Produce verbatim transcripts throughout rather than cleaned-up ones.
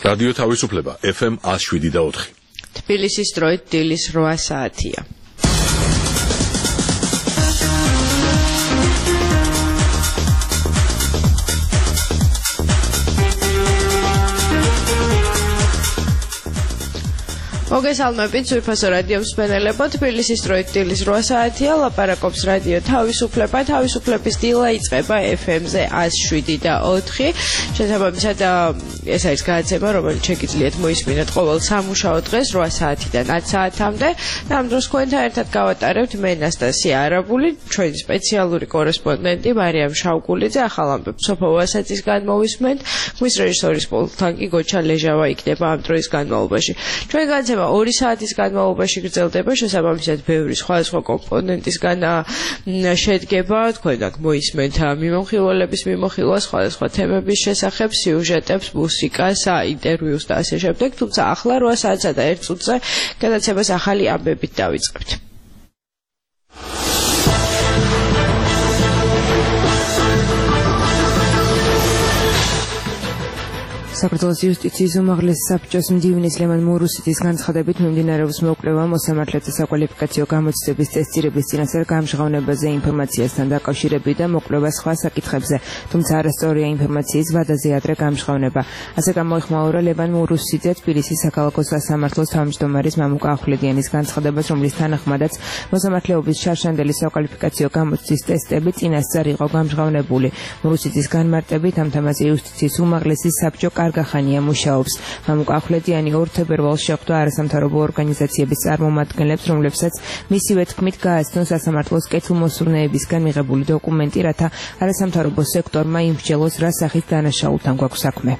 რადიო თავისუფლება F M one oh seven და four. თბილისის დროით დილის რვა საათია. მოგესალმებით ძვირფასო რადიო მსმენელებო, თბილისის დროით დილის რვა საათია, ლაპარაკობს რადიო თავისუფლება, თავისუფლების დილა იწყება F M-ზე one oh seven და four. შესაბამისად ეს არის გადაცემა, რომელიც შეგიძლიათ მოისმინოთ ყოველ სამუშაო დღეს რვა საათიდან ათი საათამდე. და ამ დროს თქვენთან ერთად გავატარებთ მე ნასტასია არაბული, ჩვენი სპეციალური კორესპონდენტი მარიამ შავკულიძე, ახალ ამბებს სოფო ვასაძის განმოვისმენთ, ქმის რეჟისორის პოლთან კი გოჩა ლეჟავა იქნება ამ დროის განმავლობაში. ჩვენ გადაცემა ორი საათის განმავლობაში გრძელდება, შესაბამისად ბევრი სხვადასხვა კომპონენტისგან შედგება. თქვენ აქ მოისმენთ მიმოხილველების მიმოხილვა სხვადასხვა თემების შესახებ, სიუჟეტებს, მუსიკას, ინტერვიუს და ასე შემდეგ. თუმცა ახლა რვა საათსა და ერთ წუთზე გადაცემას ახალი ამბებით დავიწყებთ. საქართველოს იუსტიციის უმაღლესი საბჭოს მდივნის ლევან მურუსიძის განცხადებით მიმდინარეობს მოკვლევა მოსამართლეთა საკვალიფიკაციო გამოცდების ტესტირების წინასწარ გამჟღავნებაზე ინფორმაციასთან დაკავშირებით და მოკვლევა სხვა საკითხებზე, თუმცა არასწორია ინფორმაციის ვადაზე ადრე გამჟღავნება. ასე გამოიხმაურა ლევან მურუსიძე თბილისის საქალაქო სასამართლოს თავმჯდომარის მამუკა ახვლედიანის განცხადებას, რომლის თანახმადაც მოსამართლეობის შარშანდელი საკვალიფიკაციო გამოცდის ტესტები წინასწარ იყო გამჟღავნებული. მურუსიძის განმარტებით ამ თემაზე იუსტიციის უმაღლესი საბჭო გარგახანია მუშაობს. მამუკა ახვლედიანი ორ თებერვალს შეხვდა არასამთავრობო ორგანიზაციების წარმომადგენლებს, რომლებსაც მისივე თქმით გააცნო სასამართლოს კეთილმოსურნეებისგან მიღებული დოკუმენტი, რათა არასამთავრობო სექტორმა იმსჯელოს რა სახის დანაშაულთან გვაქვს საქმე.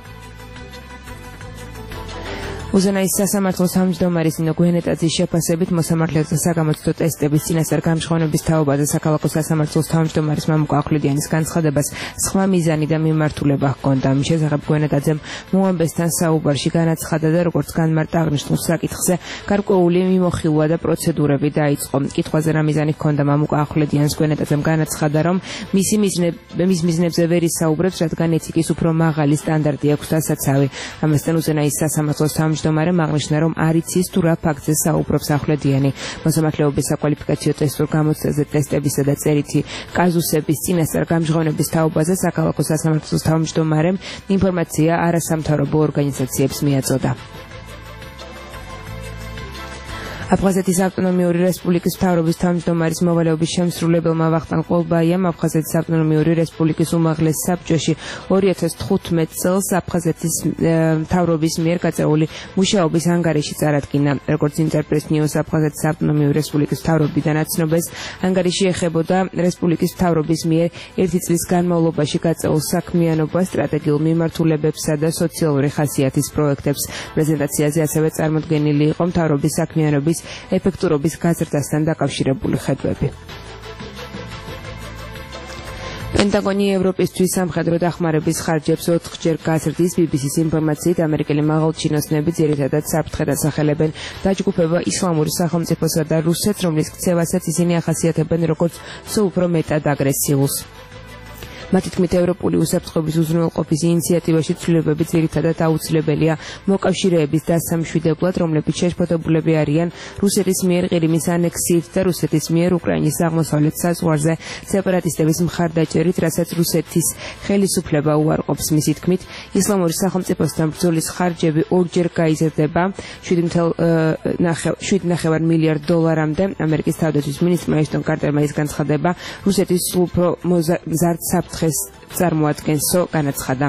უზენაის სასამართლოს თავმჯდომარის ნინო გვენეტაძის შეფასებით მოსამართლეთა საგამოცდო ტესტების წინასწარ გამჟღავნების თაობაზე საქალაქო სასამართლოს თავმჯდომარის მამუკა ახვლედიანის განცხადებას სხვა მიზანი და მიმართულება ჰქონდა. მის შესახებ გვენეტაძემ მოამბესთან საუბარში განაცხადა და როგორც განმარტა აღნიშნულ საკითხზე გარკვეული მიმოხილვა და პროცედურები დაიწყო. კითხვაზე რა მიზანი ჰქონდა მამუკა ახვლედიანს გვენეტაძემ განაცხადა, რომ მისი მის მიზნებზე ვერ ისაუბრებს, რადგან ეთიკის უფრო მაღალი სტანდარტი აქვს დასაცავი. ამასთან უზენაის სასამართლოს თავმჯდომარემ აღნიშნა, რომ არ იცის თუ რა ფაქტზე საუბრობს ახვლედიანი. მოსამართლეობის საკვალიფიკაციო ტესტურ გამოცდაზე ტესტებისა და წერითი კაზუსების წინასწარ გამჟღავნების თაობაზე საქალაქო სასამართლოს თავმჯდომარემ ინფორმაცია არასამთავრობო ორგანიზაციებს მიაწოდა. აფხაზეთის ავტონომიური რესპუბლიკის მთავრობის თავმჯდომარის მოვალეობის შემსრულებელმა ვახტანგ ყოლბაიამ აფხაზეთის ავტონომიური რესპუბლიკის უმაღლეს საბჭოში ორი ათას თხუთმეტ წელს აფხაზეთის მთავრობის მიერ გაწეული მუშაობის ანგარიში წარადგინა. როგორც ინტერპრეს ნიუს აფხაზეთის ავტონომიური რესპუბლიკის მთავრობიდან აცნობეს, ანგარიში ეხებოდა რესპუბლიკის მთავრობის მიერ ერთი წლის განმავლობაში გაწეულ საქმიანობას, სტრატეგიულ მიმართულებებსა და სოციალური ხასიათის პროექტებს. პრეზენტაციაზე ასევე წარმოდგენილი იყო მთავრობის საქმიანობის ეფექტურობის გაზრდასთან დაკავშირებული ხედვები. პენტაგონი ევროპისთვის სამხედრო დახმარების ხარჯებს ოთხჯერ გაზრდის. B B C-ის ინფორმაციით ამერიკელი მაღალჩინოსნები ძირითადად საფრთხედ ასახელებენ დაჯგუფება ისლამური სახელმწიფოსა და რუსეთს, რომლის ქცევასაც ისინი ახასიათებენ როგორც სულ უფრო მეტად აგრესიულს. მათი თქმით, ევროპული უსაფრთხოების უზრუნველყოფის ინიციატივაში ცვლილებები ძირითადად აუცილებელია მოკავშირეების დასამშვიდებლად, რომლებიც შეშფოთებულები არიან რუსეთის მიერ ყირიმის ანექსიით და რუსეთის მიერ უკრაინის აღმოსავლეთ საზღვარზე სეპარატისტების მხარდაჭერით, რასაც რუსეთის ხელისუფლება უარყოფს. მისი თქმით, ისლამური სახელმწიფოსთან ბრძოლის ხარჯები ორჯერ გაიზრდება შვიდ ნახევარ მილიარდ დოლარამდე. ამერიკის თავდაცვის მინისტრმა ეშტონ კარტერმა ის განცხადება, რუსეთის სულ უფრო მზარდ საფრთხეს წარმოადგენსო განაცხადა.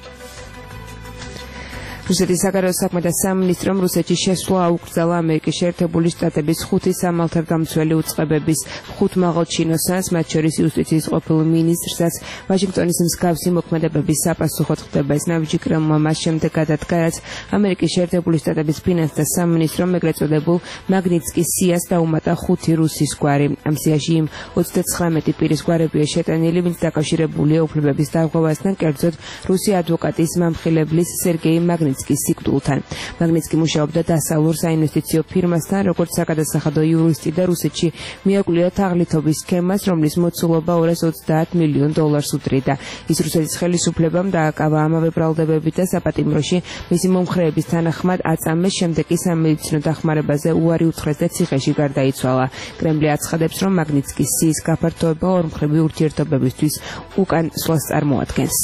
რუსეთის საგარეო საქმეთა სამინისტრომ რუსეთში შესვლა აუკრძალა ამერიკის შეერთებული შტატების ხუთი სამართალდამცველი უწყებების ხუთ მაღალჩინოსანს, მათ შორის იუსტიციის ყოფილ მინისტრსაც. ვაშინგტონის მსგავსი მოქმედებების საპასუხოდ ხდება ეს ნაბიჯი კრემლმა მას შემდეგ გადადგა, რაც ამერიკის შეერთებული შტატების ფინანსთა სამინისტრომ ეგრეთ წოდებულ მაგნიტსკის სიას დაუმატა ხუთი რუსის გვარი. ამ სიაში იმ ოცდაცხრამეტი პირის გვარებია შეტანილი, ვინც დაკავშირებულია უფლებების დარღვევასთან, კერძოდ რუსი ადვოკატის მამხილებლის სერგეი მაგნიტსკის მაგნიცკის სიკვდილთან. მაგნიცკი მუშაობდა დასავლურ საინვესტიციო ფირმასთან, როგორც საგადასახადო იურისტი და რუსეთში მიაკვლია თაღლითობის სქემას, რომლის მოცულობა ორას ოცდაათ მილიონ დოლარს უდრიდა. ის რუსეთის ხელისუფლებამ დააკავა ამავე ბრალდებებით და საპატიმროში მისი მომხრეების თანახმად აწამეს, შემდეგ კი სამედიცინო დახმარებაზე უარი უთხრეს და ციხეში გარდაიცვალა. კრემლი აცხადებს, რომ მაგნიცკის სიის გაფართოება ორმხრივი ურთიერთობებისთვის უკან სვლას წარმოადგენს.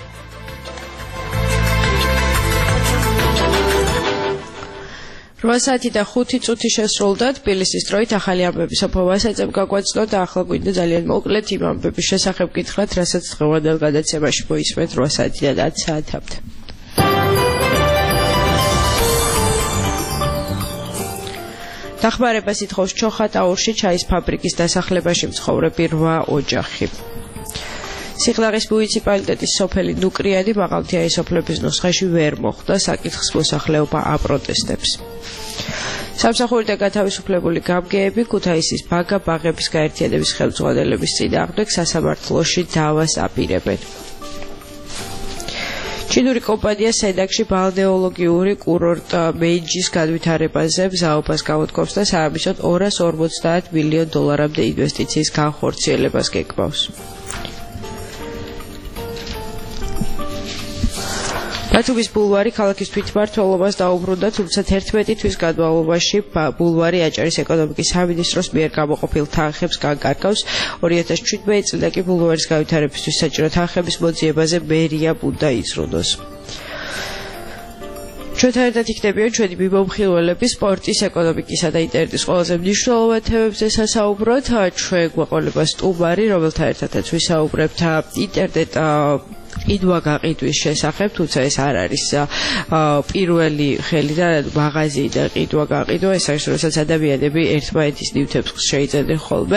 რვა საათი და ხუთი წუთი შესრულდა. თბილისის დროით ახალი ამბები სოფოვას ეწებ გაგვაცნო და ახლა გვინდა ძალიან მოკლედ იმ ამბების შესახებ გითხრათ, რასაც დღევანდელ გადაცემაში მოისმენთ რვა საათი და ათი საათამდე. დახმარებას ითხოვს ჩოხატაურში ჩაის ფაბრიკის დასახლებაში მცხოვრები რვა ოჯახი. სიღნაღის მუნიციპალიტეტის სოფელი ნუკრიანი მაღალმთიანი სოფლების ნუსხაში ვერ მოხვდა, საკითხს მოსახლეობა აპროტესტებს. სამსახური და გათავისუფლებული გამგეები ქუთაისის ბაგა ბაღების გაერთიანების ხელმძღვანელების წინააღმდეგ სასამართლოში დავას აპირებენ. ჩინური კომპანია სენაკში ბალნეოლოგიური კურორტ მეინჯის განვითარებაზე მზაობას გამოთქვამს და საამისოდ ორას ორმოცდაათ მილიონ დოლარამდე ინვესტიციის განხორციელებას გეკბავს. ბათუმის ბულვარი ქალაქის თვითმმართველობას დაუბრუნდა, თუმცა თერთმეტი თვის განმავლობაში ბულვარი აჭარის ეკონომიკის სამინისტროს მიერ გამოყოფილ თანხებს განკარგავს. ორი ათას შვიდმეტი წლიდან კი ბულვარის განვითარებისთვის საჭირო თანხების მოძიებაზე მერია უნდა იზრუნოს. ჩვენთან ერთად იქნებიან ჩვენი მიმომხილველები სპორტის, ეკონომიკისა და ინტერნეტის ყველაზე მნიშვნელოვან თემებზე სასაუბროთ. ჩვენ გვაყოლება სტუმარი, რომელთან ერთადაც ვისაუბრებთ ინტერნეტ ყიდვა გაყიდვის შესახებ, თუმცა ეს არ არის პირველი ხელი და მაღაზიი და ყიდვა გაყიდვა, ეს არის როდესაც ადამიანები ერთმანეთის ნივთებს შეიძენენ ხოლმე.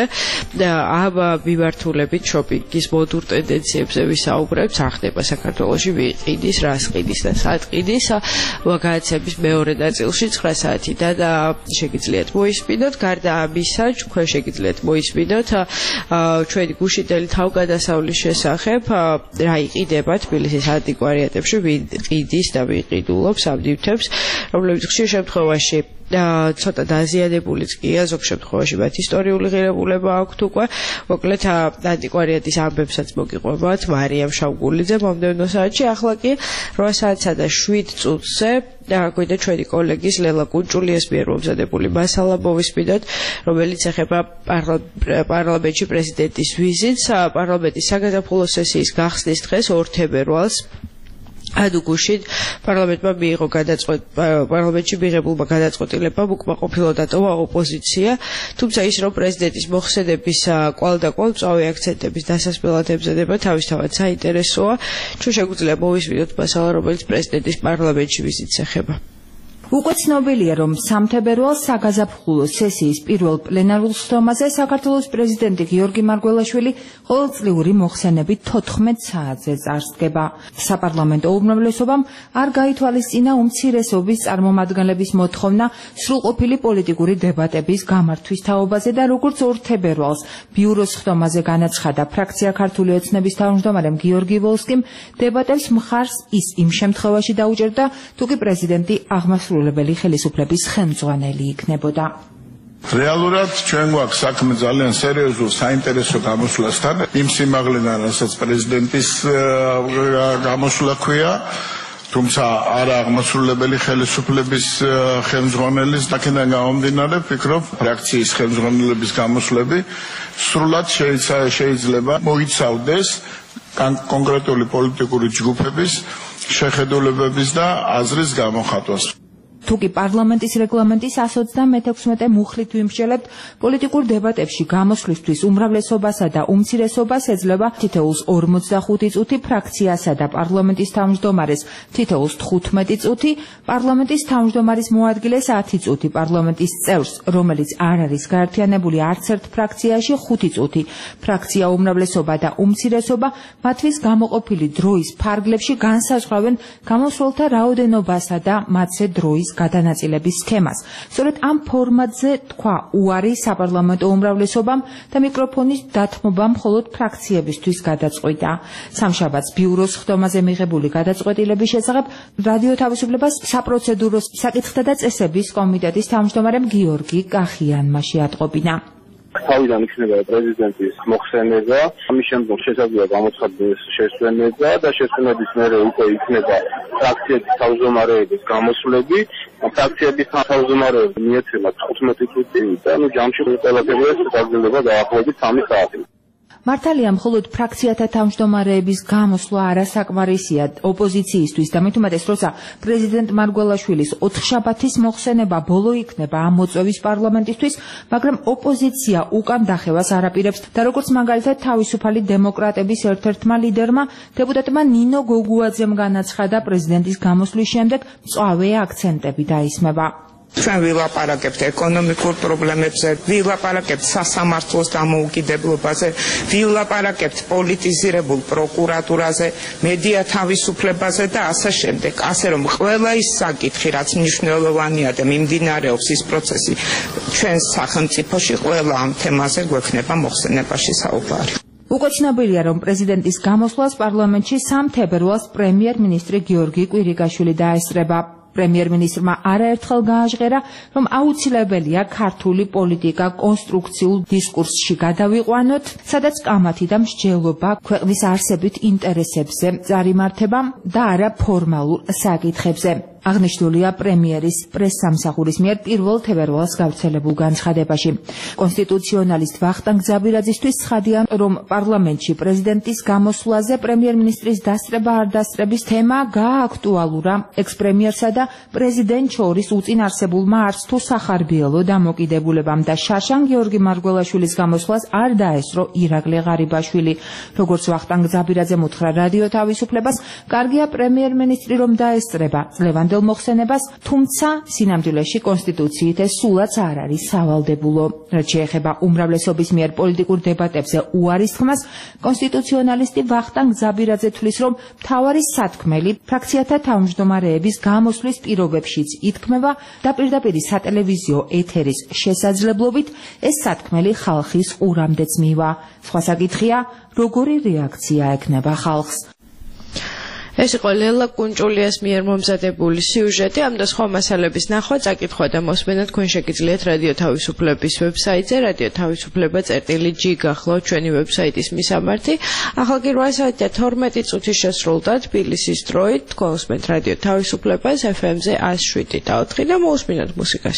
ამ მიმართულებით შოპინგის მოდურ ტენდენციებზე ვისაუბრებთ, რა ხდება საქართველოში, ვიყიდის, რას ყიდის და სად ყიდის. განაცემის მეორე ნაწილში ცხრა საათიდან შეგიძლიათ მოისმინოთ. გარდა ამისა, თქვენ შეგიძლიათ მოისმინოთ ჩვენი გუშინდელი თავგადასავლის შესახებ, რა იყიდება თბილისის ანტიკვარიატებში, ვინ ყიდის და ვინ ყიდულობს ამ ნივთებს, რომლებიც ხშირ შემთხვევაში ცოტა დაზიანებულიც კია, ზოგ შემთხვევაში მათ ისტორიული ღირებულება აქვთ უკვე. მოკლედ ანტიკვარიატის ამბებსაც მოგიყვებათ მარიამ შავგულიძე მომდევნო საათში. ახლა კი რვა საათსა და შვიდ წუთზე გვინდა ჩვენი კოლეგის ლელა კუნჭულიას მიერ მომზადებული მასალა მოვისმინოთ, რომელიც ეხება პარლამენტში პრეზიდენტის ვიზიტს. პარლამენტის საგაზაფხულო სესიის გახსნის დღეს ორ თებერვალს ანუ გუშინ პარლამენტმა მიიღო პარლამენტში მიღებულმა გადაწყვეტილებამ უკმაყოფილო დატოვა ოპოზიცია, თუმცა ის რომ პრეზიდენტის მოხსენების კვალ და კვალ მწვავე აქცენტების დასასპელად ემზადება თავისთავად საინტერესოა. ჩვენ შეგვიძლია მოვისმინოთ მასალა, რომელიც პრეზიდენტის პარლამენტში ვიზიტს ეხება. უკვე ცნობილია, რომ სამ თებერვალს საგაზაფხულო სესიის პირველ პლენარულ სხდომაზე საქართველოს პრეზიდენტი გიორგი მარგველაშვილი ყოველწლიური მოხსენებით თოთხმეტ საათზე წარსდგება. საპარლამენტო უმრავლესობამ არ გაითვალისწინა უმცირესობის წარმომადგენლების მოთხოვნა სრულყოფილი პოლიტიკური დებატების გამართვის თაობაზე და როგორც ორ თებერვალს ბიუროს სხდომაზე განაცხადა ფრაქცია ქართული ოცნების თავმჯდომარემ გიორგი ვოლსკიმ, დებატებს მხარს ის იმ შემთხვევაში დაუჭერდა, თუ კი პრეზიდენტი აღმასრულებელი ხელისუფლების ხელმძღვანელი იქნებოდა. რეალურად ჩვენ გვაქვს საქმე ძალიან სერიოზულ საინტერესო გამოსვლასთან, იმ სიმაღლედან, რასაც პრეზიდენტის გამოსვლა ქვია, თუმცა არა აღმასრულებელი ხელისუფლების ხელმძღვანელის აქედან გამომდინარე, ვფიქრობ, ფრაქციის ხელმძღვანელების გამოსვლები სრულად შეიძლება მოიცავდეს კონკრეტული პოლიტიკური ჯგუფების შეხედულებების და აზრის გამოხატვას. თუკი პარლამენტის რეგლამენტის εκατს ოცდამექვსმეტე მუხლით ვიმსჯელებთ, პოლიტიკურ დებატებში გამოსვლისთვის უმრავლესობასა და უმცირესობას ეძლევა თითოეულს ორმოცდახუთი წუთი, ფრაქციასა და პარლამენტის თავმჯდომარეს თითოეულს თხუთმეტი წუთი, პარლამენტის თავმჯდომარის მოადგილეს ათი წუთი, პარლამენტის წევრს, რომელიც არ არის გაერთიანებული არც ერთ ფრაქციაში, ხუთი წუთი. ფრაქცია უმრავლესობა და უმცირესობა მათთვის გამოყოფილი დროის ფარგლებში განსაზღვრავენ გამოსვლელთა რაოდენობასა და მათზე დროის გადანაწილების სქემას. სწორედ ამ ფორმატზე თქვა უარი საპარლამენტო უმრავლესობამ და მიკროფონის დათმობა მხოლოდ ფრაქციებისთვის გადაწყვიტა. სამშაბათს ბიუროს ხდომაზე მიღებული გადაწყვეტილების შესახებ რადიო თავისუფლებას საპროცედურო საკითხთა და წესების კომიტეტის თავმჯდომარემ გიორგი კახიანმა შეატყობინა. თავიდან იქნება პრეზიდენტის მოხსენება, ამის შემდგომ შესაძლოა გამოცხადდეს შესვენება და შესვენების მერე უკვე იქნება ფრაქციების თავმჯდომარეების გამოსვლები. ფრაქციების თავმჯდომარეები მიეცემა თხუთმეტი წუთი და ნუ ჯამში ყველაფერია შესაძლებლობა დაახლოებით სამი საათი. მართალია მხოლოდ ფრაქციათა თავმჯდომარეების გამოსვლა არასაკმარისია ოპოზიციისთვის და მით უმეტეს როცა პრეზიდენტ მარგველაშვილის ოთხშაბათის მოხსენება ბოლო იქნება ამ მოწვევის პარლამენტისთვის, მაგრამ ოპოზიცია უკან დახევას არაპირებს და როგორც მაგალითად თავისუფალი დემოკრატების ერთ-ერთმა ლიდერმა დეპუტატმა ნინო გოგუაძემ განაცხადა პრეზიდენტის გამოსვლის შემდეგ მწვავე აქცენტები დაისმება. ჩვენ ვილაპარაკებთ ეკონომიკურ პრობლემებზე, ვილაპარაკებთ სასამართლოს დამოუკიდებლობაზე, ვილაპარაკებთ პოლიტიზირებულ პროკურატურაზე, მედია თავისუფლებაზე და ასე შემდეგ. ასე რომ ყველა ის საკითხი, რაც მნიშვნელოვანია და მიმდინარეობს ის პროცესი ჩვენს სახელმწიფოში, ყველა ამ თემაზე გვექნება მოხსენებაში საუბარი. უკვე ცნობილია, რომ პრეზიდენტის გამოსვლას პარლამენტში სამ თებერვალს პრემიერ-მინისტრი გიორგი კვირიკაშვილი დაესწრება. პრემიერ-მინისტრმა არაერთხელ გააჟღერა, რომ აუცილებელია ქართული პოლიტიკა კონსტრუქციულ დისკურსში გადავიყვანოთ, სადაც კამათი და მსჯელობა ქვეყნის არსებით ინტერესებზე წარიმართება და არა ფორმალურ საკითხებზე. აღნიშნულია პრემიერის პრესსამსახურის მიერ პირველ თებერვალს გავრცელებულ განცხადებაში. კონსტიტუციონალისტ ვახტანგ ზაბირაძისთვის ცხადია, რომ პარლამენტში პრეზიდენტის გამოსვლაზე პრემიერ-მინისტრის დასწრება არ დასწრების თემა გაააქტუალურა ექს-პრემიერსა და პრეზიდენტ შორის უწინარსებულმა არც თუ სახარბიელო დამოკიდებულებამ და შაშან გიორგი მარგველაშვილის გამოსვლას არ დაესწრო ირაკლი ღარიბაშვილი. როგორც ვახტანგ ზაბირაძემ უთხრა რადიო თავისუფლებას, კარგია პრემიერ-მინისტრი რომ დაესწრება ლევანდ მოხსენებას, თუმცა სინამდვილეში კონსტიტუციით ეს სულაც არ არის სავალდებულო. რაც შეეხება უმრავლესობის მიერ პოლიტიკურ დებატებზე უარის თქმას, კონსტიტუციონალისტი ვახტანგ ზაბირაძე თვლის, რომ მთავარი სათქმელი ფრაქციათა თავმჯდომარეების გამოსვლის პირობებშიც ითქმება და პირდაპირ სატელევიზიო ეთერის შესაძლებლობით ეს სათქმელი ხალხის ყურამდეც მივა. სხვა საკითხია, როგორი რეაქცია ექნება ხალხს. ეს იყო ლელა კუნჭულიას მიერ მომზადებული სიუჟეტი. ამ და სხვა მასალების ნახვა, წაკითხვა და მოსმენა თქვენ შეგიძლიათ რადიო თავისუფლების ვებსაიტზე, რადიო თავისუფლება წერტილი ჯი გახლავთ ჩვენი ვებსაიტის მისამართი. ახალ რვა საათი და თორმეტი წუთი შესრულდა თბილისის დროით. თქვენ უსმენთ რადიო თავისუფლებას ეფ ემ-ზე ათს შვიდი და ოთხი და მოусმინოთ მუსიკას.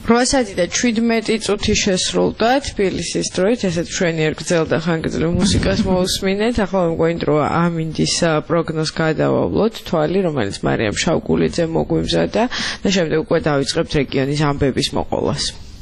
რვა საათი და შვიდმეტი წუთი შესრულდა თბილისის დროით, ესეთ ჩვენი გრძელ და ხანგრძლივ მუსიკას მოусმინეთ. ახლა მგონი დროა ამინდის პროგნოზს გადავავლოთ, თვალი, რომელიც მარიამ შავგულიძე მოგვიმზადა და შემდეგ უკვე დავიწყებთ რეგიონის ამბების მოყოლას.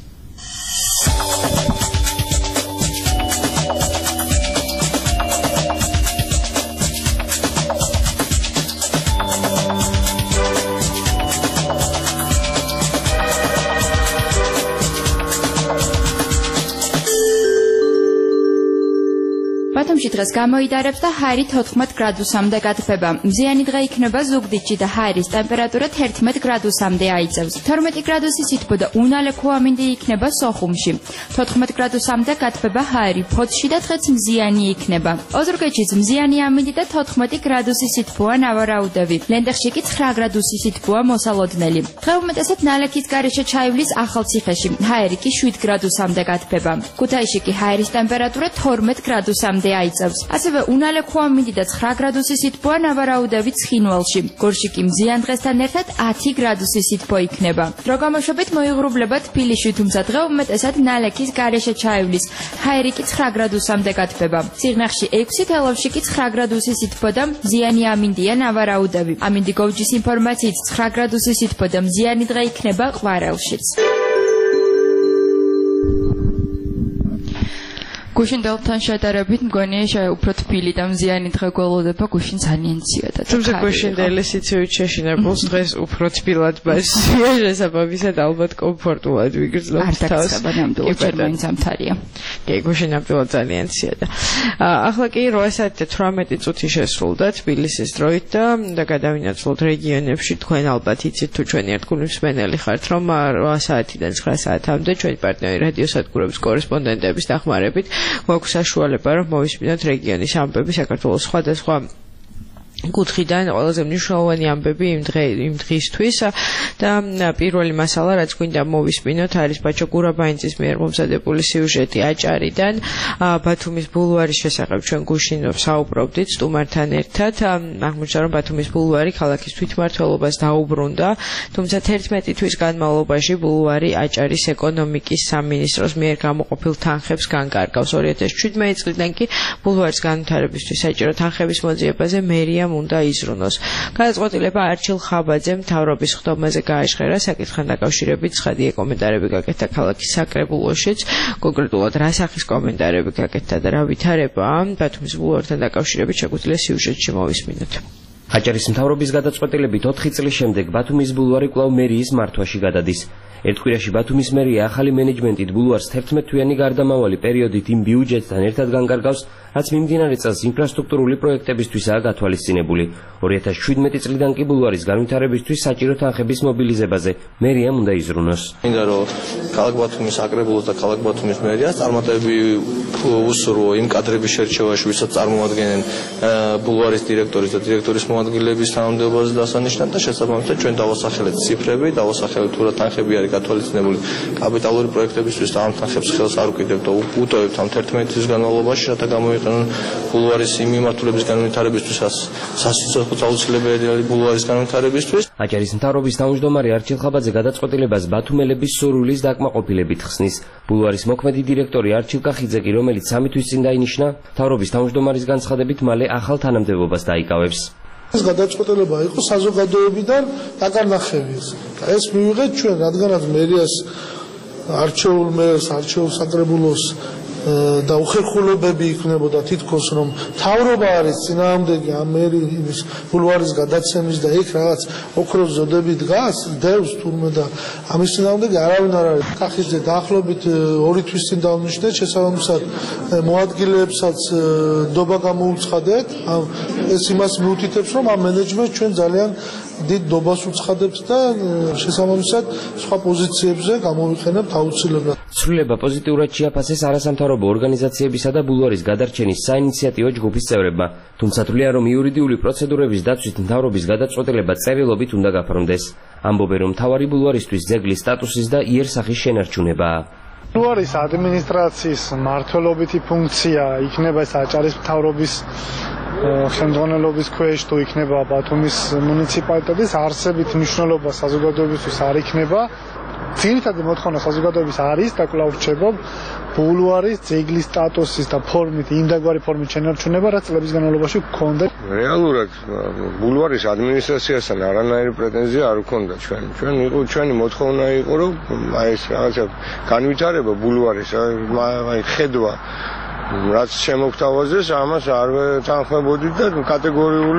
ბათუმში დღეს გამოიდარებს და ჰაერი თოთხმეტ გრადუსამდე გათბება. მზიანი დღე იქნება ზუგდიდში და ჰაერის ტემპერატურა თერთმეტ გრადუსამდე აიწევს. თორმეტი გრადუსი სითბო და უნალექო ამინდი იქნება სოხუმში. თოთხმეტ გრადუსამდე გათბება ჰაერი ფოთში და დღეც მზიანი იქნება. ოზურგეთშიც მზიანი ამინდი და თოთხმეტი გრადუსი სითბოა ნავარაუდევი. ლენტეხში კი ცხრა გრადუსი სითბოა მოსალოდნელი. დღე უმეტესად ნალექის გარეშე ჩაივლის ახალციხეში. ჰაერი კი შვიდ გრადუსამდე გათბება. ქუთაისში კი ჰაერის ტემპერატურა თორმეტ გრადუსამდე აიწევს. ასევე უნალექო ამინდი და ცხრა გრადუსი სითბოა ნავარაუდევი ცხინვალში. გორში კი მზიან დღესთან ერთად ათი გრადუსი სითბო იქნება. დრო გამოშვებით მოიღრუბლება თბილისში, თუმცა დღე უმეტესად ნალექის გარეშე ჩაივლის. ჰაერი კი ცხრა გრადუსამდე გათბება. სიღნაღში ექვსი, თელავში კი ცხრა გრადუსი სითბო და მზიანი ამინდია ნავარაუდევი. ამინდი გოვჯის ინფორმაციით ცხრა გრადუსი სითბო და მზიანი დღე იქნება ყვარელშიც. გუშინ დელფთან შედარებით მგონია უფრო თბილი და მზიანი დღე გველოდება, გუშინ ძალიან ციოდა. თუმცა გუშინ დელესიცივით შეშინებულს დღეს უფრო თბილად ბასია, შესაბამისად ალბათ კომფორტულად ვიგრძნობთ თავს. არ დაგწება, ჯერ მაინც ამთარია. კი, გუშინ ნამდვილად ძალიან ციოდა. ახლა კი რვა საათი და თვრამეტი წუთი შესრულდა თბილისის დროით და გადავინაცვლოთ რეგიონებში. თქვენ ალბათ იცით თუ ჩვენი ერთგული მსმენელი ხართ, რომ რვა საათიდან ცხრა საათამდე ჩვენი პარტნიორი რადიოსადგურების კორესპონდენტების დახმარებით გვაქვს საშუალება, რომ მოვისმინოთ რეგიონის ამბები საქართველოს სხვადასხვა კუთხიდან ყველაზე მნიშვნელოვანი ამბები იმ დღე იმ დღისთვის და პირველი მასალა რაც გვინდა მოვისმინოთ არის ბაჩო გურაბაინძის მიერ მომზადებული სიუჟეტი აჭარიდან ბათუმის ბულვარის შესახებ. ჩვენ გუშინ საუბრობდით სტუმართან ერთად. აღმოჩნდა რომ ბათუმის ბულვარი ქალაქის თვითმმართველობას დაუბრუნდა, თუმცა თერთმეტი თვის განმავლობაში ბულვარი აჭარის ეკონომიკის სამინისტროს მიერ გამოყოფილ თანხებს განკარგავს. ორი ათას შვიდმეტი წლიდან კი ბულვარის განვითარებისთვის საჭირო თანხების მოძიებაზე მერიამ უნდა იზრუნოს. გადაწყვეტილება არჩილ ხაბაძე მთავრობის ხდომაზე გააჟღერა. საკითხთან დაკავშირებით ცხადია კომენტარები გაკეთდა ქალაქის საკრებულოშიც. კონკრეტულად რა სახის კომენტარები გაკეთდა და რა ვითარებაა ბათუმის ბულვართან დაკავშირებით შეგვიძლია სიუჟეტში მოვისმინოთ. აჭარის მთავრობის გადაწყვეტილებით ოთხი წლის შემდეგ ბათუმის ბულვარი კვლავ მერიის მართვაში გადადის. ერთ კვირაში ბათუმის მერია ახალი მენეჯმენტით ბულვარს თერთმეტთვიანი გარდამავალი პერიოდით იმ ბიუჯეტთან ერთად განკარგავს, რაც მიმდინარე წელს ინფრასტრუქტურული პროექტებისთვისაა გათვალისწინებული. ორი ათას შვიდმეტი წლიდან კი ბულვარის განვითარებისთვის საჭირო თანხების მობილიზებაზე მერიამ უნდა იზრუნოს. მინდა რომ ქალაქ ბათუმის საკრებულოს და ქალაქ ბათუმის მერიას წარმატებები უსურვო იმ კადრების შერჩევაში, ვისაც წარმოადგენენ ბულვარის დირექტორის და დირექტორის მოადგილეების თანამდებობაზე დასანიშნად და შესაბამისად ჩვენ დავასახელეთ ციფრები, დავასახელეთ თუ რა თანხები არის გათვალისწინებული კაპიტალური პროექტებისთვის და ამ თანხებს ხელს არ ვკიდებთ და უტოვებთ ამ თერთმეტი თვის განმავლობაში, რათა გამოიყენონ ბულვარის იმ მიმართულების განვითარებისთვის, სასიცოცხლო აუცილებელი ბულვარის განვითარებისთვის. აჭარის მთავრობის თავმჯდომარე არჩილ ხაბაძე გადაწყვეტილებას ბათუმელების სურვილის დაკმაყოფილებით ხსნის. ბულვარის მოქმედი დირექტორი არჩილ კახიძე კი, რომელიც სამი თვის წინ დაინიშნა, მთავრობის თავმჯდომარის განცხადებით მალე ახალ თანამდებობას დაიკავებს. ეს გადაწყვეტილება იყო საზოგადოებიდან დაკარნახები. ეს მივიღეთ ჩვენ, რადგანაც მერიას არჩეულ მერს, არჩეულ საკრებულოს და უხერხულობები იქნებოდა თითქოს რომ თავრობა არის წინააღმდეგი ამ მერის ბულვარის გადაცემის და იქ რაღაც ოქროს ზოდები დგას დევს თურმე და ამის წინააღმდეგი არავინ არ არის. კახიძე დაახლოებით ორი თვის წინ დავნიშნეთ, შესაბამისად მოადგილეებსაც დობა გამოუცხადეთ. ეს იმას მიუთითებს რომ ამ მენეჯმენტს ჩვენ ძალიან დიდ დობას უცხადებთ და შესაბამისად სხვა პოზიციებზე გამოვიყენებთ აუცილებლად. ცვლილება პოზიტიურად შეაფასეს არასამთავრობო ორგანიზაციებისა და ბულვარის გადარჩენის საინიციატივო ჯგუფის წევრებმა, თუმცა თვლიან, რომ იურიდიული პროცედურების დაცვით მთავრობის გადაწყვეტილება წერილობით უნდა გაფორმდეს. ამბობენ, რომ მთავარი ბულვარისთვის ძეგლის სტატუსის და იერსახის შენარჩუნებაა. ბულვარის ადმინისტრაციის მმართველობითი ფუნქცია იქნება ეს აჭარის მთავრობის ხელმძღვანელობის ქვეშ თუ იქნება ბათუმის მუნიციპალიტეტის, არსებით მნიშვნელობა საზოგადოებისთვის არ იქნება. ძირითადი მოთხოვნა საზოგადოების არის და კვლავ რჩებობ ბულვარის ძეგლის სტატუსის და ფორმით, იმდაგვარი ფორმით შენარჩუნება, რაც წლების განმავლობაში გქონდა. რეალურად ბულვარის ადმინისტრაციასთან არანაირი პრეტენზია არ გქონდა ჩვენ. ჩვენ იყო ჩვენი მოთხოვნა იყო, რომ აი ეს რაღაცა განვითარება ბულვარის, აი ხედვა რაც შემოგთავაზეს, ამას არ თანხმებოდით და კატეგორიული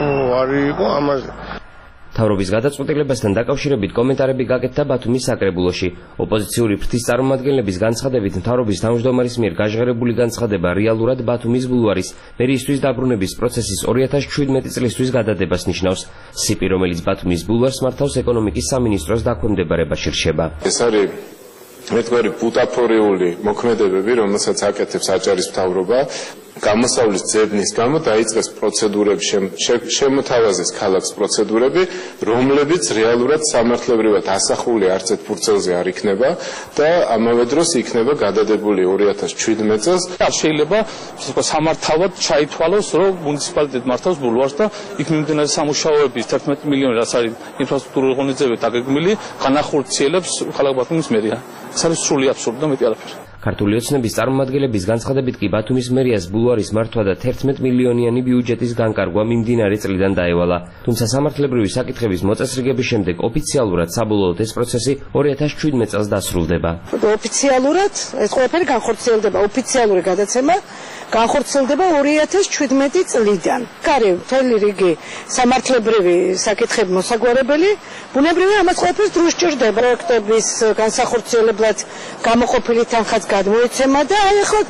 არ იყო ამაზე. მთავრობის გადაწყვეტილებასთან დაკავშირებით კომენტარები გაკეთდა ბათუმის საკრებულოში. ოპოზიციური ფრთის წარმომადგენლების განცხადებით, მთავრობის თავმჯდომარის მიერ გაჟღერებული განცხადება რეალურად ბათუმის ბულვარის მერიისთვის დაბრუნების პროცესის ორი ათას შვიდმეტი წლისთვის გადადებას ნიშნავს. სიპი, რომელიც ბათუმის ბულვარს მართავს, ეკონომიკის სამინისტროს დაქვემდებარებაში რჩება. ეს არის მეტყვი ბუტაფორიული მოქმედებები, რომელსაც აკეთებს აჭარის მთავრობა. გამოსავლის ძებნის გამო დაიწყეს პროცედურები, შემოთავაზეს ქალაქს პროცედურები, რომლებიც რეალურად სამართლებრივად ასახული არც ერთ ფურცელზე არ იქნება და ამავე დროს იქნება გადადებული ორი ათას შვიდმეტი წელს. შეიძლება სამართავად ჩაითვალოს, რომ მუნიციპალიტეტი მართავს ბულვარს და იქ მიმდინარე სამუშაოების თერთმეტი მილიონი, რაც არის ინფრასტრუქტურული ღონისძიებებით დაგეგმილი, განახორციელებს ქალაქ ბათუმის მერია. ეს არის სრული აბსურდი და მეტი არაფერი. ქართული ოცნების წარმომადგენლების განცხადებით კი ბათუმის მერიას ბულვარის მართვა და თერთმეტი მილიონიანი ბიუჯეტის განკარგვა მიმდინარე წლიდან დაევალა. თუმცა სამართლებრივი საკითხების მოწესრიგების შემდეგ ოფიციალურად საბოლოოდ ეს პროცესი ორი ათას შვიდმეტი წელს დასრულდება. ოფიციალურად ეს ყველაფერი განხორციელდება, ოფიციალური გადაცემა განხორციელდება ორი ათას შვიდმეტი წლიდან. კარი მთელი რიგი სამართლებრივი საკითხები მოსაგვარებელი, ბუნებრივია ამას ყველაფერს დროშ ჭირდება. პროექტების განსახორციელებლად გამოყოფილი თანხაც გადმოეცემა და აი ახლა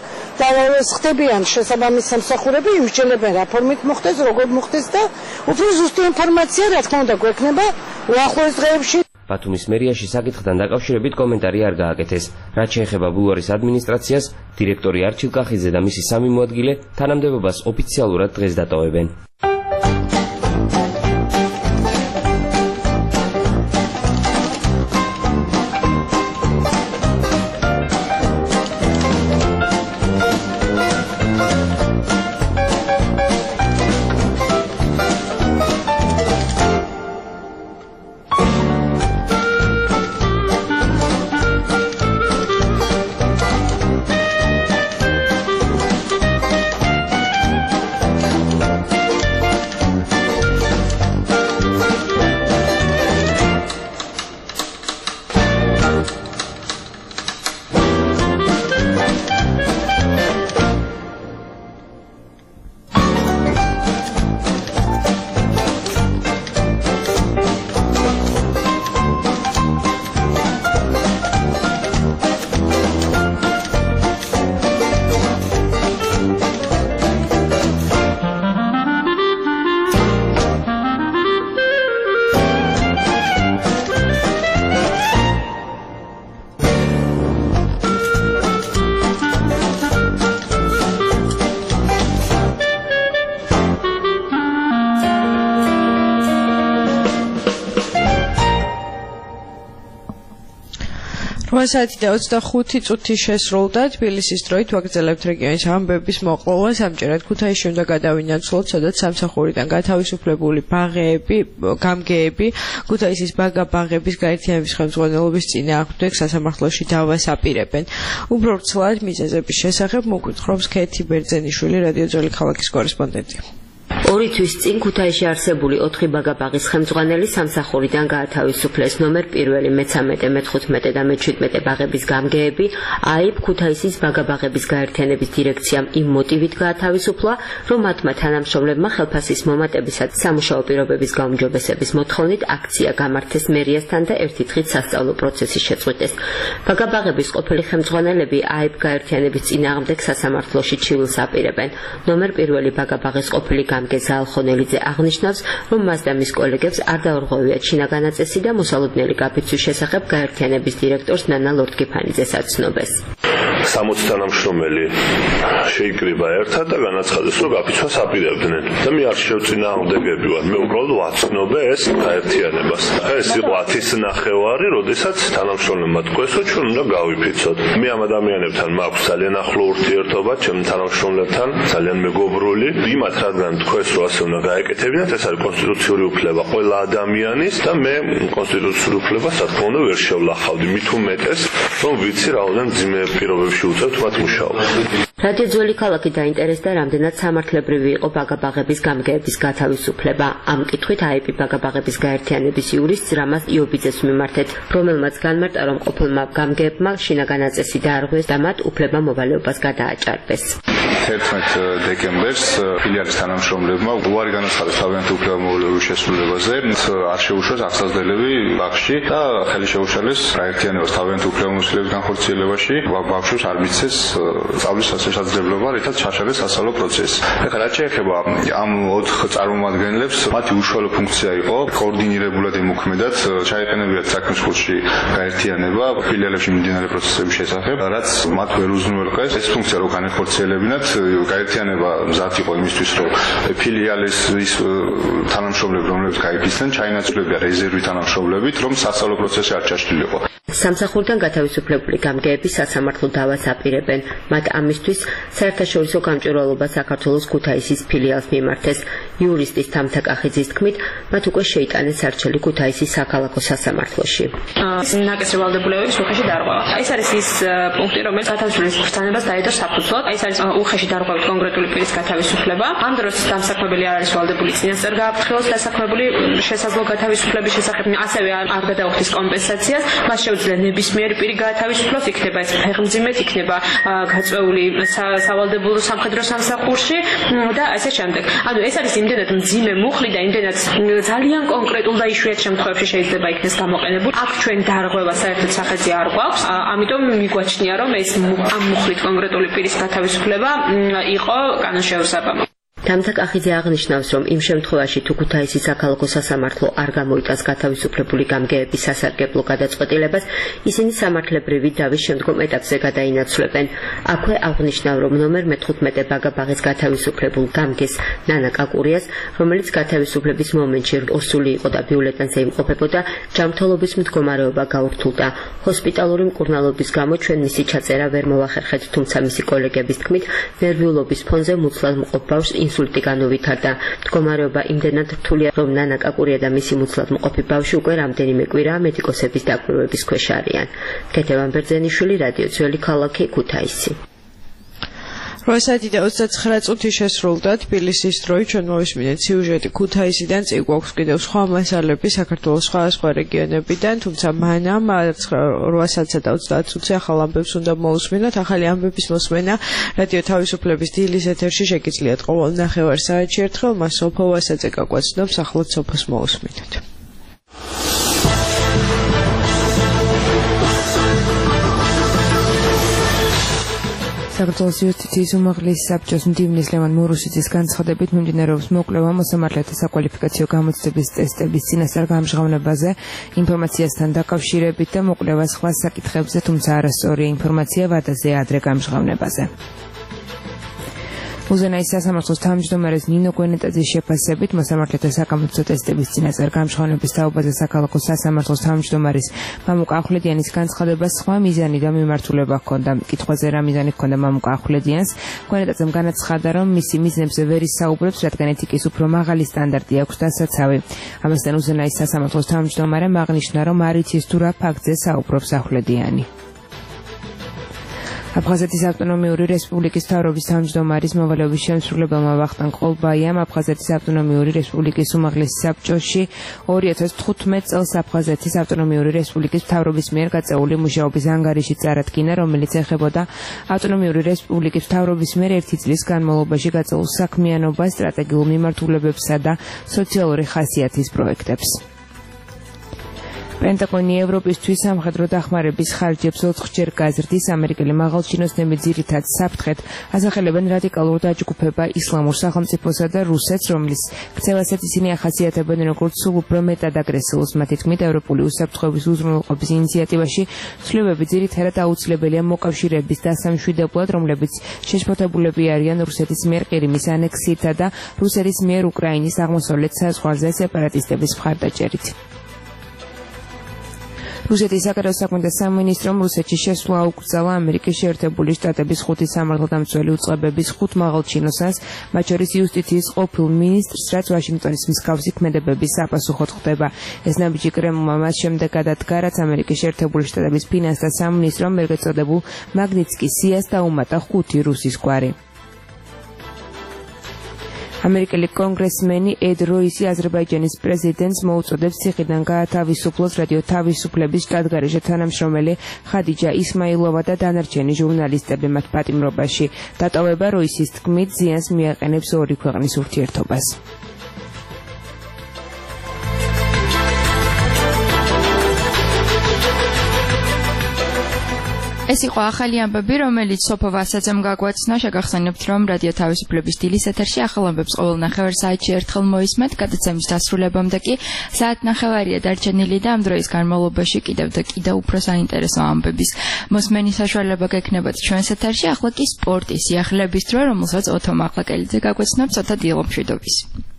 ხდებიან შესაბამის სამსახურები, იმსჯელებენ რა ფორმით მოხდეს, როგორ მოხდეს და უფრო ზუსტი ინფორმაცია რა თქმა უნდა გვექნება უახლოეს დღეებში. ბათუმის მერიაში საკითხთან დაკავშირებით კომენტარი არ გააკეთეს. რაც შეეხება ბულვარის ადმინისტრაციას, დირექტორი არჩილ კახიძე და მისი სამი მოადგილე თანამდებობას ოფიციალურად დღეს დატოვებენ. რვა საათი და ოცდახუთი წუთი შესრულდა. თბილისის დროით ვაგრძელებთ რეგიონის ამბების მოყოლას. ამჯერად ქუთაისში უნდა გადავინაცვლოთ, სადაც სამსახურიდან გათავისუფლებული ბაღეები, გამგეები ქუთაისის ბაგა-ბაღების გაერთიანების ხელმძღვანელობის წინააღმდეგ სასამართლოში დავას აპირებენ. უფრო ვრცლად მიზეზების შესახებ მოგვითხრობს ქეთი ბერძენიშვილი, რადიო ძველი ქალაქის კორესპონდენტი. ორი თვის წინ ქუთაისში არსებული ოთხი ბაგა-ბაღის ხელმძღვანელი სამსახურიდან გაათავისუფლეს. ნომერ პირველი, მეცამეტე, მეთხუთმეტე და მეჩვიდმეტე ბაღების გამგეები აიბ ქუთაისის ბაგა-ბაღების გაერთიანების დირექციამ იმ მოტივით გაათავისუფლა, რომ მათმა თანამშრომლებმა ხელფასის მომატებისა და სამუშაო პირობების გაუმჯობესების მოთხოვნით აქცია გამართეს მერიასთან და ერთი დღით სასწავლო პროცესი შეწყვიტეს. ბაგა-ბაღების ყოფილი ხელმძღვანელები აიბ გაერთიანების წინააღმდეგ სასამართლოში ჩივილს აპირებენ. ნომერ პირველი ბაგა-ბაღის ყოფილი გამგე ზაალ ხონელიძე აღნიშნავს, რომ მას და მის კოლეგებს არ დაურღვევია ჩინა განაწესი და მოსალოდნელი გაფიცვის შესახებ გაერთიანების დირექტორს ნანა ლორდკიფანიძეს აცნობეს. სამოცი თანამშრომელი შეიკრიბა ერთად და განაცხადეს, რომ გაფიცვას აპირებდნენ. და მე არ შევწინააღმდეგები ვარ. მე უბრალოდ ვაცნობე ეს გაერთიანებას. ეს იყო ათის ნახევარი, როდესაც თანამშრომლებმა თქვეს, რომ ჩვენ უნდა გავიფიცოთ. მე ამ ადამიანებთან მაქვს ძალიან ახლო ურთიერთობა, ჩემ თანამშრომლებთან, ძალიან მეგობრული. იმათ რადგან თქვეს, რომ ასე უნდა გაეკეთებინათ, ეს არის კონსტიტუციური უფლება ყველა ადამიანის და მე კონსტიტუციური უფლებას, რა თქმა უნდა, ვერ შევლახავდი. მით უმეტეს, რომ ვიცი რაოდენ ძიმე პირობებში უწევთ მათ მუშაობას. რადიო ძველი ქალაქი დაინტერესდა, რამდენად სამართლებრივი იყო ბაგაბაღების გამგეების გათავისუფლება. ამ კითხვით აიპი ბაგაბაღების გაერთიანების იურისტს რამაზ იობიძეს მიმართეთ, რომელმაც განმარტა, რომ ყოფილმა გამგეებმა შინაგან აწესი დაარღვიეს და მათ უფლება მოვალეობას გადააჭარბეს. თერთმეტ დეკემბერს ფილიალის თანამშრომლებმა უარი განაცხადეს თავიანთი უფლება მოვალეობის შესრულებაზე, არ შეუშვეს აღსაზრდელები ბაღში და ხელი შეუშალეს გაერთიანებას თავიანთი უფლება მოსილების განხორციელებაში. ბავშვებს არ მიცეს სწავლის შესაძლებლობა, რითაც ჩაშალეს სასწავლო პროცესი. ეხლა რაც შეეხება ამ ოთხ წარმომადგენლებს, მათი უშუალო ფუნქცია იყო კოორდინირებულად ემოქმედათ ჩაეყენებინათ საქმის გაერთიანება ფილიალებში მიმდინარე პროცესების შესახებ, რაც მათ ვერ უზრუნველყეს. ეს ფუნქცია რო განეხორციელებინათ, გაერთიანება მზად იყო იმისთვის, რომ ფილიალის ის თანამშრომლები, რომლებიც გაიფიცნენ, ჩაინაცვლებია რეზერვი თანამშრომლებით, რომ სასწავლო პროცესი არ ჩაშლილიყო. სამსახურიდან გათავისუფლებული გამგეები სასამართლო დავას აპირებენ. მათ ამისთვის საერთაშორისო გამჭვირვალობა საქართველოს ქუთაისის ფილიალს მიმართეს. იურისტის თამთა კახიძის თქმით, მათ უკვე შეიტანეს არჩელი ქუთაისის საქალაქო სასამართლოში. ნაკისრი ვალდებულებების უხეში დარღვევა. ეს არის ის პუნქტი, რომელიც გათავისუფლების ბრძანებას დაედო საფუძვლად. ეს არის უხეში დარღვევით კონკრეტული პირის გათავისუფლება. ამ დროს დამსაქმებელი არ არის ვალდებული წინასწარ გააფრთხილოს დასაქმებული შესაძლო გათავისუფლების შესახებ, ასევე არ გადაუხდის კომპენსაციას. მას შეუძლია ნებისმიერი პირი გათავისუფლოს, იქნება ეს ფეხმძიმედ, იქნება გაწვეული სავალდებულო სამხედრო სამსახურში და ასე შემდეგ. ანუ ეს არის იმდენად მძიმე მუხლი და იმდენად ძალიან კონკრეტულ და იშვიათ შემთხვევებში შეიძლება იქნეს გამოყენებული. აქ ჩვენ დარღვევა საერთოდ სახეზე არ გვაქვს, ამიტომ მიგვაჩნია, რომ ეს ამ მუხლით კონკრეტული პირის გათავისუფლება იყო კანონშეუსაბამო. თამთა კახიძე აღნიშნავს, რომ იმ შემთხვევაში თუ ქუთაისის საქალაქო სასამართლო არ გამოიტანს გათავისუფლებული გამგეების სასარგებლო გადაწყვეტილებას, ისინი სამართლებრივი დავის შემდგომ ეტაპზე გადაინაცვლებენ. აქვე აღნიშნავ, რომ ნომერ მეთხუთმეტე ბაგაბაღის გათავისუფლებულ გამგეს ნანა კაკურიას, რომელიც გათავისუფლების მომენტში ორსული იყო და ბიულეტენზე იმყოფებოდა, ჯანმრთელობის მდგომარეობა გაურთულდა. ჰოსპიტალური მკურნალობის გამო ჩვენ მისი ჩაწერა ვერ მოვახერხეთ, თუმცა მისი კოლეგების თქმით, ნერვიულობის ფონზე მუცლად მყოფ ბავშვს ინსულტი განუვითარდა. მდგომარეობა იმდენად რთულია, რომ ნანა კაკურია და მისი მუცლად მყოფი ბავშვი უკვე რამდენიმე კვირაა მედიკოსების დაკვირვების ქვეშ არიან. ქეთევან ბერძენიშვილი, რადიო ძველი ქალაქი, ქუთაისი. რვა საათი და ოცდაცხრა წუთი შესრულდა თბილისის დროით. ჩვენ მოვისმინეთ სიუჟეტი ქუთაისიდან, წინ გვაქვს კიდევ სხვა მასალები საქართველოს სხვადასხვა რეგიონებიდან, თუმცა მანამ რვა საათსა და ოცდაათ წუთზე ახალ ამბებს უნდა მოусმინოთ. ახალი ამბების მოსმენა რადიო თავისუფლების დილის ეთერში შეგიძლიათ ყოველ ნახევარ საათში ერთხელ, მას სოფო ვასაძე გაგვაცნობს, ახლად სოფოს მოусმინოთ. საქართველოს იუსტიციის უმაღლესი საბჭოს მდივნის ლევან მურუსიძის განცხადებით მიმდინარეობს მოკვლევა მოსამართლეთა საკვალიფიკაციო გამოცდების ტესტების წინასწარ გამჟღავნებაზე ინფორმაციასთან დაკავშირებით და მოკვლევა სხვა საკითხებზე, თუმცა არასწორი ინფორმაცია ვადაზე ადრე გამჟღავნებაზე. უზენაის სასამართლოს თავმჯდომარეს ნინო გვენეტაძის შეფასებით მოსამართლეთა საკამოცდო ტესტების წინასწარ გამჟღავნების თაობაზე საქალაქო სასამართლოს თავმჯდომარის მამუკა ახვლედიანის განცხადებას სხვა მიზანი და მიმართულება ჰქონდა. კითხვაზე რა მიზანი ჰქონდა მამუკა ახვლედიანს, გვენეტაძემ განაცხადა, რომ მისი მიზნებზე ვერ ისაუბრებს, რადგან ეთიკის უფრო მაღალი სტანდარტი აქვს დასაცავი. ამასთან უზენაის სასამართლოს თავმჯდომარემ აღნიშნა, რომ არ იცის თუ რა ფაქტზე საუბრობს ახვლედიანი. აფხაზეთის ავტონომიური რესპუბლიკის მთავრობის თავმჯდომარის მოვალეობის შემსრულებელმა ვახტანგ ყოლბაიამ აფხაზეთის ავტონომიური რესპუბლიკის უმაღლეს საბჭოში ორი ათას თხუთმეტ წელს აფხაზეთის ავტონომიური რესპუბლიკის მთავრობის მიერ გაწეული მუშაობის ანგარიში წარადგინა, რომელიც ეხებოდა ავტონომიური რესპუბლიკის მთავრობის მიერ ერთი წლის განმავლობაში გაწეულ საქმიანობას, სტრატეგიულ მიმართულებებსა და სოციალური ხასიათის პროექტებს. პენტაგონი ევროპისთვის სამხედრო დახმარების ხარჯებს ოთხჯერ გაზრდის. ამერიკელი მაღალჩინოსნები ძირითად საფრთხეთ ასახელებენ რადიკალურ დაჯგუფება ისლამურ სახელმწიფოსა და რუსეთს, რომლის ქცევასაც ისინი ახასიათებენ როგორც სულ უფრო მეტად აგრესიულს. მათი თქმით, ევროპული უსაფრთხოების უზრუნველყოფის ინიციატივაში ცვლილებები ძირითადად აუცილებელია მოკავშირეების დასამშვიდებლად, რომლებიც შეშფოთებულები არიან რუსეთის მიერ ყირიმის ანექსიითა და რუსეთის მიერ უკრაინის აღმოსავლეთ საზღვარზე სეპარატისტების მხარდაჭერით. რუსეთის საგარეო საქმეთა სამინისტრომ რუსეთში შესვლა აუკრძალა ამერიკის შეერთებული შტატების ხუთი სამართალდამცველი უწყებების ხუთ მაღალჩინოსანს, მათ შორის იუსტიციის ყოფილ მინისტრს, რაც ვაშინგტონის მსგავსი ქმედებების საპასუხოდ ხდება. ეს ნაბიჯი კრემლმა მას შემდეგ გადადგა, რაც ამერიკის შეერთებული შტატების ფინანსთა სამინისტრომ მერგ წოდებულ მაგნიცკის სიას დაუმატა ხუთი რუსის გვარი. ამერიკელი კონგრესმენი ედ როისი აზერბაიჯანის პრეზიდენტს მოუწოდებს ციხიდან გაათავისუფლოს რადიო თავისუფლების შტატგარეშე თანამშრომელი ხადიჯა ისმაილოვა და დანარჩენი ჟურნალისტები მათ პატიმრობაში. დატოვება როისის თქმით ზიანს მიაყენებს ორი ქვეყნის ურთიერთობას. ეს იყო ახალი ამბები, რომელიც სოფო ვასაძემ გაგვაცნა. შეგახსენებთ, რომ რადიო თავისუფლების დილის ეთერში ახალ ამბებს ყოველ ნახევარ საათში ერთხელ მოისმენთ. გადაცემის დასრულებამდე კი საათნახევარია დარჩენილი და ამ დროის განმავლობაში კიდევ და კიდევ უფრო საინტერესო ამბების მოსმენის საშუალება გექნებათ ჩვენს ეთერში. ახლა კი სპორტის სიახლეების დრო, რომელსაც ოთო მაღლაკელიძე გაგვაცნობს. ოთო, დილამშვიდობის.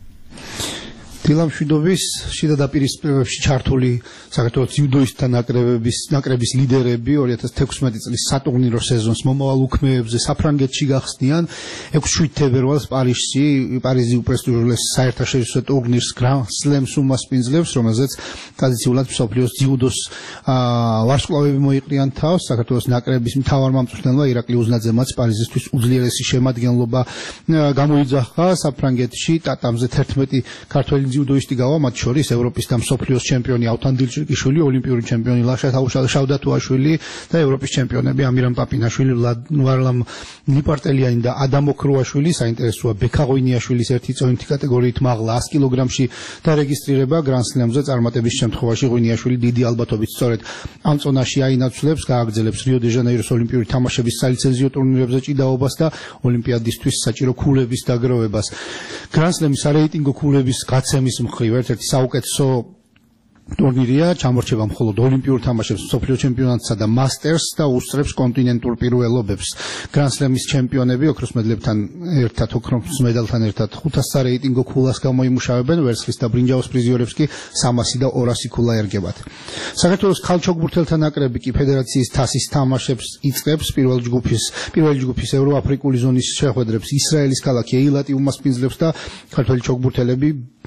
დილამშვიდობის შიდა დაპირისპირებებში ჩართული საქართველოს ძიუდოისტთა ნაკრებების ნაკრების ლიდერები ორი ათას თექვსმეტი წლის სატურნირო სეზონს მომავალ უქმეებზე საფრანგეთში გახსნიან. ექვსი თებერვალს პარიზში პარიზი უპრესტიჟულეს საერთაშორისო ტურნირს Grand Slams უმასპინძლებს, რომელზეც ტრადიციულად მსოფლიოს ძიუდოს ვარსკვლავები მოიყრიან თავს. საქართველოს ნაკრების მთავარ მამწვრთნელმა ირაკლი უზნაძემაც პარიზისთვის უძლიერესი შემადგენლობა გამოიძახა. საფრანგეთში ტატამზე თერთმეტი ქართველი ძიუდოისტი გავა, მათ შორის ევროპის და მსოფლიოს ჩემპიონი ავთან დილჭრიკიშვილი, ოლიმპიური ჩემპიონი ლაშა შავდათუაშვილი და ევროპის ჩემპიონები ამირან პაპინაშვილი, ვარლამ ნიპარტელიანი და ადამ ოქრუაშვილი. საინტერესოა ბექა ღვინიაშვილის ერთი წონითი კატეგორიით მაღლა ას კილოგრამში დარეგისტრირება Grand Slam-ზე. წარმატების შემთხვევაში ღვინიაშვილი დიდი ალბათობით სწორედ ამ წონაში აინაცვლებს, გააგრძელებს რიო-დე-ჟანეიროს ოლიმპიური თამაშების სალიცენზიო ტურნირებზე ჭიდაობას და ოლიმპიადისთვის საჭირო ქულების დაგროვებას. Grand Slam-ის სარეიტინგო ქულების გაცემის მხრივ ერთ-ერთი საუკეთესო ტურნირია, ჩამორჩება მხოლოდ ოლიმპიურ თამაშებს, მსოფლიო ჩემპიონატსა და მასტერსს და უსწრებს კონტინენტურ პირველობებს. Grand Slam-ის ჩემპიონები ოქროს მედლებთან ერთად, ოქროს მედალთან ერთად ხუთას სარეიტინგო ქულას გამოიმუშავებენ, ვერცხლის და ბრინჯაოს პრიზიორებს კი სამასი და ორასი ქულა ერგებათ. საქართველოს ქალჩოგბურთელთა ნაკრები კი ფედერაციის თასის თამაშებს იწყებს. პირველ ჯგუფის პირველი ჯგუფის ევროაფრიკული ზონის შეხვედრებს ისრაელის ქალაქი ეილატი უმასპინძლებს და ქართველი ჩოგბურთელები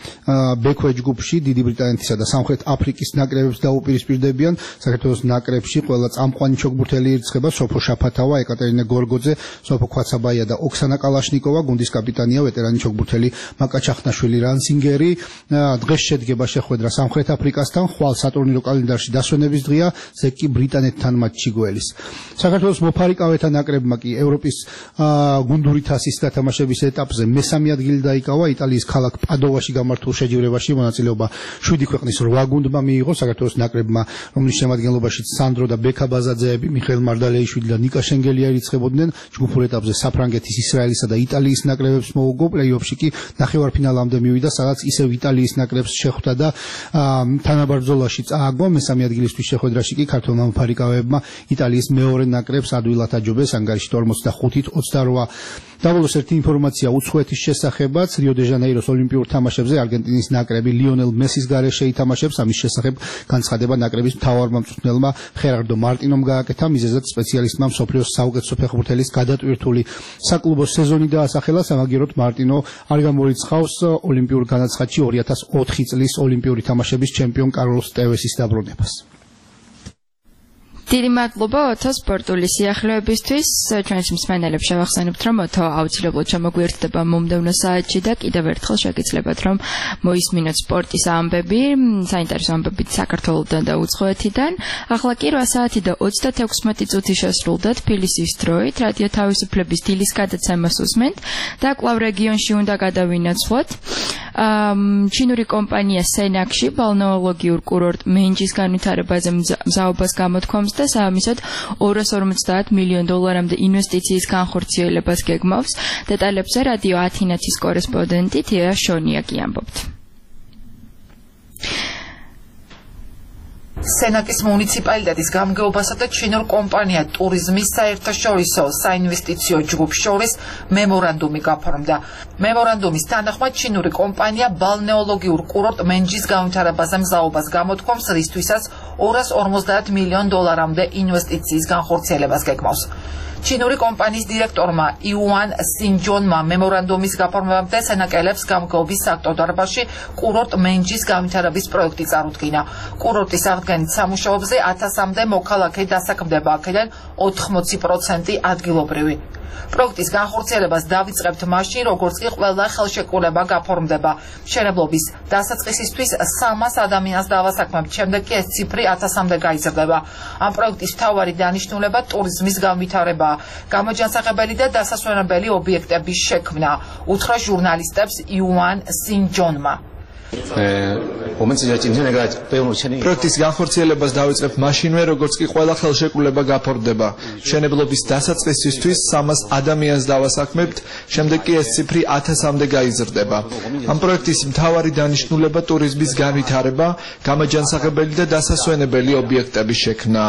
ბექვე ჯგუფში დიდი ბრიტანეთისა და სამხრეთ აფრიკის ნაკრებებს დაუპირისპირდებიან. საქართველოს ნაკრებში ყველა წამყვანი ჩოგბურთელი ირცხება: სოფო შაფათავა, ეკატერინე გორგოძე, სოფო ხვაცაბაია და ოქსანა კალაშნიკოვა. გუნდის კაპიტანია ვეტერანი ჩოგბურთელი მაკა ჩახნაშვილი რანსინგერი. დღეს შედგება შეხვედრა სამხრეთ აფრიკასთან, ხვალ სატურნირო კალენდარში დასვენების დღეა, ზეკ კი ბრიტანეთთან მატჩი გველის. საქართველოს მოფარიკავეთა ნაკრებმა კი ევროპის გუნდური თასის გათამაშების ეტაპზე მესამე ადგილი დაიკავა. იტალიის ქალაქ პადოვაში გამართულ შეჯიბრებაში მონაწილეობა შვიდი ქვეყნის რვა გუნდმა მიიღო. საქართველოს ნაკრებმა, რომლის შემადგენლობაშიც სანდრო და ბექა ბაზაძეები, მიხეილ მარდალეიშვილი და ნიკა შენგელია ირიცხებოდნენ, ჯგუფურ ეტაპზე საფრანგეთის, ისრაელისა და იტალიის ნაკრებებს მოუგო. პლეი-ოფში კი ნახევარფინალამდე მივიდა, სადაც ისევ იტალიის ნაკრებს შეხვდა და თანაბრძოლაში წააგო. მესამე ადგილისთვის შეხვედრაში კი ქართველმა მოფარიკავეებმა იტალიის მეორე ნაკრებს ადვილად აჯობეს, ანგარიშით ორმოცდახუთით ოცდარვა. დაბოლოს ერთი ინფორმაცია უცხოეთის შესახებაც. რიო-დე-ჟანეიროს ოლიმპიურ თამაშებზე არგენტინის ნაკრები ლიონელ მესის გარეშე ითამაშებს. ამის შესახებ განცხადება ნაკრების მთავარ მამწვრთნელმა ხერარდო მარტინომ გააკეთა. მიზეზად სპეციალისტმა მსოფლიოს საუკეთესო ფეხბურთელის გადატვირთული საკლუბო სეზონი დაასახელა. სამაგიეროდ მარტინო არ გამორიცხავს ოლიმპიურ განაცხადში ორი ათას ოთხი წლის ოლიმპიური თამაშების ჩემპიონ კარლოს ტევესის დაბრუნებას. დიდი მადლობა ოთო სპორტული სიახლეებისთვის. ჩვენს მსმენელებს შევახსენებთ, რომ ოთო აუცილებლად შემოგვიერთდება მომდევნო საათში და კიდევ ერთხელ შეგიძლიათ, რომ მოისმინოთ სპორტის ამბები, საინტერესო ამბები საქართველოსთან და უცხოეთიდან. ახლა კი რვა საათი და ოცდათექვსმეტი წუთი შესრულდა თბილისის დროით. რადიო თავისუფლების დილის გადაცემას უსმენთ და კვლავ რეგიონში უნდა გადავინაცვლოთ. ჩინური კომპანია სენაკში ბალნეოლოგიურ კურორტ მენჯის განვითარებაზე მზაობას გამოთქვამს და საამისოდ ორას ორმოცდაათ მილიონ დოლარამდე ინვესტიციის განხორციელებას გეგმავს. დეტალებზე რადიო ათინათის კორესპონდენტი თია შონიაკი ამბობთ. სენაკის მუნიციპალიტეტის გამგეობასა და ჩინურ კომპანია ტურიზმის საერთაშორისო საინვესტიციო ჯგუფს შორის მემორანდუმი გაფორმდა. მემორანდუმის თანახმად ჩინური კომპანია ბალნეოლოგიურ კურორტ მენჯის განვითარებაზე მზაობას გამოთქვამს, რისთვისაც ორას ორმოცდაათ მილიონ დოლარამდე ინვესტიციის განხორციელებას გეგმავს. ჩინური კომპანიის დირექტორმა იუან სინჯონმა მემორანდუმის გაფორმებამდე სენაკელებს გამგეობის საქმე დარბაზში კურორტ მენჯის განვითარების პროექტი წარუდგინა. კურორტის აღდგენით სამუშაოებზე ათასამდე მოქალაქე დასაქმდება, აქედან ოთხმოცი პროცენტი ადგილობრივი. პროექტის განხორციელებას დავიწყებთ მაშინ, როგორც კი ყველა ხელშეკრულება გაფორმდება. მშენებლობის დასაწყისისთვის სამას ადამიანს დავასაქმებთ, შემდეგ კი ეს ციფრი ათასამდე გაიზრდება. ამ პროექტის მთავარი დანიშნულება ტურიზმის განვითარებაა, გამოჯანსაღებელი და დასასვენებელი ობიექტების შექმნა, უთხრა ჟურნალისტებს იუან სინჯონმა. პროექტის განხორციელებას დავიწყებთ მაშინვე, როგორც კი ყველა ხელშეკრულება გაფორმდება. მშენებლობის დასაწყისისთვის სამას ადამიანს დავასაქმებთ, შემდეგ კი ეს ციფრი ათასამდე გაიზრდება. ამ პროექტის მთავარი დანიშნულება ტურიზმის განვითარება, გამოჯანსაღებელი და დასასვენებელი ობიექტების შექმნა.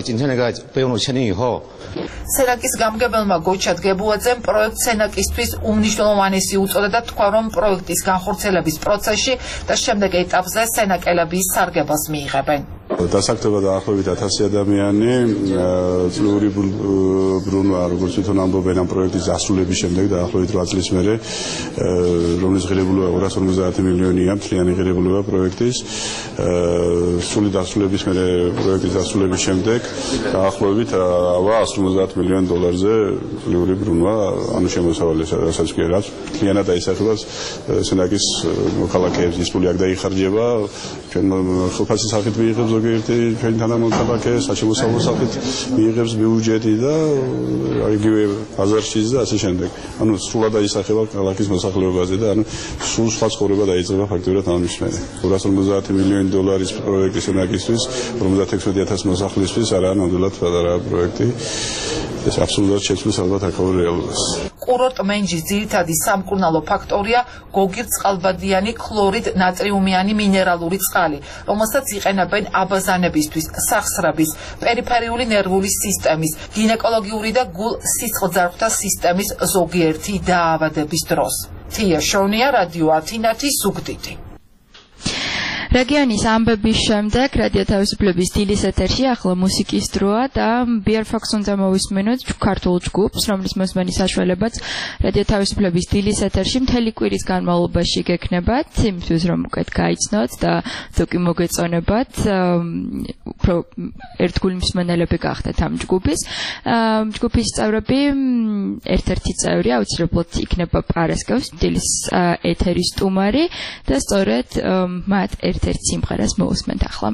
სენაკის გამგებელმა გოჩად გებუაძემ პროექტ სენაკისთვის უმნიშვნელოვანესი უწოდა და თქვა, რომ პროექტის განხორციელების პროცესში და შემდეგ ეტაპზე სენაკელების სარგებელს მიიღებენ. დასაქმდება დაახლოებით ათასი ადამიანი, წლიური ბრუნვა, როგორც თვითონ ამბობენ ამ პროექტის დასრულების შემდეგ დაახლოებით რვა წლის მერე, რომლის ღირებულება ორას ორმოცდაათი მილიონია, მთლიანი ღირებულება პროექტის. სრული დასრულების მერე პროექტის დასრულების შემდეგ დაახლოებით ას ორმოცდაათ მილიონ დოლარზე წლიური ბრუნვა, ანუ შემოსავალი რასაც კი რაც მთლიანად დაისახება სენაკის მოქალაქეებს, ის ფული აქ დაიხარჯება, ჩვენ ხელფასის სახით მიიღებს ზოგიერთი ჩვენი თანამოქალაქე, საშემოსავლო სახით მიიღებს ბიუჯეტი და იგივე ბაზარშიც და ასე შემდეგ. ანუ სრულად დაისახება ქალაქის მოსახლეობაზე და ანუ სულ სხვა ცხოვრება დაიწყება ფაქტობრივად ამის მერე. ორას ორმოცდაათი მილიონი დოლარის პროექტი სენაკისთვის, ორმოცდათექვსმეტი ათას მოსახლისთვის არაა ნამდვილად პატარა პროექტი. ეს აბსოლუტურად შეცვლის ალბათ აქაურ რეალობას. კურორტ მენჯის ძირითადი სამკურნალო ფაქტორია გოგირდწყალბადიანი ქლორიდ ნატრიუმიანი მინერალური წყალი, რომელსაც იყენებენ აბაზანებისთვის, სახსრების, პერიფერიული ნერვული სისტემის, გინეკოლოგიური და გულ-სისხლძარღვთა სისტემის ზოგიერთი დაავადების დროს. თია შონია, რადიო ათინათის ზუგდიდი. რეგიონის ამბების შემდეგ რადიო თავისუფლების დილის ეთერში ახლა მუსიკის დროა და Beer Fox უნდა მოვისმენოთ ქართულ ჯგუფს, რომლის მოსმენის საშუალებაც რადიო თავისუფლების დილის ეთერში მთელი კვირის განმავლობაში გექნებათ, იმისთვის რომ უკეთ გაიცნოთ და თუკი მოგეწონებათ, უფრო ერთგული მსმენელები გახდეთ ამ ჯგუფის. ჯგუფის წევრები ერთ-ერთი წევრი აუცილებლად იქნება პარასკევს დილის ეთერის სტუმარი და სწორედ მათ ერთ-ერთ სიმღერას მოусმენთ ახლა.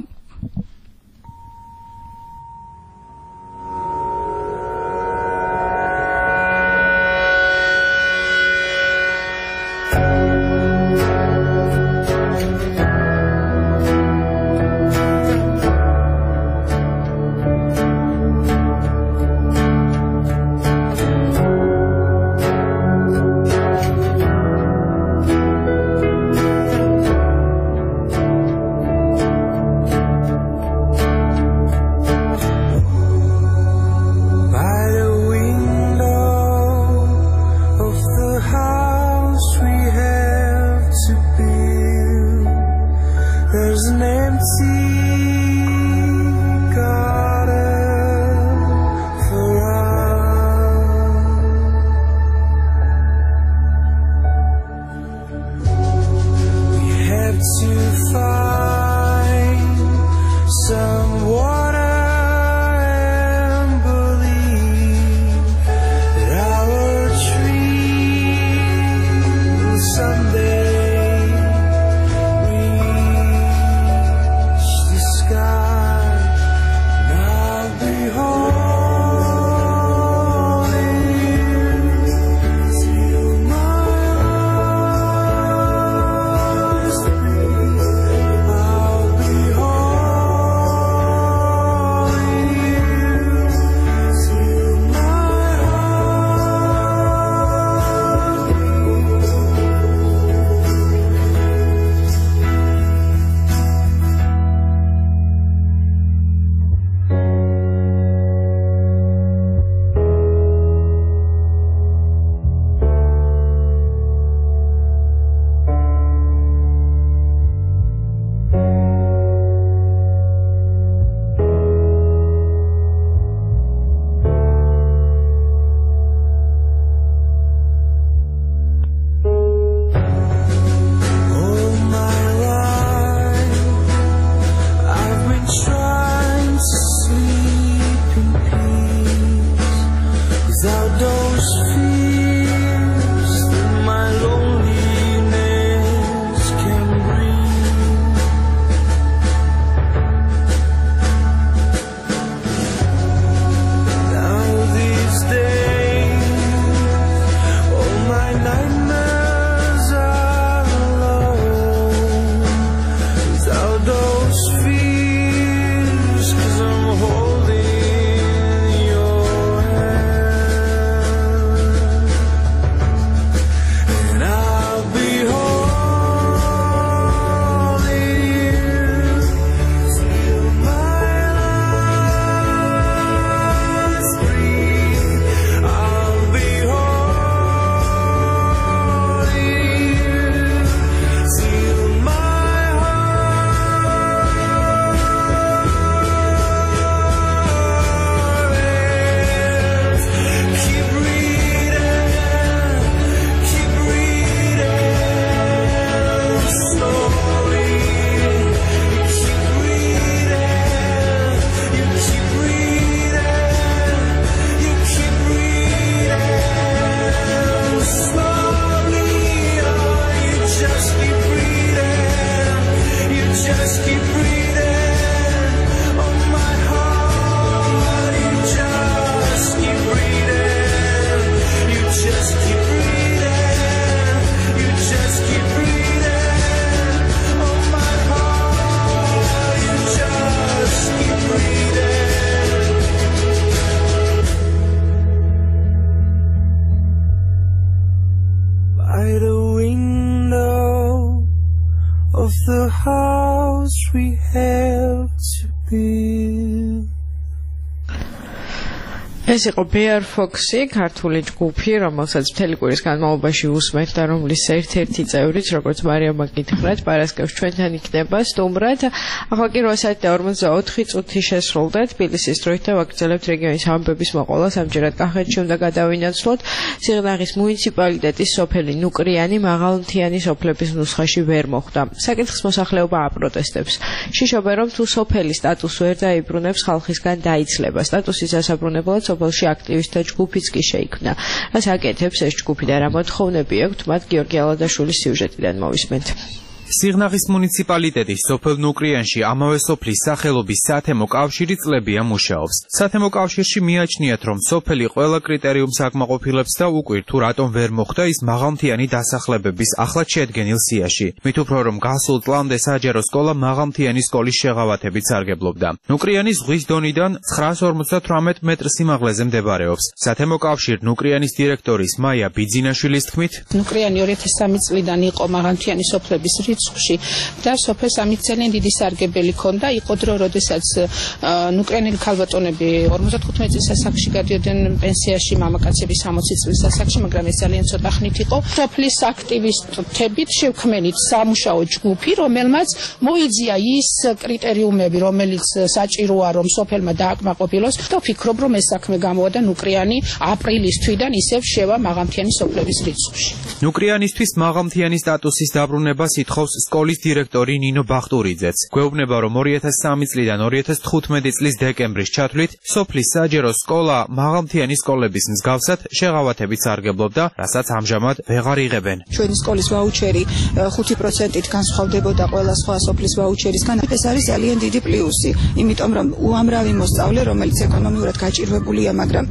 ეს იყო Bear Fox-ი, ქართული ჯგუფი, რომელსაც მთელი კვირის განმავლობაში უსმენთ და რომლის ერთ-ერთი წევრიც, როგორც მარიამმა გითხრათ, პარასკევს ჩვენთან იქნება სტუმრად. ახლა კი რვა საათი და ორმოცდაოთხი წუთი შესრულდა თბილისის დროით და ვაგრძელებთ რეგიონის ამბების მოყოლას. ამჯერად კახეთში უნდა გადავინაცვლოთ. სიღნაღის მუნიციპალიტეტის სოფელი ნუკრიანი მაღალმთიანი სოფლების ნუსხაში ვერ მოხვდა. საკითხის მოსახლეობა აპროტესტებს. შიშობენ, რომ თუ სოფელი სტატუსს ვერ დაიბრუნებს, ხალხისგან დაიცლება. სტატუსის დასაბრუნებლად სოფელში აქტივისტთა ჯგუფიც კი შეიქმნა. რას აკეთებს ეს ჯგუფი და რა მოთხოვნები აქვთ, მათ გიორგი ალადაშვილის სიუჟეტიდან მოვისმენთ. სიღნაღის მუნიციპალიტეტის სოფელ ნუკრიანში ამავე სოფლის სახელობის სათემო კავშირი წლებია მუშაობს. სათემო კავშირში მიაჩნიათ, რომ სოფელი ყველა კრიტერიუმს აკმაყოფილებს და უკვირ თუ რატომ ვერ მოხდა ის მაღალმთიანი დასახლებების ახლად შედგენილ სიაში. მით უფრო რომ გასულ წლამდე საჯარო სკოლა მაღალმთიანი სკოლის შეღავათებით სარგებლობდა. ნუკრიანი ზღვის დონიდან ცხრაას ორმოცდათვრამეტ მეტრ სიმაღლეზე მდებარეობს. სათემო კავშირ ნუკრიანის დირექტორის მაია ბიძინაშვილის თქმით, ნუკრიანი ორი ათას სამი წლიდან იყო მაღალმთიანი სოფლების რიცხვში და სოფელს ამით ძალიან დიდი სარგებელი ჰქონდა. იყო დრო, როდესაც ნუკრიანელი ქალბატონები ორმოცდათხუთმეტ წლის ასაკში გადიოდნენ პენსიაში, მამაკაცები სამოცი წლის ასაკში, მაგრამ ეს ძალიან ცოტა ხნით იყო. სოფლის აქტივისტებით შევქმნით სამუშაო ჯგუფი, რომელმაც მოიძია ის კრიტერიუმები, რომელიც საჭიროა, რომ სოფელმა დააკმაყოფილოს და ვფიქრობ, რომ ეს საქმე გამოვა და ნუკრიანი აპრილის თვიდან ისევ შევა მაღალმთიანი სოფლების რიცხვში. ნუკრიანისთვის მაღალმთიანი სტატუსის დაბრუნებას ითხოვს სკოლის დირექტორი ნინო ბახტურიძეც. გვეუბნება, რომ ორი ათას სამი წლიდან ორი ათას თხუთმეტი წლის დეკემბრის ჩათვლით სოფლის საჯარო სკოლა მაღალმთიანი სკოლების მსგავსად შეღავათებით სარგებლობდა, რასაც ამჟამად ვეღარ იღებენ. ჩვენი სკოლის ვაუჩერი ხუთი პროცენტით განსხვავდებოდა ყველა სხვა სოფლის ვაუჩერისგან. ეს არის ძალიან დიდი პლუსი, იმიტომ რომ უამრავი მოსწავლე, რომელიც ეკონომიურად გაჭირვებულია, მაგრამ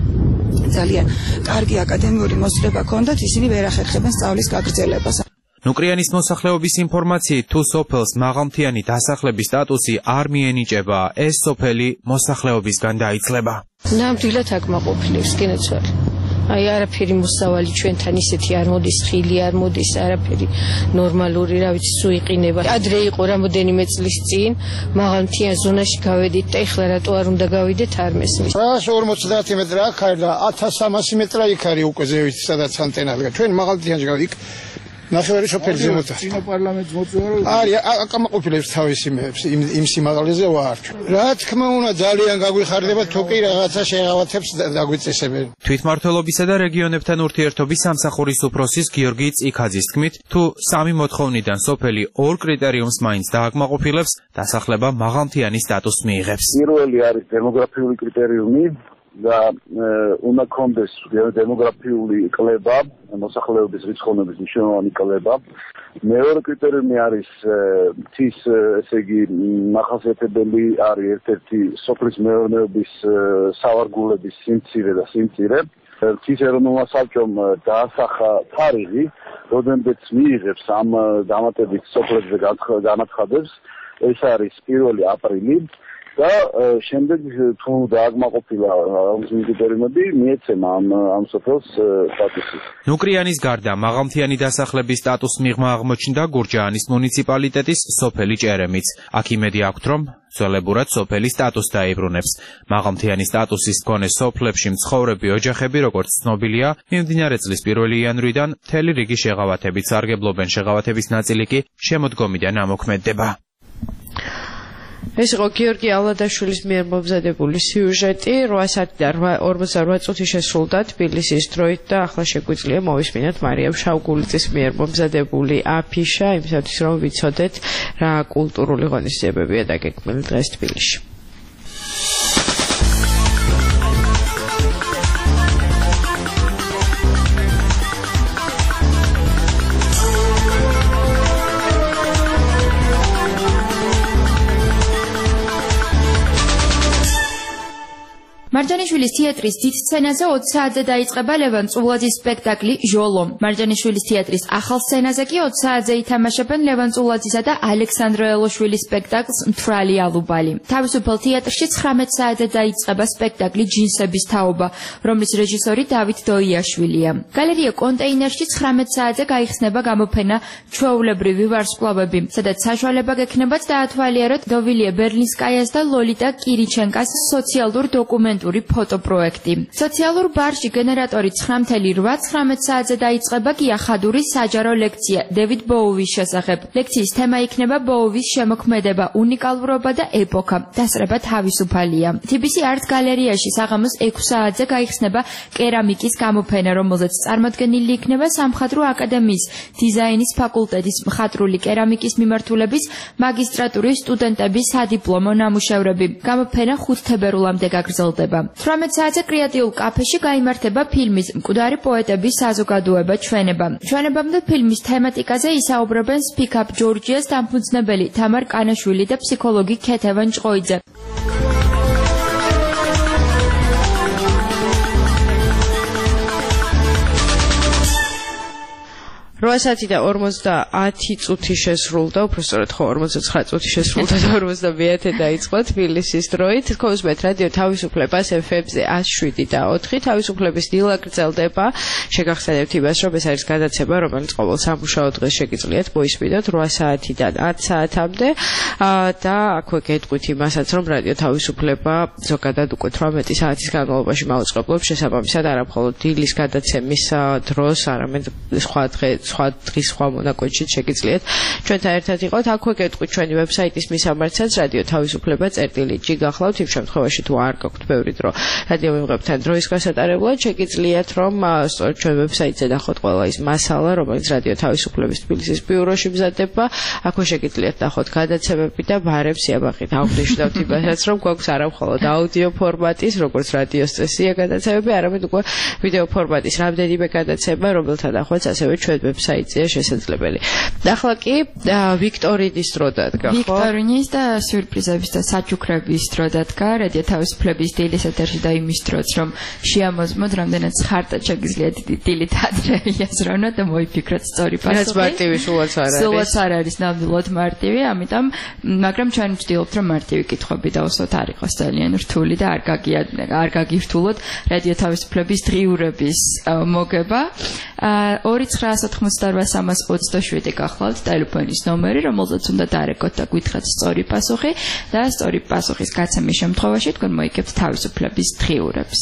ძალიან კარგი აკადემიური მოსწრება ჰქონდათ, ისინი ვერ ახერხებენ სწავლის გაგრძელებას. ნუკრიანის მოსახლეობის ინფორმაციით, თუ სოფელს მაღალმთიანი დასახლების სტატუსი არ მიენიჭება, ეს სოფელი მოსახლეობისგან დაიცლება. ნამდვილად აკმაყოფილებს, კინოცვალი. აი არაფერი მოსავალი ჩვენთან ისეთი არ მოდის, ხილი არ მოდის, არაფერი ნორმალური, რა ვიცი, სულ იყინება. ადრე იყო რამოდენიმე წლის წინ, მაღალმთიან ზონაში გავედით და ეხლა რატო არ უნდა გავიდეთ, არ მესმის. რას ორმოცდაათი მეტრი აქ არის და ათას სამასი მეტრი იქ არის უკვე ზევით, სადაც ანტენა დგას. ჩვენ მაღალმთიანში გავიქ ნახევარი სოფელი ზემოთა. წინა პარლამენტს მოწვევა რომ არის აკამაყოფილებს თავის იმებს, იმ იმ სიმაღლეზე ვარ. რა თქმა უნდა ძალიან გაგვიხარდება, თუ კი რაღაცა შეღავათებს დაგვიწესებენ. თვითმმართველობისა და რეგიონებთან ურთიერთობის სამსახურის უფროსის გიორგი წიქაძის თქმით, თუ სამი მოთხოვნიდან სოფელი ორ კრიტერიუმს მაინც დააკმაყოფილებს, დასახლება მაღალმთიანი სტატუსს მიიღებს. პირველი არის დემოგრაფიული კრიტერიუმი და უნდა კონდეს დემოგრაფიული კლება, მოსახლეობის რიცხოვნობის მნიშვნელოვანი კლება. მეორე კრიტერიუმი არის მთის, ესე იგი, მახასიათებელი არის ერთ-ერთი სოფლის მეურნეობის სავარგულების სიმცირე და სიმწირე. მთის ეროვნულმა საბჭომ დაასახა თარიღი, როდესაც მიიღებს ამ დამატებით სოფლებზე განაცხადებს. ეს არის პირველი აპრილი. და შემდეგ თუ დააკმაყოფილა ამ კრიტერიუმები, მიეცემა ამ ამ სოფელს სტატუსი. ნუკრიანის გარდა მაღალმთიანი დასახლების სტატუსს მიღმა აღმოჩნდა გურჯაანის მუნიციპალიტეტის სოფელი ჭერემიც. აქ იმედი აქვთ, რომ ძველებურად სოფელი სტატუსს დაიბრუნებს. მაღალმთიანი სტატუსის მქონე სოფლებში მცხოვრები ოჯახები, როგორც ცნობილია, მიმდინარე წლის პირველი იანვრიდან მთელი რიგი შეღავათებით სარგებლობენ. შეღავათების ნაწილი კი შემოდგომიდან ამოქმედდება. ეს იყო გიორგი ალადაშვილის მიერ მომზადებული სიუჟეტი. რვა საათი და ორმოცდარვა წუთი შესრულდა თბილისის დროით და ახლა შეგვიძლია მოვისმინოთ მარიამ შავგულიძის მიერ მომზადებული აფიშა, იმისათვის რომ ვიცოდეთ რა კულტურული ღონისძიებებია დაგეგმილი დღეს თბილისში. მარჯანიშვილის თეატრის დიდ სცენაზე ოცი საათზე დაიწყება ლევან წულაძის სპექტაკლი ჟოლო. მარჯანიშვილის თეატრის ახალ სცენაზე კი ოცი საათზე ითამაშებენ ლევან წულაძისა და ალექსანდრე ელოშვილის სპექტაკლს მთვრალი ალუბალი. თავისუფალ თეატრში ცხრამეტ საათზე დაიწყება სპექტაკლი ჯინსების თაობა, რომლის რეჟისორი დავით დოიაშვილია. გალერეა კონტეინერში ცხრამეტ საათზე გაიხსნება გამოფენა ჩვეულებრივი ვარსკვლავები, სადაც საშუალება გექნებათ დაათვალიეროთ დოვილია ბერლინსკაიას და ლოლიტა კირიჩენკას სოციალურ დოკუმენტური ფოტოპროექტი. სოციალურ ბარში გენერატორი ცხრამეტ საათზე დაიწყება გიახადურის საჯარო ლექცია დევიდ ბოუვის შესახებ. ლექციის თემა იქნება ბოუვის შემოქმედება, უნიკალურობა და ეპოქა. დასწრება თავისუფალია. თი ბი სი არტ გალერეაში საღამოს ექვსი საათზე გაიხსნება კერამიკის გამოფენა, რომელზეც წარმოდგენილი იქნება სამხატვრო აკადემიის დიზაინის ფაკულტეტის მხატვრული კერამიკის მიმართულების მაგისტრატურის სტუდენტების სადიპლომო ნამუშევრები. გამოფენა ხუთ თებერვლამდე გაგრძელდება. თვრამეტ საათზე კრეატიულ კაფეში გაიმართება ფილმის მკვდარი პოეტების საზოგადოება ჩვენება. ჩვენებამდე ფილმის თემატიკაზე ისაუბრებენ სპიკ-აპ ჯორჯიას დამფუძნებელი თამარ კანაშვილი და ფსიქოლოგი ქეთევან ჭყოიძე. რვა საათი და ორმოცდაათი წუთი შესრულდა, უბრალოდ ხო ორმოცდაცხრა წუთი შესრულდა და ორმოცდამეათე დაიწყო თბილისის დროით. ქოსმეთ რადიო თავისუფლებას ეფ ემ-ზე εκατს შვიდი და ოთხი თავისუფლების დილა გრძელდება. შეგახსენებთ იმას, რომ ეს არის გადაცემა, რომელიც ყოველ სამუშაო დღეს შეგიძლიათ მოისმინოთ რვა საათიდან ათ საათამდე და აქვე გეტყვით იმასაც, რომ რადიო თავისუფლება ზოგადად უკვე თვრამეტი საათის განმავლობაში მაუწყებლობს შესაბამისად არა მხოლოდ დილის გადაცემის დროს, არამედ სხვა დღე სხვა დღის სხვა მონაკვეთში შეგიძლიათ ჩვენთან ერთად იყოთ. აქვე გეტყვით ჩვენი ვებსაიტის მისამართსაც რადიო თავისუფლება წერტილი ჯი გახლავთ. იმ შემთხვევაში თუ არ გაქვთ ბევრი დრო რადიო მიმღებთან დროის გასატარებლად შეგიძლიათ რომ სწორედ ჩვენ ვებსაიტზე ნახოთ ყველა ის მასალა, რომელიც რადიო თავისუფლების თბილისის ბიუროში მზადდება. აქვე შეგიძლიათ ნახოთ გადაცემები და ბარებს იაბაღით. აღვნიშნავთ იმასაც, რომ გვაქვს არა მხოლოდ აუდიო ფორმატის, როგორც რადიოს წესია გადაცემები, არამედ უკვე ვიდეო ფორმატის რამდენიმე გადაცემა, რომელთა ნახვაც ასევე ჩვენ ვებსაიტზეა შესაძლებელი. ახლა კი ვიქტორინის დრო დადგა, ხო? ვიქტორინის და სიურპრიზების და საჩუქრების დრო დადგა რადიო თავისუფლების დილის ეთერში და იმის დროც, რომ შეამოზმოთ რამდენად ხარტად შეგიძლიათ დილით ადრე იაზროვნოთ და მოიფიქროთ სწორი პასუხი. რაც მარტივი სულაც არ არის. სულაც არ არის ნამდვილად მარტივი, ამიტომ მაგრამ ჩვენ ვცდილობთ, რომ მარტივი კითხვები დავსვათ, არ იყოს ძალიან რთული და არ გაგიად არ გაგირთულოთ რადიო თავისუფლების დღიურების მოგება. ორი ცხრაას ოთხმოცდარვა სამას ოცდაშვიდი გახლავთ ტელეფონის ნომერი, რომელზეც უნდა დარეკოთ და გითხრათ სწორი პასუხი და სწორი პასუხის გაცემის შემთხვევაში თქვენ მოიგებთ თავისუფლების დღიურებს.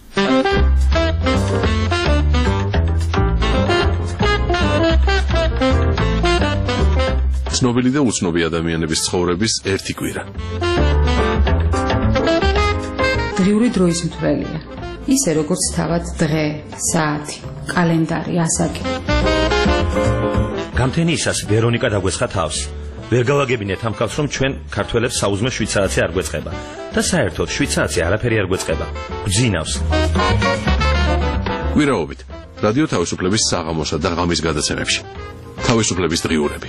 ცნობილი და უცნობი ადამიანების ცხოვრების ერთი კვირა. დღიური დროის მთვრელია. ისე როგორც თავად დღე, საათი, კალენდარი, ასაკი. გამთენიისას ვერონიკა დაგვეცხა თავს. ვერ გავაგებინეთ ამ ხალხს, რომ ჩვენ ქართველებს საუზმე შვიდ საათზე არ გვეწყება და საერთოდ შვიდ საათზე არაფერი არ გვეწყება. გვძინავს. კვირაობით რადიო თავისუფლების საღამოსა და ღამის გადაცემებში. თავისუფლების დღიურები.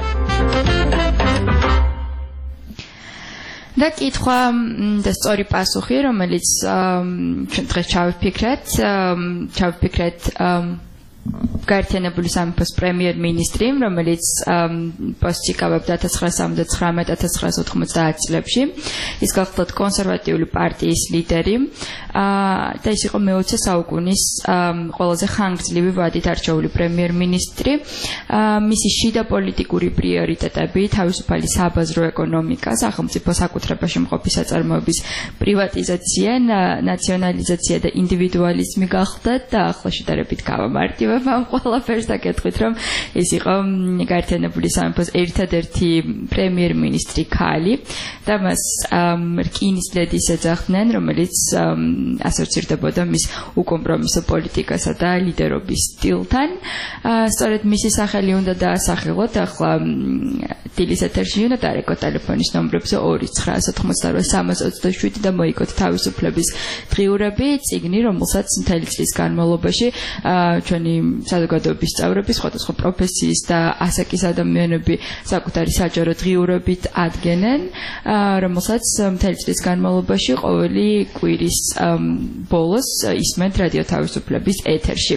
და კითხვა და სწორი პასუხი, რომელიც ჩვენ დღეს ჩავიფიქრეთ, ჩავიფიქრეთ გაერთიანებული სამეფოს პრემიერ-მინისტრი, რომელიც პოსტს იკავებდა ათას ცხრაას ოცდათხმეტ ათას ცხრაას ოთხმოცდაათი წლებში. ის გახლდათ კონსერვატიული პარტიის ლიდერი და ის იყო მეოცე საუკუნის ყველაზე ხანგრძლივი ვადით არჩეული პრემიერ-მინისტრი. მისი შიდა პოლიტიკური პრიორიტეტები თავისუფალი საბაზრო ეკონომიკა, სახელმწიფო საკუთრებაში მყოფი საწარმოების პრივატიზაცია, ნაციონალიზაცია და ინდივიდუალიზმი გახლდათ და ახლა შედარებით გავამარტივებ ამ ყველაფერს და გეტყვით, რომ ეს იყო გაერთიანებული სამეფოს ერთადერთი პრემიერ-მინისტრი ქალი და მას რკინის ლედის ეძახდნენ, რომელიც ასოცირდებოდა მის უკომპრომისო პოლიტიკასა და ლიდერობის სტილთან. სწორედ მისი სახელი უნდა დაასახელოთ. ახლა დილის ეთერში უნდა დარეკოთ ტელეფონის ნომრებზე ორი ცხრაას ოთხმოცდარვა სამას ოცდაშვიდი და მოიგოთ თავისუფლების დღიურები, წიგნი, რომელსაც მთელი წლის განმავლობაში ჩვენი საზოგადოების წევრები, სხვადასხვა პროფესიის და ასაკის ადამიანები საკუთარი საჯარო დღიურობით ადგენენ, რომელსაც მთელი წლის განმავლობაში ყოველი კვირის ბოლოს ისმენთ რადიო თავისუფლების ეთერში.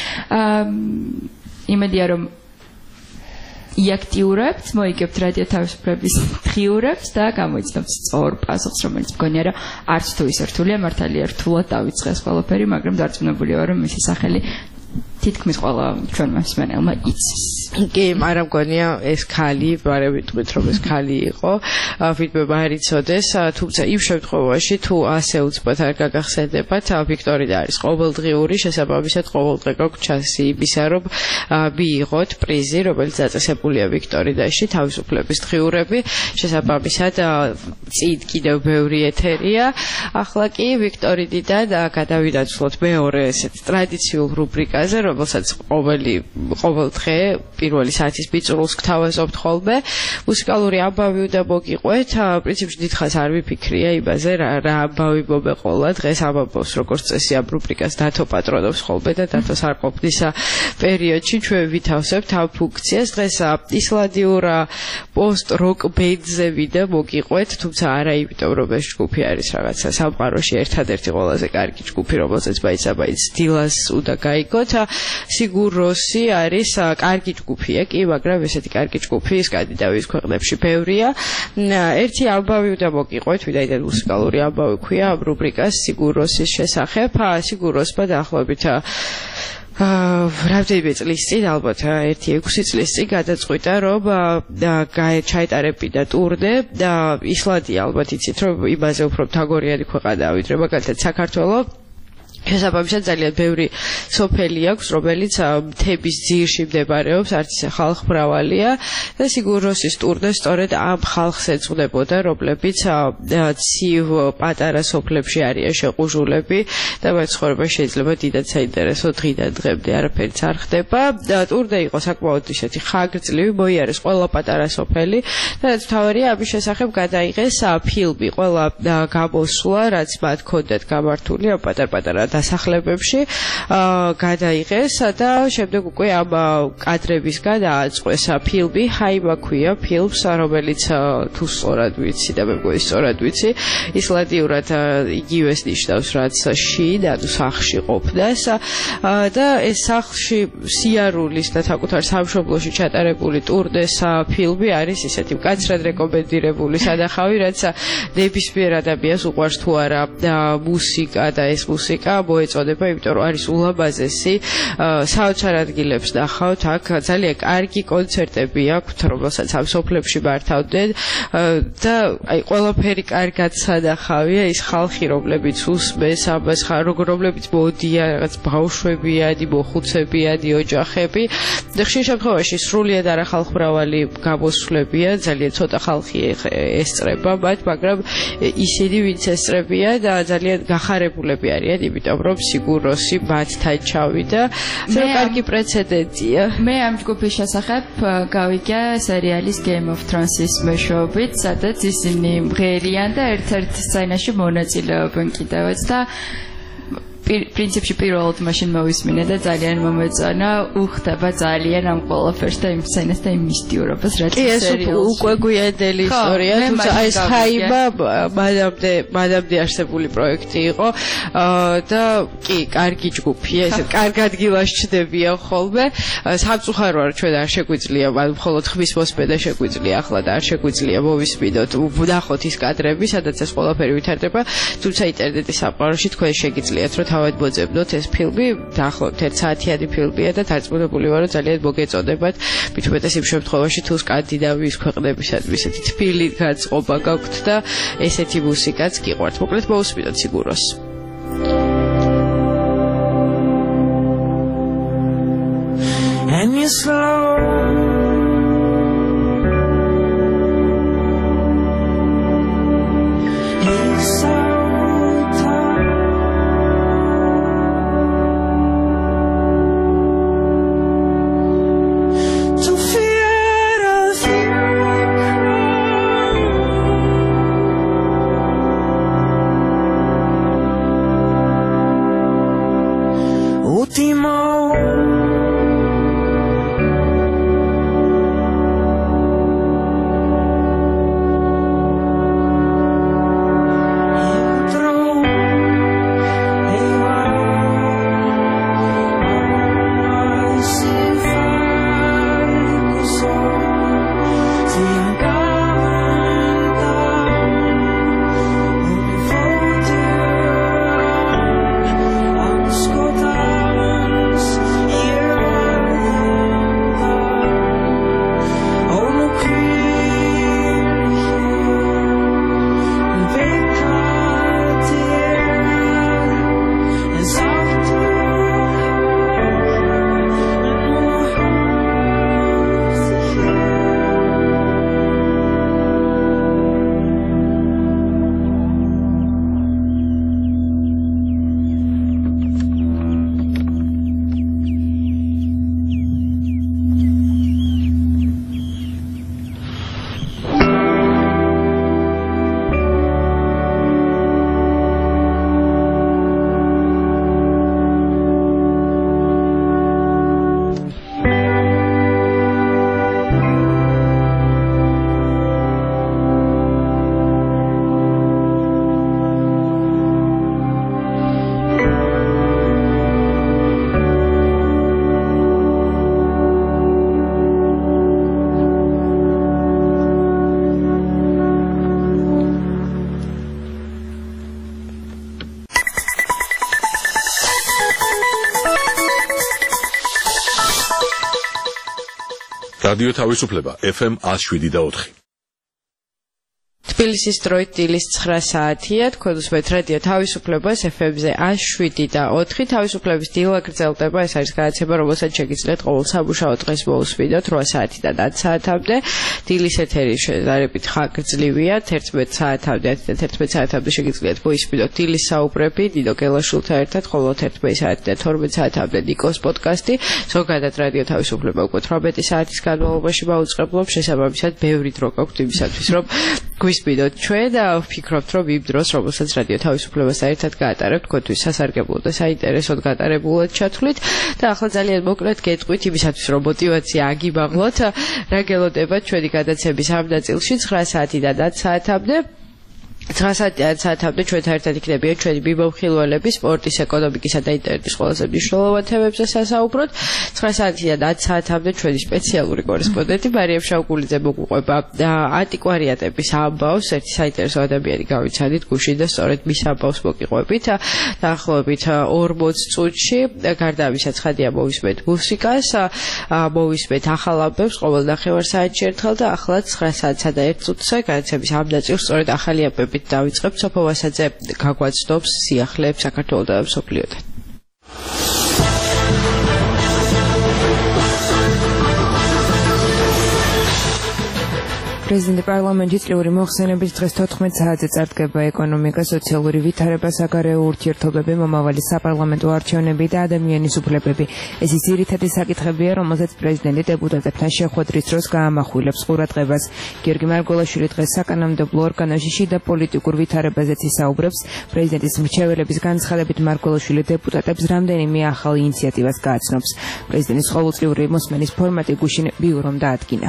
იმედია რომ იაქტიურებთ, მოიგებთ რადიო თავისუფლების დღიურებს და გამოიცნობთ სწორ პასუხს, რომელიც მგონია რომ არც თუ ისე რთულია, მართალია რთულად დავიწყეს ყველაფერი, მაგრამ დარწმუნებული ვარ რომ მისი სახელი თითქმის ყველა ჩვენმა მსმენელმა იცის. კი, მაგრამ მგონია ეს ქალი, ვარებით რომ ეს ქალი იყო, ვიდმე არ იცოდეს, თუმცა იმ შემთხვევაში თუ ასე უცბად არ გაგახსენდებათ, ვიქტორია არის ყოველდღიური, შესაბამისად ყოველდღე გვაქვს ჩანსი იმისა, რომ მიიღოთ პრიზი, რომელიც დაწესებულია ვიქტორიაში, თავისუფლების დღიურები, შესაბამისად წინ კიდევ ბევრი ეთერია. ახლა კი ვიქტორიდიდან გადავიდაცვლოთ მეორე ესეთ ტრადიციულ რუბრიკაზე, რომელსაც ყოველი ყოველ დღე პირველი საათის ბიწრულს გთავაზობთ ხოლმე. მუსიკალური ამბავი უნდა მოგიყვეთ. პრინციპში დიდხანს არ ვიფიქრია იმაზე, რა რა ამბავი მომეყოლა. დღეს ამბობს როგორც წესი ამ რუბრიკას დათო პატრონობს ხოლმე და დათოს არ ყოფნის პერიოდში ჩვენ ვითავსებთ ამ ფუნქციას. დღეს ისლანდიურ პოსტ-როკ ბენდზე ვიდა მოგიყვეთ, თუმცა არა იმიტომ რომ ეს ჯგუფი არის რაღაცა სამყაროში ერთადერთი ყველაზე კარგი ჯგუფი, რომელსაც მაინც-მაინც დილას უნდა გაიგოთ. სიგურ როსი არის კარგი ჯგუფია კი, მაგრამ ესეთი კარგი ჯგუფი სკანდინავიის ქვეყნებში ბევრია. ერთი ამბავი უნდა მოგიყვეთ, ვინაიდან მუსიკალური ამბავი ქვია ამ რუბრიკას სიგურ როსის შესახებ. სიგურ როსმა დაახლოებით რამდენიმე წლის წინ, ალბათ ერთი ექვსი წლის წინ გადაწყვიტა, რომ ჩაეტარებინა ტურნე და ისლანდია, ალბათ იცით, რომ იმაზე უფრო მთაგორიანი ქვეყანაა, ვიდრე მაგალითად საქართველო. შესაბამისად ძალიან ბევრი სოფელი აქვს, რომელიც მთების ძირში მდებარეობს, არც ისე ხალხმრავალია და სიგურ როსის ტურნე სწორედ ამ ხალხს ეძღვნებოდა, რომლებიც ცივ პატარა სოფლებში არიან შეყუჟულები და მათ ცხოვრება შეიძლება დიდად საინტერესო დღიდან დღემდე არაფერიც არ ხდება. ტურნე იყო საკმაოდ ისეთი ხანგრძლივი, მოიარეს ყველა პატარა სოფელი და რაც მთავარია, ამის შესახებ გადაიღეს ფილმი, ყველა გამოსვლა, რაც მათ ჰქონდათ გამართული ამ პატარ-პატარა დასახლებებში გადაიღეს და შემდეგ უკვე ამ კადრებისგან დააწყვეს ფილმი, ჰაიმა ქვია ფილმს, რომელიც თუ სწორად ვიცი და მე მგონი სწორად ვიცი, ისლანდიურად იგივეს ნიშნავს, რაც შინ, ანუ სახლში ყოფნას და ეს სახლში სიარულის და საკუთარ სამშობლოში ჩატარებული ტურნეს ფილმი არის ისეთი მკაცრად რეკომენდირებული სანახავი, რაც ნებისმიერ ადამიანს უყვარს თუ არა მუსიკა და ეს მუსიკა მოეწოდება, იმიტომ რომ არის ულამაზესი. საოცარ ადგილებს ნახავთ, აქ ძალიან კარგი კონცერტები აქვთ, რომელსაც ამ სოფლებში მართავდნენ და აი ყველაფერი კარგად სანახავია, ის ხალხი, რომლებიც უსმენს ამას, რომლებიც მოდიან, რაღაც ბავშვებიანი, მოხუცებიანი ოჯახები. ხშირ შემთხვევაში სრულიად არახალხმრავალი გამოსვლებია, ძალიან ცოტა ხალხი ესწრება მათ, მაგრამ ისინი, ვინც ესწრებიან და ძალიან გახარებულები არიან, იმიტომ რომ სიგურ როსი მათთან ჩავიდა. ეს კარგი პრეცედენტია. მე ამ ჯგუფის შესახებ გავიგე სერიალის Game of Thrones-ის მეშვეობით, სადაც ისინი მღერიან და ერთ-ერთ სცენაში მონაწილეობენ კიდევაც და პრინციპში პირველად მაშინ მოვისმინე და ძალიან მომეწონა, უხდება ძალიან ამ ყველაფერს და იმ სცენას და იმ მისტიურობას, რაც სერიალში. ეს უკვე გვიანდელი ისტორია, თუმცა ეს ჰაიმა მანამდე მანამდე არსებული პროექტი იყო და კი, კარგი ჯგუფია, ესე კარგ ადგილას ჩნდებიან ხოლმე. სამწუხარო არ ჩვენ არ შეგვიძლია, მხოლოდ ხმის მოსმენა შეგვიძლია, ახლა და არ შეგვიძლია მოვისმინოთ, ვნახოთ ის კადრები, სადაც ეს ყველაფერი ვითარდება, თუმცა ინტერნეტის სამყაროში თქვენ შეგიძლიათ, რომ თავად მოძებნოთ ეს ფილმი, დაახლოებით ერთ საათიანი ფილმია და დარწმუნებული ვარ, რომ ძალიან მოგეწონებათ, მით უმეტეს იმ შემთხვევაში, თუ სკანდინავიის ქვეყნებისადმი ესეთი თბილი განწყობა გაქვთ და ესეთი მუსიკაც გიყვართ. მოკლედ მოусმინოთ სიგურ როს. And you slow último რადიო თავისუფლება F M one oh seven და four. თბილისის დროით დილის ცხრა საათია, თქვენ უსმენთ რადიო თავისუფლებას F M-ზე one oh seven და four. თავისუფლების დილა გრძელდება, ეს არის გადაცემა, რომელსაც შეგიძლიათ ყოველ სამუშაო დღეს მოусმინოთ eight საათიდან ten საათამდე. დილის ეთერი შედარებით ხანგრძლივია, eleven საათამდე, eleven საათამდე შეგიძლიათ მოისმინოთ დილის საუბრები ნინო გელაშვილთან ერთად, ხოლო eleven საათიდან twelve საათამდე ნიკოს პოდკასტი. ზოგადად რადიო თავისუფლება უკვე eighteen საათის განმავლობაში მაუწყებლობს, შესაბამისად ბევრი დრო გაქვთ იმისათვის, რომ გვისმინოთ ჩვენ და ვფიქრობთ, რომ იმ დროს, რომელსაც რადიო თავისუფლებასთან ერთად გაატარებთ, თქვენთვის სასარგებლო და საინტერესოდ გატარებულად ჩათვლით და ახლა ძალიან მოკლედ გეტყვით იმისათვის, რომ мотиваცია აგიმაღლოთ, რა გელოდება ჩვენი გადაცემის ამ ნაწილში nine საათიდან ten საათამდე. nine საათამდე ჩვენთან ერთად იქნებიან ჩვენი მიმოხილველები სპორტის, ეკონომიკისა და ინტერნეტის ყველაზე მნიშვნელოვან თემებზე სასაუბროთ. nine საათიდან ten საათამდე ჩვენი სპეციალური კორესპონდენტი მარიამ შავგულიძე მოგვიყვება ანტიკვარიატების ამბავს. ერთი საინტერესო ადამიანი გავიცადით გუშინ და სწორედ მის ამბავს მოგიყვებით. დაახლოებით forty წუთში. გარდა ამისა, ცხადია მოვისმენთ მუსიკას, მოვისმენთ ახალ ამბებს ყოველ ნახევარსაათში ერთხელ და ახლაც nine საათსა და one წუთზე გადაცემის ამ ნაწილს სწორედ ახალი ამბები დავიწყებთ. სოფო ვასაძე გაგვაცნობს სიახლეებს საქართველოსა და მსოფლიოდან. პრეზიდენტი პარლამენტში წლიური მოხსენების დღეს fourteen საათზე წარდგება ეკონომიკა, სოციალური ვითარება, საგარეო ურთიერთობები, მომავალი საპარლამენტო არჩევნები და ადამიანის უფლებები. ეს ის ძირითადი საკითხებია, რომელზეც პრეზიდენტი დეპუტატებთან შეხვედრის დროს გაამახვილებს ყურადღებას. გიორგი მარგველაშვილი დღეს საკანონმდებლო ორგანოში შიდა პოლიტიკურ ვითარებაზეც ისაუბრებს. პრეზიდენტის მრჩეველების განცხადებით მარგველაშვილი დეპუტატებს რამდენიმე ახალ ინიციატივას გააცნობს. პრეზიდენტის ყოველწლიური მოსმენის ფორმატი გუშინ ბიურომ დაადგინა.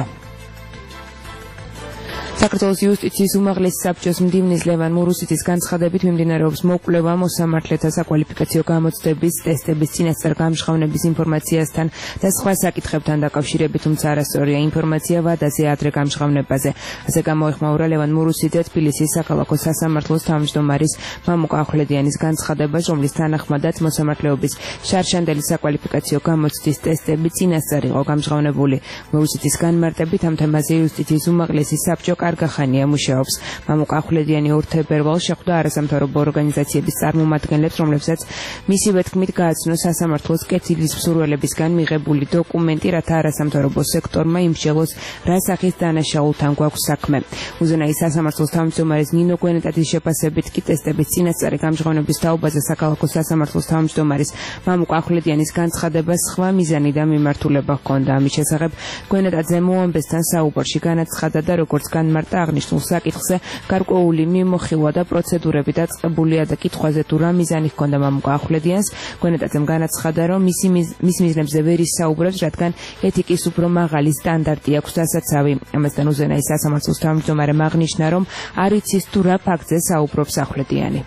საქართველოს იუსტიციის უმაღლესი საბჭოს მდივნის ლევან მურუსიძის განცხადებით მიმდინარეობს მოკვლევა მოსამართლეთა საკვალიფიკაციო გამოცდების, ტესტების, წინასწარ გამჟღავნების ინფორმაციასთან და სხვა საკითხებთან დაკავშირებით, თუმცა არასწორია ინფორმაცია ვადაზე ადრე გამჟღავნებაზე. ასე გამოეხმაურა ლევან მურუსიძე თბილისის საქალაქო სასამართლოს თავმჯდომარის მამუკა ახვლედიანის განცხადებას, რომლის თანახმადაც მოსამართლეობის შარშანდელი საკვალიფიკაციო გამოცდის ტესტები წინასწარ იყო გამჟღავნებული. მურუსიძის განმარტებით ამ თემაზე იუსტიციის უმაღლესი საბჭო კარგა ხანია მუშაობს. მამუკა ახვლედიანი ორ თებერვალს შეხვდა არასამთავრობო ორგანიზაციების წარმომადგენლებს, რომლებსაც მისივე თქმით გააცნო სასამართლოს კეთილის მსურველებისგან მიღებული დოკუმენტი, რათა არასამთავრობო სექტორმა იმსჯელოს რა სახის დანაშაულთან გვაქვს საქმე. უზენაის სასამართლოს თავმჯდომარის ნინო გვენეტაძის შეფასებით კი ტესტების წინასწარი გამჟღავნების თაობაზე საქალაქო სასამართლოს თავმჯდომარის მამუკა ახვლედიანის განცხადებას სხვა მიზანი და მიმართულება ჰქონდა. ამის შესახებ გვენეტაძე მოამბესთან საუბარში განაცხადა და როგორც მართა აღნიშნულ საკითხზე გარკვეული მიმოხილვა და პროცედურები დაწყებულია და კითხვაზე თუ რა მიზანი ჰქონდა მამუკა ახვლედიანს, გვენეტაძემ განაცხადა, რომ მისი მის მიზნებზე ვერ ისაუბრებს, რადგან ეთიკის უფრო მაღალი სტანდარტი აქვს დასაცავი. ამასთან უზენაის სასამართლოს თავმჯდომარემ აღნიშნა, რომ არ იცის თუ რა ფაქტზე საუბრობს ახვლედიანი.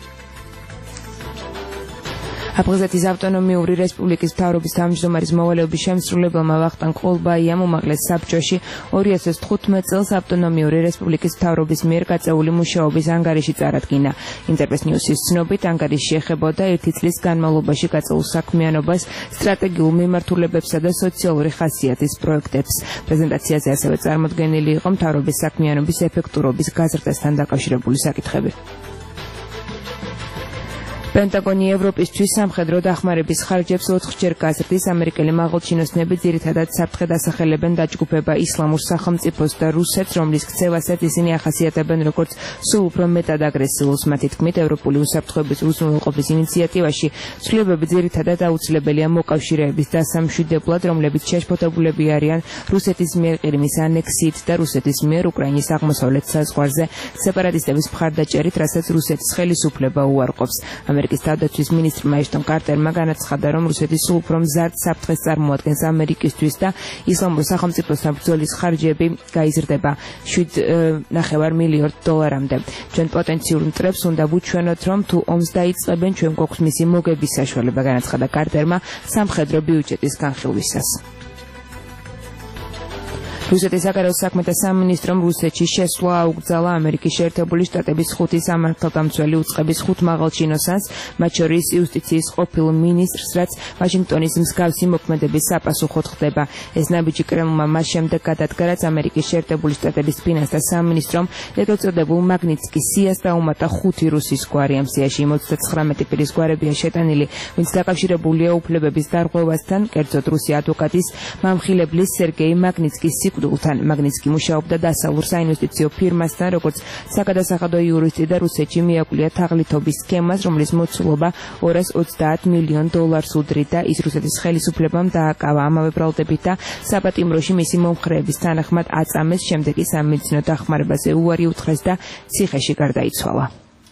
აფხაზეთის ავტონომიური რესპუბლიკის მთავრობის თავმჯდომარის მოვალეობის შემსრულებელმა ვახტანგ ყოლბაიამ უმაღლეს საბჭოში two thousand fifteen წელს ავტონომიური რესპუბლიკის მთავრობის მიერ გაწეული მუშაობის ანგარიში წარადგინა. ინტერფეის ნიუსის ცნობით, ანგარიში ეხებოდა ერთი წლის განმავლობაში გაწეულ საქმიანობას, სტრატეგიულ მიმართულებებსა და სოციალური ხასიათის პროექტებს. პრეზენტაციაზე ასევე წარმოდგენილი იყო მთავრობის საქმიანობის ეფექტურობის გაზრდასთან დაკავშირებული საკითხები. პენტაგონი ევროპისთვის სამხედრო დახმარების ხარჯებს ოთხჯერ გაზრდის. ამერიკელი მაღალჩინოსნები ძირითადად საფრთხედ ასახელებენ დაჯგუფება ისლამურ სახელმწიფოს და რუსეთს, რომლის ქცევასაც ისინი ახასიათებენ როგორც სულ უფრო მეტად აგრესიულს. მათი თქმით, ევროპული უსაფრთხოების უზრუნველყოფის ინიციატივაში ცვლილებები ძირითადად აუცილებელია მოკავშირეების დასამშვიდებლად, რომლებიც შეშფოთებულები არიან რუსეთის მიერ ყირიმის ანექსიით და რუსეთის მიერ უკრაინის აღმოსავლეთ საზღვარზე სეპარატისტების მხარდაჭერით, რასაც რუსეთის ხელისუფლება უარყოფს. ამერიკის თავდაცვის მინისტრმა ეშტონ კარტერმა განაცხადა, რომ რუსეთის სულ უფრო მზარდ საფრთხეს წარმოადგენს ამერიკისთვის და ისლამურ სახელმწიფოსთან ბრძოლის ხარჯები გაიზრდება seven miljard დოლარამდე. ჩვენ პოტენციურ მტრებს უნდა ვუჩვენოთ, რომ თუ ომს დაიწყებენ, ჩვენ გვაქვს მისი მოგების საშუალება, განაცხადა კარტერმა სამხედრო ბიუჯეტის განხილვისას. რუსეთის საგარეო საქმეთა სამინისტრომ რუსეთში შესვლა აუკრძალა ამერიკის შეერთებული შტატების ხუთი სამართალდამცველი უწყების ხუთ მაღალჩინოსანს, მათ შორის იუსტიციის ყოფილ მინისტრს, რაც ვაშინგტონის მსგავსი მოქმედების საპასუხოდ ხდება. ეს ნაბიჯი კრემლმა მას შემდეგ გადადგა, რაც ამერიკის შეერთებული შტატების ფინანსთა სამინისტრომ ეგრეთ წოდებულ მაგნიცკის სიას დაუმატა ხუთი რუსის გვარი. ამ სიაში ოცდაცხრამეტი პირის გვარებია შეტანილი, ვინც დაკავშირებულია უფლებების დარღვევასთან, კერძოდ რუსი ადვოკატის მამხილებლის სერგეი მაგნიცკის სიკვდილთან. მაგნიცკი მუშაობდა დასავლურ საინვესტიციო ფირმასთან, როგორც საგადასახადო იურისტი და რუსეთში მიაკვლია თაღლითობის სქემას, რომლის მოცულობა ორას ოცდაათ მილიონ დოლარს უდრიდა. ის რუსეთის ხელისუფლებამ დააკავა ამავე ბრალდებით და საპატიმროში მისი მომხრეების თანახმად აწამეს, შემდეგ ის სამედიცინო დახმარებაზე უარი უთხრეს და ციხეში გარდაიცვალა.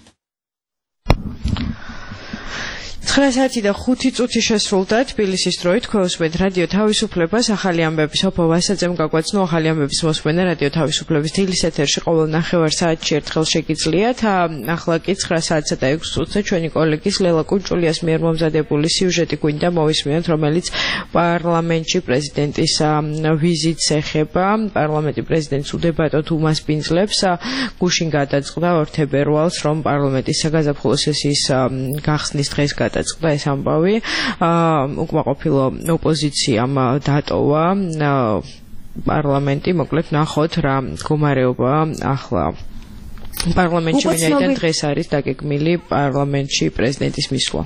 ცხრა საათი და ხუთი წუთი შესრულდა თბილისის დროით. ქვევსმენთ რადიო თავისუფლებას, ახალი ამბების ოფო ვასაძემ გაგვაცნო. ახალი ამბების მოსმენა რადიო თავისუფლების დილის ეთერში ყოველ ნახევარ საათში ერთხელ შეგიძლიათ. ახლა კი ცხრა საათსა და ექვს წუთზე ჩვენი კოლეგის ლელა კუნჭულიას მიერ მომზადებული სიუჟეტი გვინდა მოვისმინოთ, რომელიც პარლამენტში პრეზიდენტის ვიზიტს ეხება. პარლამენტი პრეზიდენტს უდებატოდ უმასპინძლებს. გუშინ გადაწყდა ორ თებერვალს, რომ პარლამენტის საგაზაფხულო სესიის გახსნის დღეს გადაწყდა ეს ამბავი. უკმაყოფილო ოპოზიციამ დატოვა პარლამენტი. მოკლედ ნახოთ რა მდგომარეობა ახლა პარლამენტში, ვინაიდან დღეს არის დაგეგმილი პარლამენტში პრეზიდენტის მისვლა.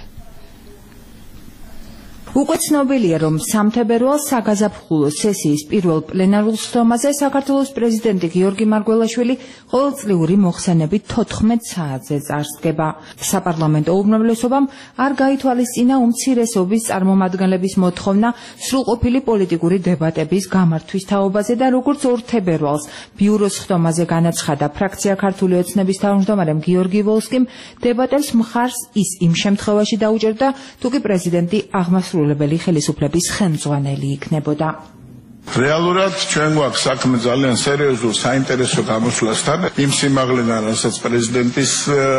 უკვე ცნობილია, რომ სამი თებერვალს საგაზაფხულო სესიის პირველ პლენარულ სხდომაზე საქართველოს პრეზიდენტი გიორგი მარგველაშვილი ყოველწლიური მოხსენებით თოთხმეტ საათზე წარსდგება. საპარლამენტო უმრავლესობამ არ გაითვალისწინა უმცირესობის წარმომადგენლების მოთხოვნა სრულყოფილი პოლიტიკური დებატების გამართვის თაობაზე და როგორც ორ თებერვალს ბიუროს სხდომაზე განაცხადა ფრაქცია ქართული ოცნების თავმჯდომარემ გიორგი ვოლსკიმ, დებატებს მხარს ის იმ შემთხვევაში დაუჭერდა, თუ კი პრეზიდენტი აღმასრულებელი ხელისუფლების ხელმძღვანელი იქნებოდა. რეალურად ჩვენ გვაქვს საქმე ძალიან სერიოზულ საინტერესო გამოსვლასთან, იმ სიმაღლედან, რასაც პრეზიდენტის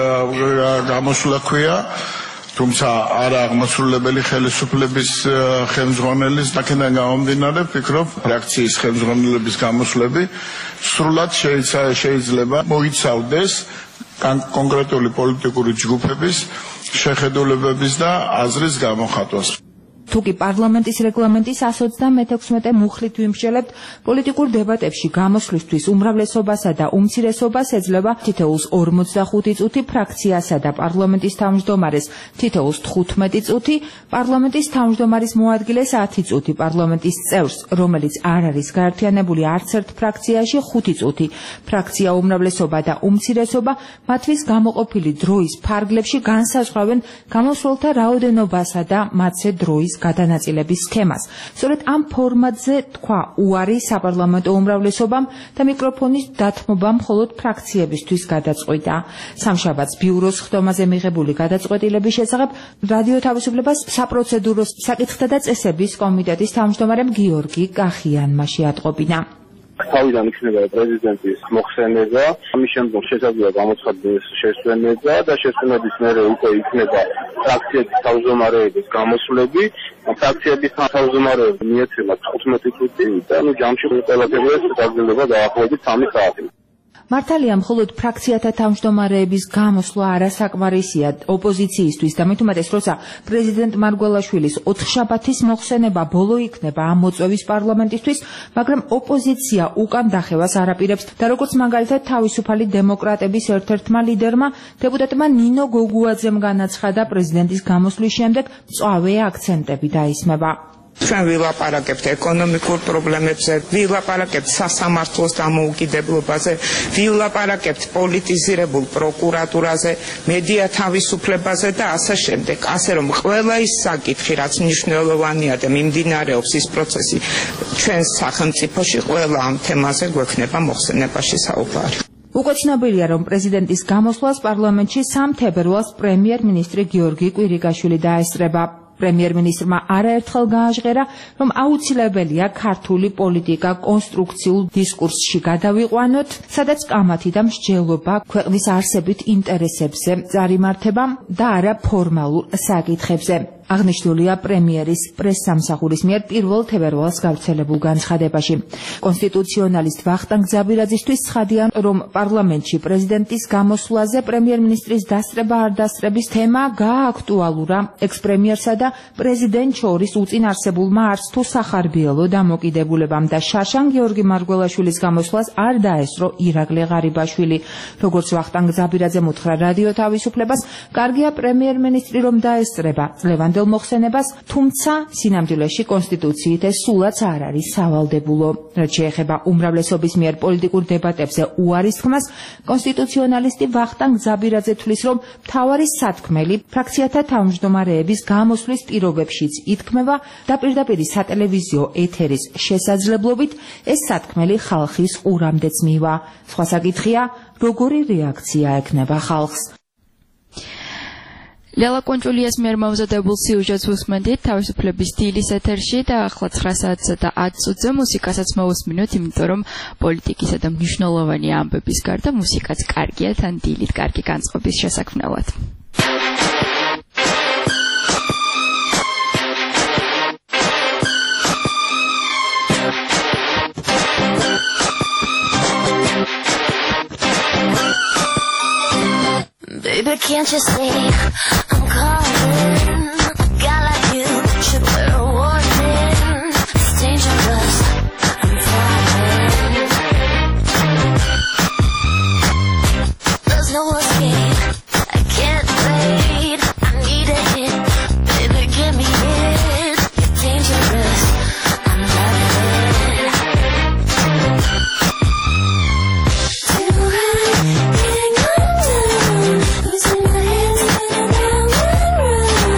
გამოსვლა ქვია, თუმცა არა აღმასრულებელი ხელისუფლების ხელმძღვანელის. აქედან გამომდინარე, ვფიქრობ, ფრაქციის ხელმძღვანელების გამოსვლები სრულად შეიძლება მოიცავდეს კონკრეტული პოლიტიკური ჯგუფების შეხედულებების და აზრის გამოხატვას. თუკი პარლამენტის რეგლამენტის εκατს ოცდამეექვსმეტე მუხლით ვიმსჯელებთ, პოლიტიკურ დებატებში გამოსვლისთვის უმრავლესობასა და უმცირესობას ეძლევა თითოეულს ორმოცდახუთი წუთი, ფრაქციასა და პარლამენტის თავმჯდომარეს თითოეულს თხუთმეტი წუთი, პარლამენტის თავმჯდომარის მოადგილეს ათი წუთი, პარლამენტის წევრს, რომელიც არ არის გაერთიანებული არც ერთ ფრაქციაში, ხუთი წუთი. ფრაქცია, უმრავლესობა და უმცირესობა მათთვის გამოყოფილი დროის ფარგლებში განსაზღვრავენ გამოსვლელთა რაოდენობასა და მათზე დროის გადანაწილების სქემას. სწორედ ამ ფორმატზე თქვა უარი საპარლამენტო უმრავლესობამ და მიკროფონის დათმობა მხოლოდ ფრაქციებისთვის გადაწყვიტა. სამშაბათს ბიუროს სხდომაზე მიღებული გადაწყვეტილების შესახებ რადიო თავისუფლებას საპროცედურო საკითხთა და წესების კომიტეტის თავმჯდომარემ გიორგი კახიანმა შეატყობინა. თავიდან იქნება პრეზიდენტის მოხსენება, ამის შემდგომ შესაძლოა გამოცხადდეს შესვენება და შესვენების მერე უკვე იქნება ფრაქციების თავმჯდომარეების გამოსვლები. ფრაქციების თავმჯდომარეები მიეცემა თხუთმეტი წუთი და ნუ ჯამში ყველაფერს საგრძელდება დაახლოებით სამი საათი. მართალია, მხოლოდ ფრაქციათა თავმჯდომარეების გამოსვლა არასაკმარისია ოპოზიციისთვის და მით უმეტეს, როცა პრეზიდენტ მარგველაშვილის ოთხშაბათის მოხსენება ბოლო იქნება ამ მოწვევის პარლამენტისთვის, მაგრამ ოპოზიცია უკან დახევას არ აპირებს და როგორც მაგალითად თავისუფალი დემოკრატების ერთ-ერთმა ლიდერმა, დეპუტატმა ნინო გოგუაძემ განაცხადა, პრეზიდენტის გამოსვლის შემდეგ მწვავე აქცენტები დაისმება. ჩვენ ვილაპარაკებთ ეკონომიკურ პრობლემებზე, ვილაპარაკებთ სასამართლოს დამოუკიდებლობაზე, ვილაპარაკებთ პოლიტიზირებულ პროკურატურაზე, მედია თავისუფლებაზე და ასე შემდეგ. ასე რომ ყველა ის საკითხი, რაც მნიშვნელოვანია და მიმდინარეობს ის პროცესი ჩვენს სახელმწიფოში, ყველა ამ თემაზე გვექნება მოხსენებაში საუბარი. უკვე ცნობილია, რომ პრეზიდენტის გამოსვლას პარლამენტში სამი თებერვალს პრემიერ-მინისტრი გიორგი კვირიკაშვილი დაესწრება. პრემიერ-მინისტრმა არაერთხელ გააჟღერა, რომ აუცილებელია ქართული პოლიტიკა კონსტრუქციულ დისკურსში გადავიყვანოთ, სადაც კამათი და მსჯელობა ქვეყნის არსებით ინტერესებზე წარიმართება და არა ფორმალურ საკითხებზე. აღნიშნულია პრემიერის პრესსამსახურის მიერ პირველ თებერვალს გავრცელებულ განცხადებაში. კონსტიტუციონალისტ ვახტანგ ზაბირაძისთვის ცხადია, რომ პარლამენტში პრეზიდენტის გამოსვლაზე პრემიერ-მინისტრის დასწრება არ დასწრების თემა გაააქტუალურა ექს-პრემიერსა და პრეზიდენტ შორის უწინ არსებულმა არც თუ სახარბიელო დამოკიდებულებამ და შაშან გიორგი მარგველაშვილის გამოსვლას არ დაესწრო ირაკლი ღარიბაშვილი. როგორც ვახტანგ ზაბირაძემ უთხრა რადიო თავისუფლებას, კარგია პრემიერ-მინისტრი რომ დაესწრება ლევანდელ მოხსენებას, თუმცა სინამდვილეში კონსტიტუციით ეს სულაც არ არის სავალდებულო. რაც შეეხება უმრავლესობის მიერ პოლიტიკურ დებატებზე უარის თქმას, კონსტიტუციონალისტი ვახტანგ ზაბირაძე თვლის, რომ მთავარი სათქმელი ფრაქციათა თავმჯდომარეების გამოსვლის პირობებშიც ითქმება და პირდაპირ სატელევიზიო ეთერის შესაძლებლობით ეს სათქმელი ხალხის ყურამდეც მივა. სხვა საკითხია, როგორი რეაქცია ექნება ხალხს. ლელა კონჭულიას მიერ მომზადებულ სიუჟეტს უსმენთ თავისუფლების დილის ეთერში და ახლა ცხრა საათსა და ათ წუთზე მუსიკასაც მოვუსმინოთ, იმიტომ რომ პოლიტიკისა და მნიშვნელოვანი ამბების გარდა მუსიკაც კარგია თან დილით კარგი განწყობის შესაქმნელად. Baby, can't you see I'm calling? A guy like you should wear a warning. It's dangerous, I'm falling. There's no escape, I can't wait. I need a hit, baby, give me it. You're dangerous, I'm loving. Tonight, can't go down. Losing my head, spinning round and round.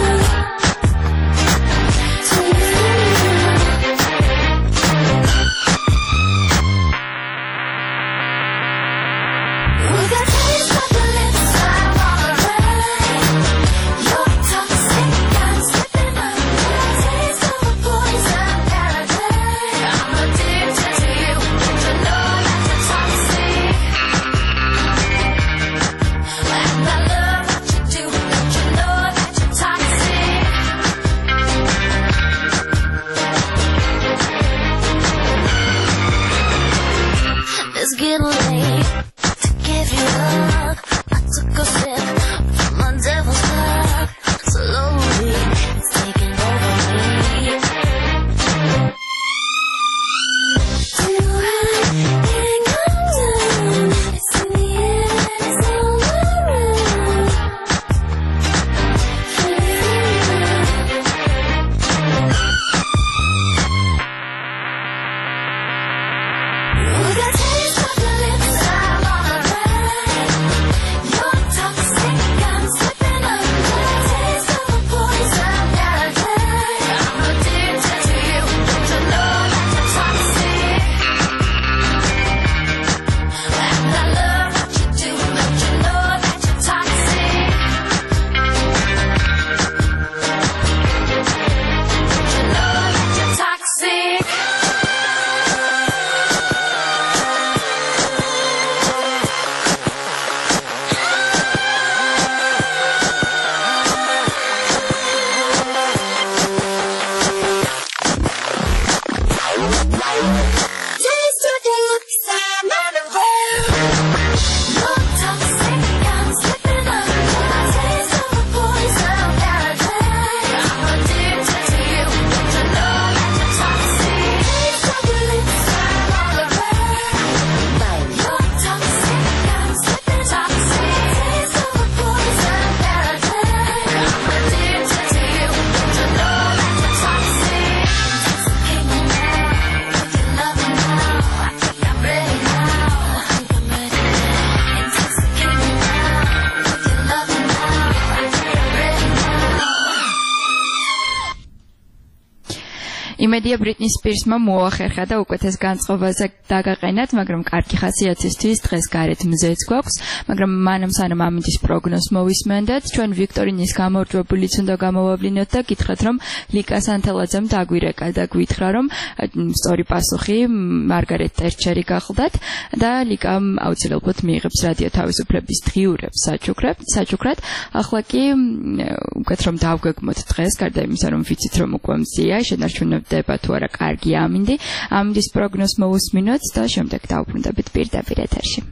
იმედია ბრიტნი სპირსმა მოახერხა და უკვე ეს განწყობაზე დაგაყენათ, მაგრამ კარგი ხასიათისთვის დღეს გარეთ მზეც გვაქვს, მაგრამ მანამ სანამ ამინდის პროგნოზს მოვისმენდეთ, ჩვენ ვიქტორინის გამარჯვებულიც უნდა გამოვავლინოთ და გითხრათ, რომ ლიკა სანთელაძემ დაგვირეკა და გვითხრა, რომ სწორი პასუხი მარგარეტ ტერჩერი გახლდათ და ლიკამ აუცილებლად მიიღებს რადიო თავისუფლების დღიურებს საჩუქრად. ახლა კი უკეთ რომ დავგეგმოთ დღეს, გარდა იმისა, რომ ვიცით რომ უკვე მზია, შენარჩუნებდება თუ არა კარგი ამინდი, ამინდის პროგნოზს მოვუსმინოთ და შემდეგ დავბრუნდებით პირდაპირ ეთერში.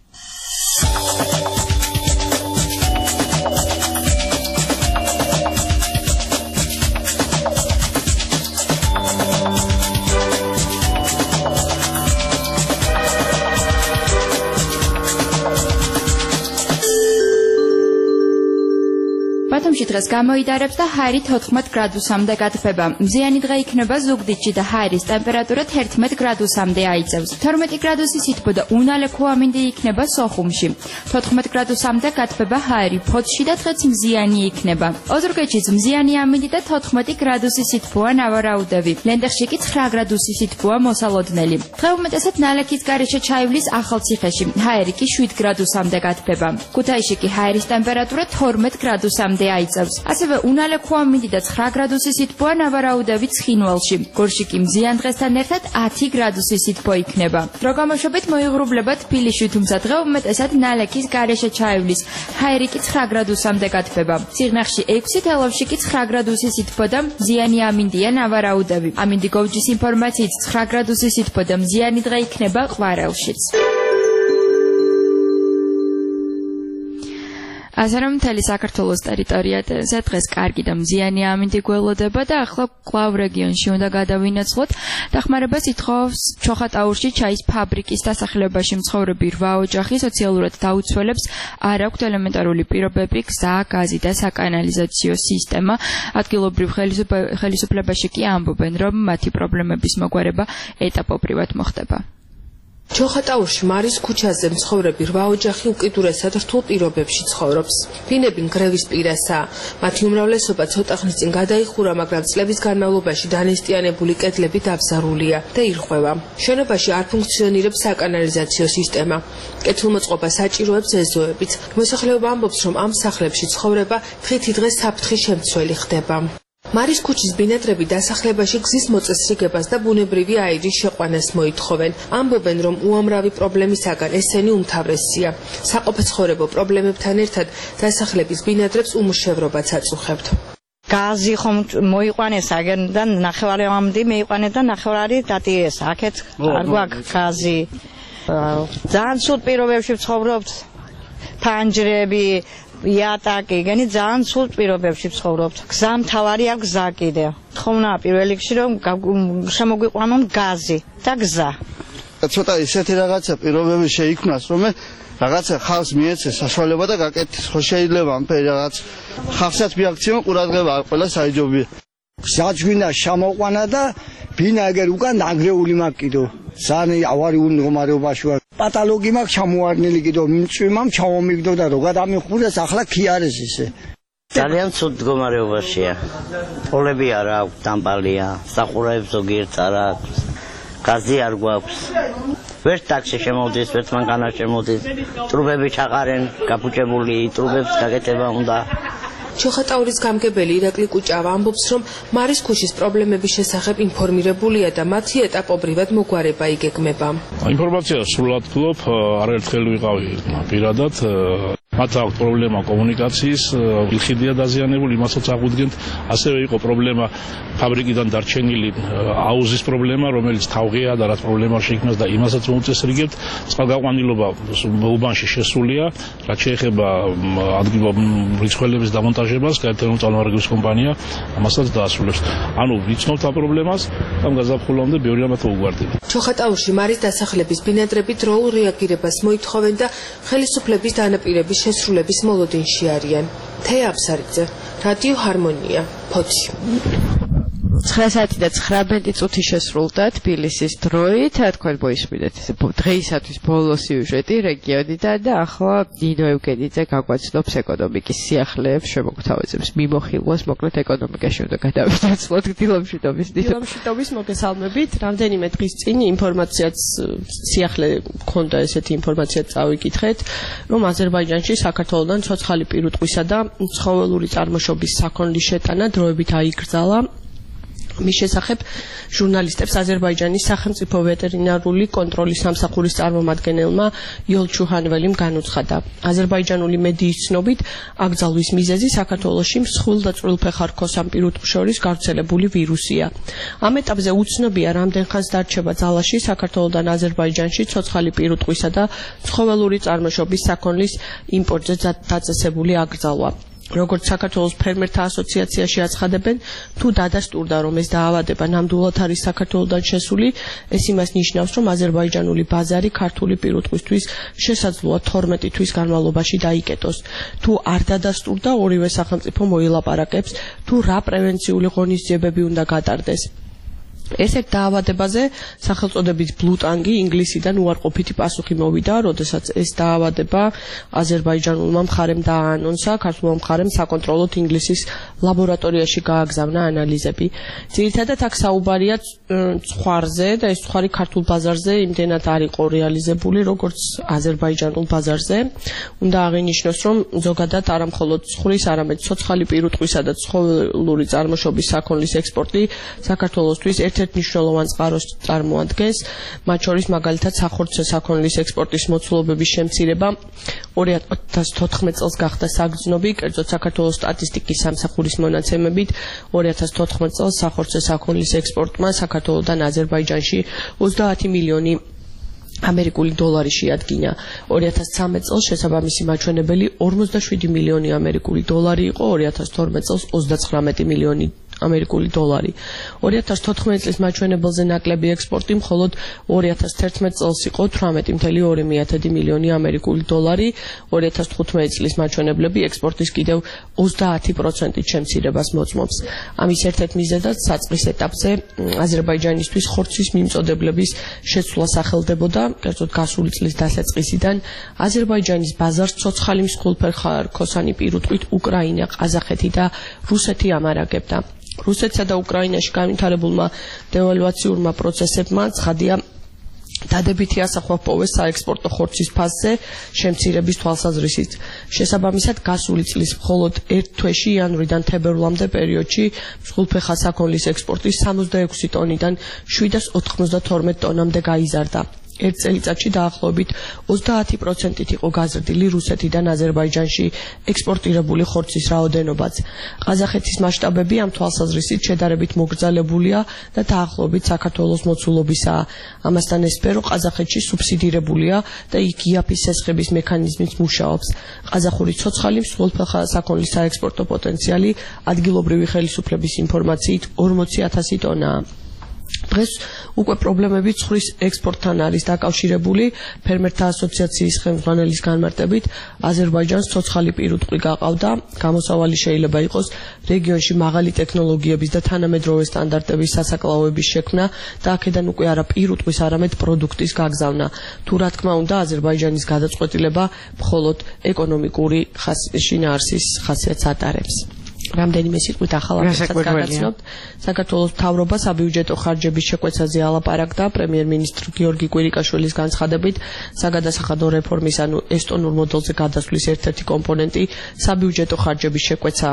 ბათუმში დღეს გამოიდარებს და ჰაერი თოთხმეტ გრადუსამდე გათბება. მზიანი დღე იქნება ზუგდიდში და ჰაერის ტემპერატურა თერთმეტ გრადუსამდე აიწევს. თორმეტი გრადუსი სითბო და უნალექო ამინდი იქნება სოხუმში. თოთხმეტ გრადუსამდე გათბება ჰაერი ფოთში და დღეც მზიანი იქნება. ოზურგეთშიც მზიანი ამინდი და თოთხმეტი გრადუსი სითბოა ნავარაუდევი. ლენდეხში კი ცხრა გრადუსი სითბოა მოსალოდნელი. დღე უმეტესად ნალექის გარეშე ჩაივლის ახალციხეში. ჰაერი კი შვიდ გრადუსამდე გათბება. ქუთაისში კი ჰაერის ტემპერატურა თორმეტ გრადუსამდე აიწევს. ასევე უნალექო ამინდი და ცხრა გრადუსი სითბოა ნავარაუდევი ცხინვალში. გორში კი მზიან დღესთან ერთად ათი გრადუსი სითბო იქნება. დრო გამოშვებით მოიღრუბლება თბილისში, თუმცა დღე უმეტესად ნალექის გარეშე ჩაივლის. ჰაერი კი ცხრა გრადუსამდე გათბება. სიღნაღში ექვსი, თელავში კი ცხრა გრადუსი სითბო და მზიანი ამინდია ნავარაუდევი. ამინდი გოვჯის ინფორმაციით ცხრა გრადუსი სითბო და მზიანი დღე იქნება ყვარელშიც. ასე რომ მთელი საქართველოს ტერიტორიაზე დღეს კარგი და მზიანი ამინდი გველოდება და ახლა კვლავ რეგიონში უნდა გადავინაცვლოთ. დახმარებას ითხოვს ჩოხატაურში ჩაის ფაბრიკის დასახლებაში მცხოვრები რვა ოჯახი, სოციალურად დაუცველებს არ აქვთ ელემენტარული პირობები, გზა, გაზი და საკანალიზაციო სისტემა. ადგილობრივ ხელისუფლებაში კი ამბობენ, რომ მათი პრობლემების მოგვარება ეტაპობრივად მოხდება. ჩოხატაურში მარის ქუჩაზე მცხოვრები რვა ოჯახი უკიდურესად რთულ პირობებში ცხოვრობს. ბინები ნგრევის პირასაა. მათი უმრავლესობა ცოტა ხნის წინ გადაიხურა, მაგრამ წლების განმავლობაში დანესტიანებული კედლები დაბზარულია და ირღვევა. შენობაში არ ფუნქციონირებს საკანალიზაციო სისტემა. კეთილმოწყობა საჭიროებს ეზოებით. მოსახლეობა ამბობს, რომ ამ სახლებში ცხოვრება დღითი დღე საფრთხის შემცველი ხდება. მარის ქუჩის ბინადრები დასახლებაში გზის მოწესრიგებას და ბუნებრივი აირის შეყვანას მოითხოვენ. ამბობენ, რომ უამრავი პრობლემისაგან ესენი უმთავრესია. საყოფაცხოვრებო პრობლემებთან ერთად დასახლების ბინადრებს უმუშევრობაც აწუხებთ. გაზი ხომ მოიყვანეს აგენდან ნახევარამდე მეიყვანე და ნახევარი დატიეს. აქეთ არ გვაქვს გაზი. ძალიან სულ პირობებში ვცხოვრობთ. ფანჯრები იატაკი, გენი ძალიან სულ პირობებში ვცხოვრობთ. გზა მთავარი აქვს გზა კიდე. თხოვნა პირველ რიგში რომ შემოგვიყვანონ გაზი და გზა. ცოტა ისეთი რაღაცა პირობები შეიქმნას, რომ რაღაცა ხალხს მიეცეს საშუალება და გაკეთდეს. ხო შეიძლება ამ რაღაც ხალხსაც მიაქციონ ყურადღება, ყველა საიჯობია. გზაც გვინდა შემოყვანა და ბინაგერ უკან ნანგრეული მაქვს კიდო. ძალიან ავარიულ მდგომარეობაში ვარ. პათოლოგი მაქვს ჩამოარნილი კიდო, მწვიმამ ჩამომიგდო და როგად ამიხურეს, ახლა კი არის ისე. ძალიან ცუდ მდგომარეობაშია. პოლები არ აქვს, დამპალია, სახურავებს ზოგიერთ არ აქვს. გაზი არ გვაქვს. ვერც ტაქსი შემოვდის, ვერც მანქანა შემოვდის. ტრუბები ჩაყარენ, გაფუჭებული, ტრუბებს გაკეთება უნდა. ჩოხატაურის გამგებელი ირაკლი კუჭავა ამბობს, რომ მარის ქუჩის პრობლემების შესახებ ინფორმირებულია და მათი ეტაპობრივად მოგვარება იგეგმება. ინფორმაციას სრულად ვფლობ, არაერთხელ ვიყავი პირადად. მათ აქვს პრობლემა კომუნიკაციის, ხიდია დაზიანებული, იმასაც აღვდგენთ. ასევე იყო პრობლემა ფაბრიკიდან დარჩენილი აუზის პრობლემა, რომელიც თავღია და რაც პრობლემა შეიქმნას და იმასაც მოუწესრიგებთ. წყალგაყვანილობა უბანში შესულია, რაც შეეხება რიცხველების დამონტაჟებას, გაერთიანებული წყალმომარაგების კომპანია ამასაც დაასრულებს. ანუ ვიცნობთ ამ პრობლემას, ამ გაზაფხულამდე ბევრი რამე მოუგვარდება. ჩოხატაურში მარის დასახლების ბინადრები დროულ რეაგირებას მოითხოვენ და ხელისუფლების დანაპირების შესრულების მოლოდინში არიან. თეა აბსარიძე, რადიო ჰარმონია, ფოთი. ცხრა საათი და ცხრამეტი წუთი შესრულდა თბილისის დროით. თქვენ მოისმინეთ დღეისათვის ბოლო სიუჟეტი რეგიონიდან და ახლა ნინო ევგენიძე გაგვაცნობს ეკონომიკის სიახლეებს, შემოგთავაზებს მიმოხილვას, მოკლედ ეკონომიკაში უნდა გადავიდეცლოთ დილამშვიდობის ნინო. დილამშვიდობის მოგესალმებით. რამდენიმე დღის წინ ინფორმაციაც სიახლე მქონდა, ესეთი ინფორმაციაც წავიკითხეთ, რომ აზერბაიჯანში საქართველოსთან ცოცხალი პირუტყვისა და ცხოველური წარმოშობის საქონლის შეტანა დროებით აიკრძალა. მის შესახებ ჟურნალისტებს აზერბაიჯანის სახელმწიფო ვეტერინარული კონტროლის სამსახურის წარმომადგენელმა იოლ ჩუჰანველიმ განუცხადა. აზერბაიჯანული მედიის ცნობით, აკრძალვის მიზეზი საქართველოში მსხვილ და წვრილფეხა რქოსან პირუტყვს შორის გავრცელებული ვირუსია. ამ ეტაპზე უცნობია, რამდენ ხანს დარჩება ძალაში საქართველოსთან აზერბაიჯანში ცოცხალი პირუტყვისა და ცხოველური წარმოშობის საქონლის იმპორტზე დაწესებული აკრძალვა. როგორც საქართველოს ფერმერთა ასოციაციაში აცხადებენ, თუ დადასტურდა, რომ ეს დაავადება ნამდვილად არის საქართველოსთან შესული, ეს იმას ნიშნავს, რომ აზერბაიჯანული ბაზარი ქართული პირუტყვისთვის შესაძლოა თორმეტი თვის განმავლობაში დაიკეტოს. თუ არ დადასტურდა, ორივე სახელმწიფო მოილაპარაკებს, თუ რა პრევენციული ღონისძიებები უნდა გატარდეს. ესეთ დაავადებაზე სახელწოდებით ბლუტანგი ინგლისიდან უარყოფითი პასუხი მოვიდა, როდესაც ეს დაავადება აზერბაიჯანულმა მხარემ დააანონსა, ქართულმა მხარემ საკონტროლოდ ინგლისის ლაბორატორიაში გააგზავნა ანალიზები. ძირითადად აქ საუბარია ცხვარზე და ეს ცხვარი ქართულ ბაზარზე იმდენად არ იყო რეალიზებული, როგორც აზერბაიჯანულ ბაზარზე. უნდა აღინიშნოს, რომ ზოგადად არა მხოლოდ ცხვრის, არამედ ცოცხალი პირუტყვისა და ცხოველური წარმოშობის საქონლის ექსპორტი საქართველოსთვის ერთ ერთ მნიშვნელოვან წყაროს წარმოადგენს, მათ შორის მაგალითად სახორცე საქონლის ექსპორტის მოცულობების შემცირება ორი ათას თოთხმეტ წელს გახდა საგრძნობი, კერძოდ საქართველოს სტატისტიკის სამსახურის მონაცემებით ორი ათას თოთხმეტ წელს სახორცე საქონლის ექსპორტმა საქართველოსთან აზერბაიჯანში ოცდაათი მილიონი ამერიკული დოლარი შეადგინა. ორი ათას ცხრამეტ წელს შესაბამისი მაჩვენებელი ორმოცდაშვიდი მილიონი ამერიკული დოლარი იყო, ორი ათას თორმეტ წელს ოცდაცხრამეტი მილიონი ამერიკული დოლარი. ორი ათას თოთხმეტ წლის მაჩვენებელზე ნაკლები ექსპორტი მხოლოდ ორი ათას თერთმეტ წელს იყო თვრამეტი მილიონი ორი მილიონი ამერიკული დოლარი, ორი ათას თხუთმეტ წლის მაჩვენებლები ექსპორტის კიდევ ოცდაათი პროცენტით შემცირებას მოწმობს. ამის ერთ-ერთ მიზეზად საწყის ეტაპზე აზერბაიჯანისთვის ხორცის მიმწოდებლების შეცვლა სახელდებოდა, კერძოდ გასული წლის დასაწყისიდან აზერბაიჯანის ბაზარს ცოცხალი მსხვილფეხა რქოსანი პირუტყვით უკრაინა, ყაზახეთი და რუსეთი ამარაგებდა. რუსეთსა და უკრაინაში განვითარებულმა დევალვაციურმა პროცესებმა ცხადია დადებითი ასახვა პოვეს საექსპორტო ხორცის ფასზე შემცირების თვალსაზრისით. შესაბამისად, გასული წლის მხოლოდ ერთ თვეში იანვრიდან თებერვლამდე პერიოდში მსხვილფეხა საქონლის ექსპორტი სამოცდაექვსი ტონიდან შვიდას ოთხმოცდათორმეტ ტონამდე გაიზარდა. ერთ წელიწადში დაახლოებით ოცდაათი პროცენტით იყო გაზრდილი რუსეთიდან აზერბაიჯანში ექსპორტირებული ხორცის რაოდენობაც. ყაზახეთის მასშტაბები ამ თვალსაზრისით შედარებით მოგრძალებულია და დაახლოებით საქართველოს მოცულობისაა. ამასთან ეს სფერო ყაზახეთში სუბსიდირებულია და იქ იაფის სესხების მექანიზმით მუშაობს. ყაზახური ცოცხალი მსხვილფეხა საქონლის საექსპორტო პოტენციალი ადგილობრივი ხელისუფლების ინფორმაციით ორმოცი ათასი ტონაა. დღეს უკვე პრობლემები ცხვრის ექსპორტთან არის დაკავშირებული. ფერმერთა ასოციაციის ხელმძღვანელის განმარტებით, აზერბაიჯანს ცოცხალი პირუტყვი გაყავდა. გამოსავალი შეიძლება იყოს რეგიონში მაღალი ტექნოლოგიების და თანამედროვე სტანდარტების სასაკლაოების შექმნა და აქედან უკვე არა პირუტყვის, არამედ პროდუქტის გაგზავნა. თუ რა თქმა უნდა, აზერბაიჯანის გადაწყვეტილება მხოლოდ ეკონომიკური შინაარსის ხასიათს ატარებს. რამდენიმე სიტყვით ახალ აფეთქს გადაცნობთ. საქართველოს მთავრობა საბიუჯეტო ხარჯების შეკვეცაზე ალაპარაკდა. პრემიერ-მინისტრ გიორგი კვირიკაშვილის განცხადებით, საგადასახადო რეფორმის ანუ ესტონურ მოდელზე გადასვლის ერთ-ერთი კომპონენტი საბიუჯეტო ხარჯების შეკვეცაა.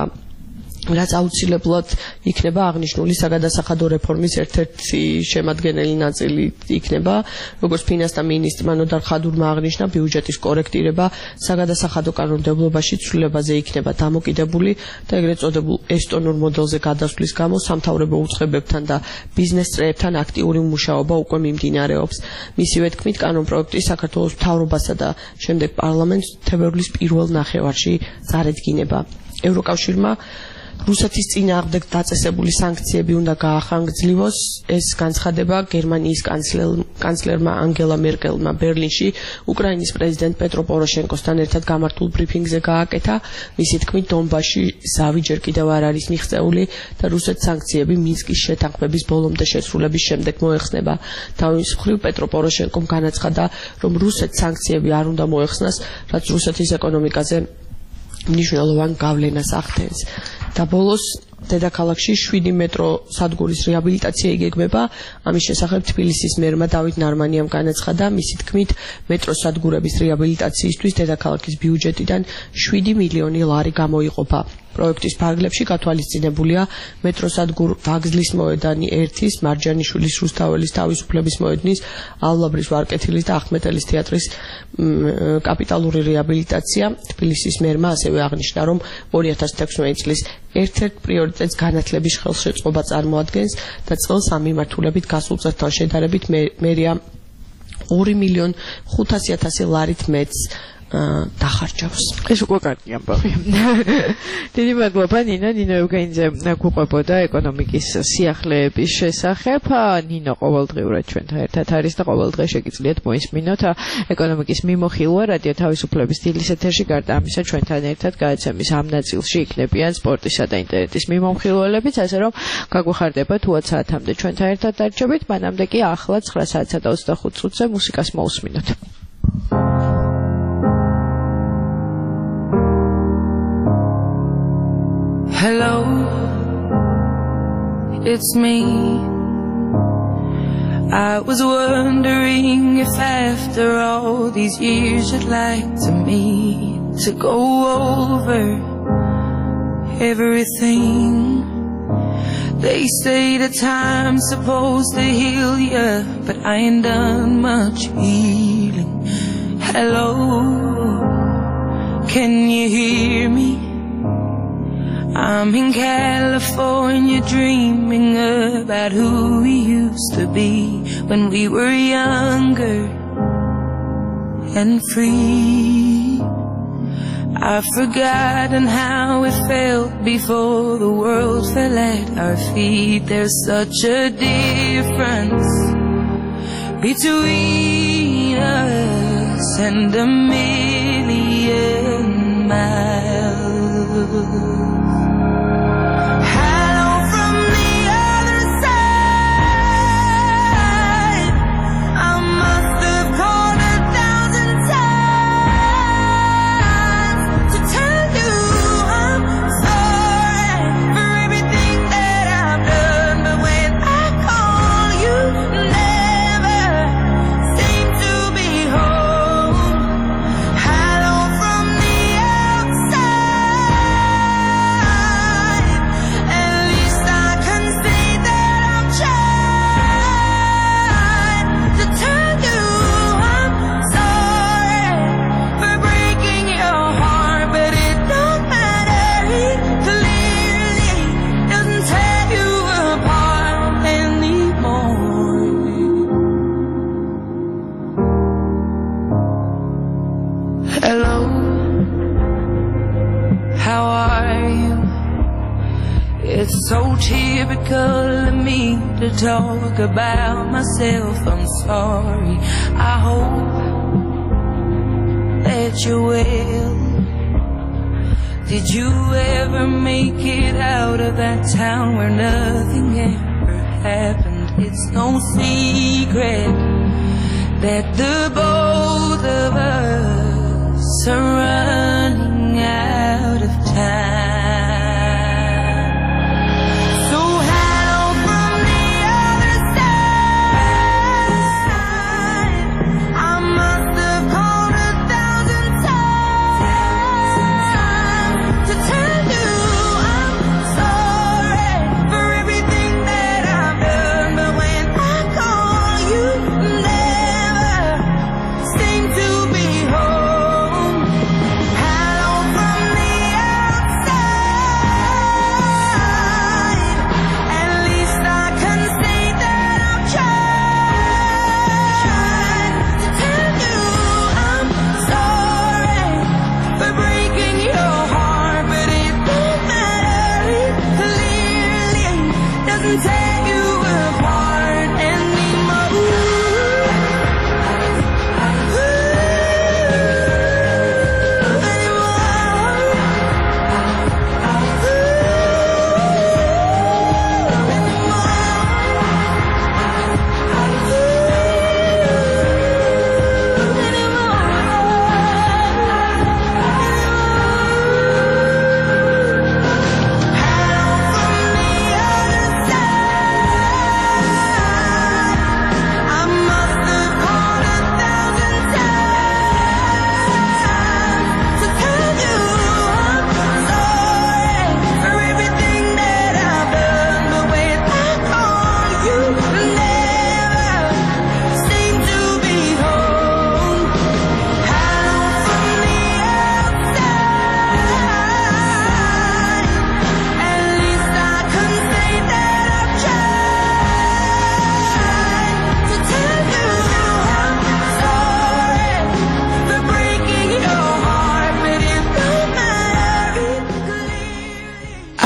რაც აუცილებლად იქნება აღნიშნული საგადასახადო რეფორმის ერთ-ერთი შემადგენელი ნაწილი იქნება, როგორც ფინანსთა მინისტრმა ნოდარ ხადურმა აღნიშნა, ბიუჯეტის კორექტირება საგადასახადო კანონმდებლობაში ცვლილებაზე იქნება დამოკიდებული და ეგრეთ წოდებულ ესტონურ მოდელზე გადასვლის გამო სამთავრობო უწყებებთან და ბიზნეს წრეებთან აქტიური მუშაობა უკვე მიმდინარეობს. მისივე თქმით, კანონპროექტი საქართველოს მთავრობასა და შემდეგ პარლამენტს თებერვლის პირველ ნახევარში წარედგინება. ევროკავშირმა რუსეთის წინააღმდეგ დაწესებული სანქციები უნდა გაახანგრძლივოს. ეს განცხადება გერმანიის კანცლერმა ანგელა მერკელმა ბერლინში უკრაინის პრეზიდენტ პეტრო პოროშენკოსთან ერთად გამართულ ბრიფინგზე გააკეთა. მისი თქმით, დონბასში ზავი ჯერ კიდევ არ არის მიღწეული და რუსეთს სანქციები მინსკის შეთანხმების ბოლომდე შესრულების შემდეგ მოეხსნება. თავის მხრივ პეტრო პოროშენკომ განაცხადა, რომ რუსეთს სანქციები არ უნდა მოეხსნას, რაც რუსეთის ეკონომიკაზე მნიშვნელოვან გავლენას ახდენს. და ბოლოს დედაქალაქში შვიდი მეტრო სადგურის რეაბილიტაცია იგეგმება. ამის შესახებ თბილისის მერმა დავით ნარმანიამ განაცხადა, მისი თქმით, მეტრო სადგურების რეაბილიტაციისთვის დედაქალაქის ბიუჯეტიდან შვიდი მილიონი ლარი გამოიყოფა. პროექტის ფარგლებში გათვალისწინებულია მეტრო სადგურ ვაგზლის მოედანი ერთის, მარჯანიშვილის რუსთაველის თავისუფლების მოედნის, ალლაბრის ვარკეთილის და ახმეტელის თეატრის კაპიტალური რეაბილიტაცია. თბილისის მერმა ასევე აღნიშნა, რომ ორი ათას თექვსმეტი წლის ერთ-ერთ პრიორიტეტს განათლების ხელშეწყობა წარმოადგენს და წელს ამ მიმართულებით გასულ წელთან შედარებით მერია ორი მილიონი ხუთასი ათასი ლარით მეტს დახარჯავს. ეს უკვე კარგი ამბავი. დიდი მადლობა ნინო, ნინო ეუგენიძე გვყვებოდა ეკონომიკის სიახლეების შესახებ. ნინო ყოველდღიურად ჩვენთან ერთად არის და ყოველდღე შეგიძლიათ მოისმინოთ ეკონომიკის მიმოხილვა რადიო თავისუფლების დილის ეთერში. გარდა ამისა, ჩვენთან ერთად გადაცემის ამ ნაწილში იქნებიან სპორტისა და ინტერნეტის მიმოხილველებიც, ასე რომ გაგვეხარდებათ უათ საათამდე ჩვენთან ერთად დარჩებით. მანამდე კი ახლა ცხრა საათსა და ოცდახუთ წუთზე მუსიკას მოусმინოთ. Hello, it's me. I was wondering if after all these years you'd like to meet to go over everything. They say the time's supposed to heal ya, but I ain't done much healing. Hello, can you hear me? I'm in California dreaming about who we used to be when we were younger and free. I've forgotten how it felt before the world fell at our feet. There's such a difference between us and a million miles. It's so typical of me to talk about myself. I'm sorry. I hope that you're well. Did you ever make it out of that town where nothing ever happened? It's no secret that the both of us are running out of time.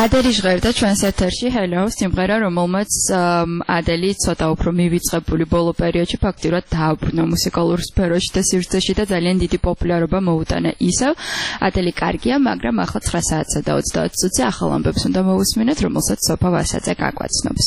ადელი ჟღერდა ჩვენს ეთერში Hello სიმღერა, რომელმაც ადელი ცოტა უფრო მივიწყებული ბოლო პერიოდში ფაქტიურად დააბრუნა მუსიკალურ სფეროში და სივრცეში და ძალიან დიდი პოპულარობა მოუტანა ისევ. ადელი კარგია, მაგრამ ახლა ცხრა საათსა და ოცდაოთხ წუთზე ახალ ამბებს უნდა მოვუსმინოთ, რომელსაც სოფა ვასაძე გაგვაცნობს.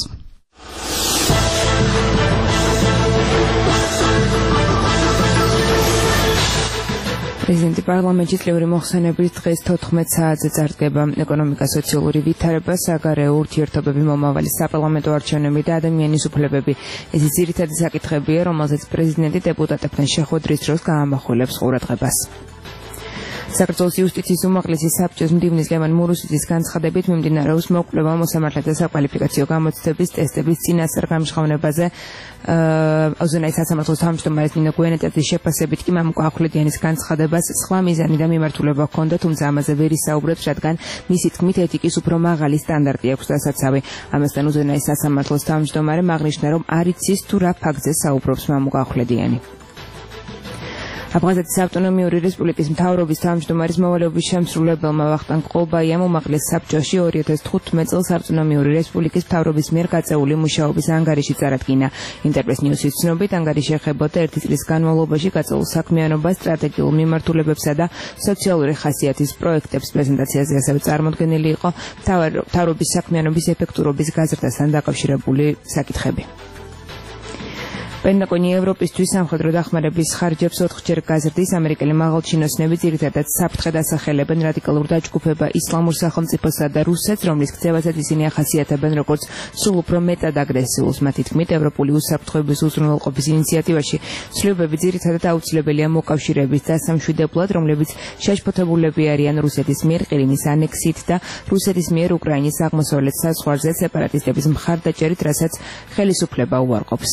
პრეზიდენტი პარლამენტში წლიური მოხსენების დღეს თოთხმეტ საათზე წარდგება ეკონომიკა-სოციალური ვითარება, საგარეო ურთიერთობები, მომავალი საპარლამენტო არჩევნები და ადამიანის უფლებები. ეს ძირითადი საკითხებია, რომელზეც პრეზიდენტი დეპუტატებთან შეხვედრის დროს გაამახვილებს ყურადღებას. საქართველოს იუსტიციის უმაღლესი საბჭოს მდივნის ლევან მურუსიძის განცხადებით მიმდინარეობს მოკვლევა მოსამართლეთა საკვალიფიკაციო გამოცდების ტესტების წინასწარ გამჟღავნებაზე. ოზონაის სასამართლოს თავმჯდომარის ნინო გვენეტაძის შეფასებით კი მამუკა ახვლედიანის განცხადებას სხვა მიზანი და მიმართულება ჰქონდა, თუმცა ამაზე ვერ ისაუბრებს, რადგან მისი თქმით ეთიკის უფრო მაღალი სტანდარტი აქვს დასაცავი. ამასთან ოზონაის სასამართლოს თავმჯდომარემ აღნიშნა, რომ არ იცის თუ რა ფაქტზე საუბრობს მამუკა ახვლედიანი. აფხაზეთის ავტონომიური რესპუბლიკის მთავრობის თავმჯდომარის მოვალეობის შემსრულებელმა ვახტანგ ყოლბაიამ უმაღლეს საბჭოში ორი ათას თხუთმეტ წელს ავტონომიური რესპუბლიკის მთავრობის მიერ გაწეული მუშაობის ანგარიში წარადგინა. ინტერპრეს ნიუსის ცნობით, ანგარიში ეხებოდა ერთი წლის განმავლობაში გაწეულ საქმიანობას, სტრატეგიულ მიმართულებებსა და სოციალური ხასიათის პროექტებს. პრეზენტაციაზე ასევე წარმოდგენილი იყო მთავრობის საქმიანობის ეფექტურობის გაზრდასთან დაკავშირებული საკითხები. პენტაგონი ევროპისთვის სამხედრო დახმარების ხარჯებს ოთხჯერ გაზრდის. ამერიკელი მაღალჩინოსნები ძირითადად საფრთხე დასახელებენ რადიკალურ დაჯგუფება ისლამურ სახელმწიფოსა და რუსეთს, რომლის ქცევასაც ისინი ახასიათებენ როგორც სულ უფრო მეტად აგრესიულს. მათი თქმით, ევროპული უსაფრთხოების უზრუნველყოფის ინიციატივაში ცვლილებები ძირითადად აუცილებელია მოკავშირეების დასამშვიდებლად, რომლებიც შეშფოთებულები არიან რუსეთის მიერ ყირიმის ანექსიით და რუსეთის მიერ უკრაინის აღმოსავლეთ საზღვარზე სეპარატისტების მხარდაჭერით, რასაც ხელისუფლება უარყოფს.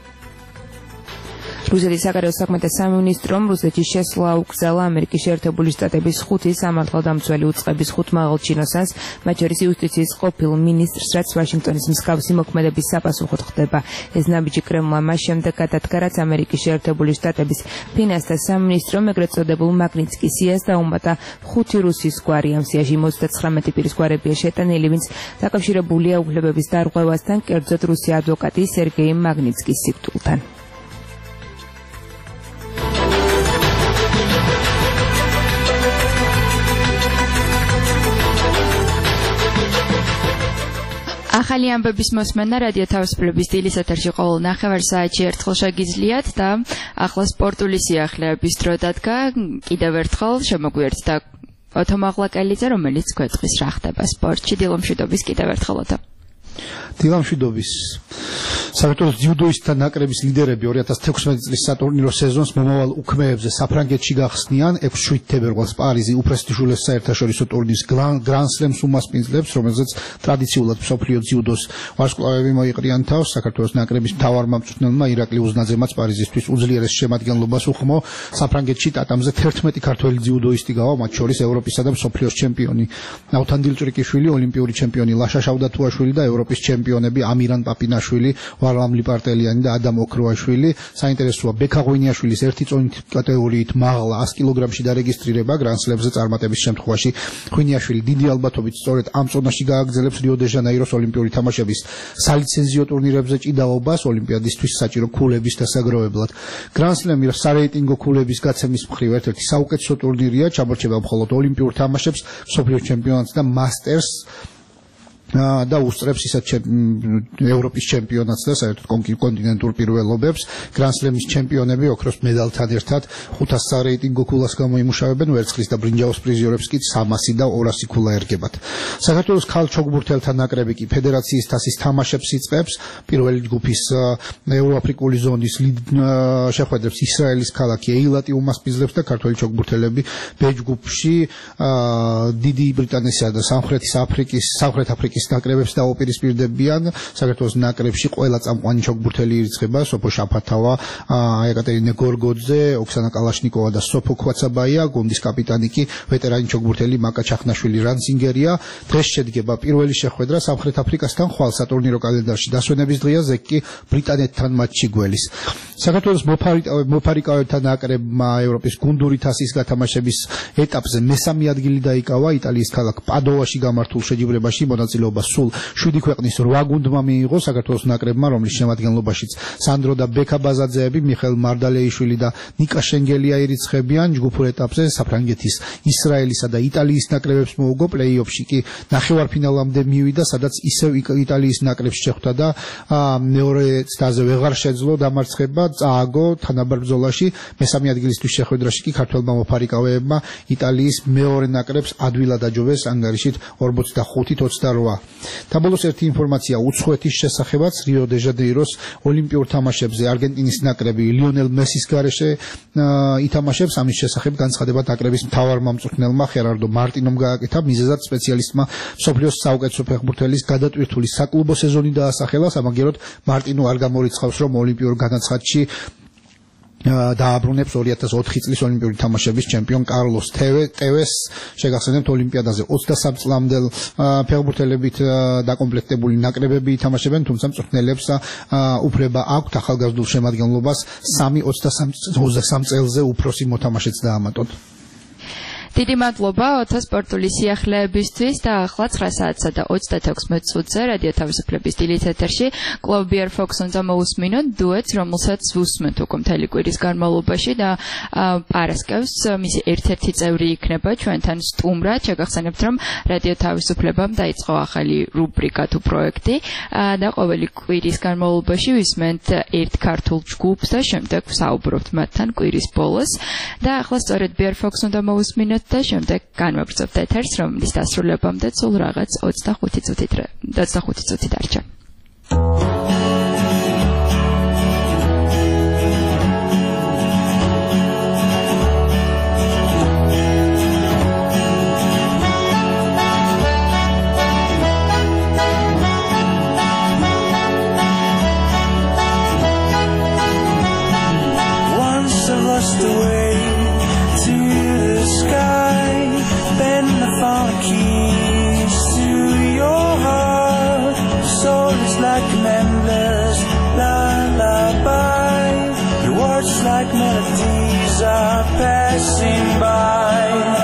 რუსეთის საგარეო საქმეთა სამინისტრომ რუსეთში შესვლა უკრძალა ამერიკის შეერთებული შტატების ხუთი სამართალდამცველი უწყების ხუთ მაღალჩინოსანს, მათ შორის იუსტიციის ყოფილ მინისტრს, რაც ვაშინგტონის მსგავსი მოქმედების საპასუხოდ ხდება. ეს ნაბიჯი კრემლმა მას შემდეგ გადადგა, რაც ამერიკის შეერთებული შტატების ფინანსთა სამინისტრომ ეგრეთ წოდებულ მაგნიცკის სიას დაუმატა ხუთი რუსის გვარი. ამ სიაში ოცდაცხრამეტი პირის გვარებია შეტანილი, ვინც დაკავშირებულია უფლებების დარღვევასთან, კერძოდ რუსი ადვოკატი სერგეი მაგნიცკის სიკვდილთან. ახალი ამბების მოსმენა რადიო თავისუფლების დილის ეთერში ყოველ ნახევარ საათში ერთხელ შეგიძლიათ და ახლა სპორტული სიახლეების დრო დადგა. კიდევ ერთხელ შემოგვიერთდა ოთო მაღლაკელიძე, რომელიც გვეტყვის რა ხდება სპორტში. დილომშვიდობის კიდევ ერთხელ ოთო. დილამშვიდობის. საქართველოს ძიუდოისტთა ნაკრების ლიდერები ორი ათას თექვსმეტი წლის სატურნირო სეზონს მომავალ უქმეებზე საფრანგეთში გახსნიან. ექვსი თებერვალს პარიზი უპრესტიჟულეს საერთაშორისო ტურნირის გრან სლემს უმასპინძლებს, რომელზეც ტრადიციულად მსოფლიო ძიუდოს ვარსკვლავები მოიყრიან თავს. საქართველოს ნაკრების მთავარმა მწვრთნელმა ირაკლი უზნაძემაც პარიზისთვის უძლიერეს შემადგენლობას უხმო. საფრანგეთში ტატამზე თერთმეტი ქართველი ძიუდოისტი გავა, მათ შორის ევროპისა და მსოფლიოს ჩემპიონი ნავთან დილჭრიკიშვილი, ოლიმპიური ჩემპიონი ლაშა შავდათუაშვილი და ევროპის ჩემპიონები ამირან პაპინაშვილი, ვარლამ ლიპარტელიანი და ადამ ოქროაშვილი. საინტერესოა ბექა ღვინიაშვილის ერთი წონით კატეგორიით მაღლა ას კილოგრამში დარეგისტრირება გრან სლემზე წარმატების შემთხვევაში. ღვინიაშვილი დიდი ალბათობით სწორედ ამ წონაში გააგრძელებს რიო დე ჟანეიროს ოლიმპიური თამაშების სალიცენზიო ტურნირებზე ჭიდაობას ოლიმპიადისთვის საჭირო ქულების დასაგროვებლად. გრან სლემი სარეიტინგო ქულების გაცემის მხრივ ერთ-ერთი საუკეთესო ტურნირია, ჩამორჩება მხოლოდ ოლიმპიურ თამაშებს, მსოფლიოს ჩემპიონატს და მასტერს და უსწრებს ისეთ ევროპის ჩემპიონატს და საერთოდ კონტინენტურ პირველობებს. გრან სლემის ჩემპიონები ოქროს მედალთან ერთად ხუთას სარეიტინგო ქულას გამოიმუშავებენ, ვერცხლის და ბრინჯაოს პრიზიორებს კი სამასი და ორასი ქულა ერგებათ. საქართველოს ქალ ჩოგბურთელთა ნაკრები კი ფედერაციის თასის თამაშებს იწყებს. პირველი ჯგუფის ევროაფრიკული ზონის შეხვედრებს ისრაელის ქალაქი ეილატი უმასპინძლებს და ქართველი ჩოგბურთელები ბ ჯგუფში დიდი ბრიტანეთისა და სამხრეთის აფრიკის სამხრეთ აფრიკის საფრანგეთის ნაკრებებს დაუპირისპირდებიან. საქართველოს ნაკრებში ყველა წამყვანი ჩოგბურთელი ირიცხება: სოფო შაფათავა, ეკატერინე გორგოძე, ოქსანა კალაშნიკოვა და სოფო ქვაცაბაია. გუნდის კაპიტანი კი ვეტერანი ჩოგბურთელი მაკა ჩახნაშვილი რანსინგერია. დღეს შედგება პირველი შეხვედრა სამხრეთ აფრიკასთან ხვალ სატურნირო კალენდარში დასვენების დღეა, ზეგ კი ბრიტანეთთან მატჩი გველის. საქართველოს მოფარიკავებთან ნაკრებმა ევროპის გუნდური თასის გათამაშების ეტაპზე მესამე ადგილი დაიკავა. იტალიის ქალაქ პადოვაში გამართულ შეჯიბრებაში მონაწილეობა სულ შვიდი ქვეყნის რვა გუნდმა მიიღო. საქართველოს ნაკრებმა, რომლის შემადგენლობაშიც სანდრო და ბექა ბაზაძეები, მიხელ მარდალეიშვილი და ნიკა შენგელია ირიცხებიან. ჯგუფურ ეტაპზე საფრანგეთის, ისრაელისა და იტალიის ნაკრებებს მოუგო. პლეი-ოფში კი ნახევარფინალამდე მივიდა, სადაც ისევ იტალიის ნაკრებს შეხვდა და მეორე ცდაზე ვეღარ შეძლო დამარცხება, წააგო თანაბარ ბრძოლაში. მესამე ადგილისთვის შეხვედრაში კი ქართველმა მოფარიკავეებმა იტალიის მეორე ნაკრებს ადვილად აჯობეს ანგარიშით ორმოცდახუთი ოცდარვა. დაბოლოს ერთი ინფორმაცია უცხოეთის შესახებაც. რიო დე ჟანეიროს ოლიმპიურ თამაშებზე არგენტინის ნაკრები ლიონელ მესის გარეშე ითამაშებს. ამის შესახებ განცხადება ნაკრების მთავარ მამწვრთნელმა ხერარდო მარტინომ გააკეთა. მიზეზად სპეციალისტმა მსოფლიოს საუკეთესო ფეხბურთელის გადატვირთული საკლუბო სეზონი დაასახელა. სამაგიეროდ მარტინო არ გამორიცხავს, რომ ოლიმპიურ განაცხადში დააბრუნებს ორი ათას ოთხი წლის ოლიმპიური თამაშების ჩემპიონ კარლოს ტევეს. შეგახსენებთ, ოლიმპიადაზე ოცდასამ წლამდელ ფეხბურთელებით დაკომპლექტებული ნაკრებები ითამაშებენ, თუმცა მწვრთნელებს უფლება აქვთ ახალგაზრდულ შემადგენლობას სამი ოცდასამ წელზე უფროსი მოთამაშეც დაამატოთ. დიდი მადლობა ოთო სპორტული სიახლეებისთვის და ახლა ცხრა საათსა და ოცდათექვსმეტ წუთზე რადიო თავისუფლების დილით ეთერში კლუბ Fox უნდა მოусმინოთ დუეტს, რომელსაც ვუსმენთ უკვე მთელი კვირის განმავლობაში და პარასკევს მისი ერთ-ერთი წევრი იქნება ჩვენთან სტუმრად. შეგახსენებთ, რომ რადიო თავისუფლებამ დაიწყო ახალი რუბრიკა თუ პროექტი და ყოველი კვირის განმავლობაში ვისმენთ ერთ ქართულ ჯგუფს და შემდეგ ვსაუბრობთ მათთან კვირის ბოლოს. და ახლა სწორედ Fox უნდა მოусმინოთ და შემდეგ განვაგრძობთ ეთერს, რომლის დასრულებამდე სულ რაღაც ოცდახუთი წუთი დარჩა. Once I lost the way to the sky, then I found the keys to your heart. Soul is like an endless lullaby. Your words like melodies are passing by.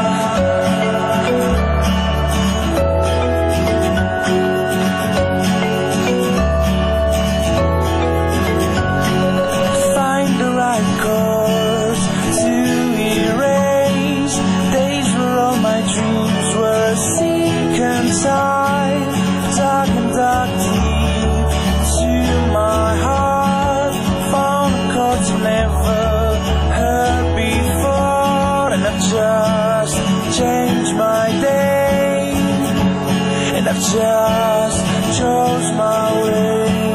Find the right chords to erase days where all my dreams were sink inside, dark and dark deep to my heart. Found a chord you never heard before, and I've just changed my day, and I've just chose my way.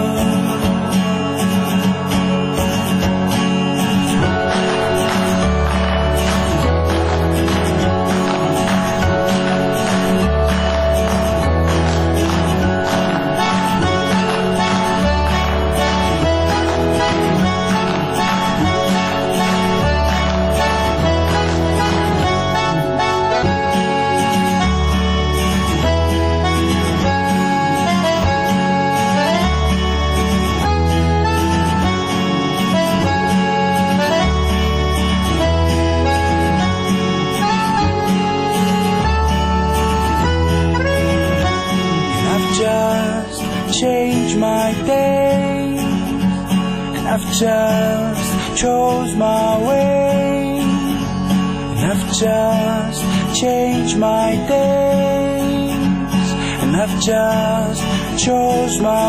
Change my day, and I've just chose my way, and I've just changed my days, and I've just chose my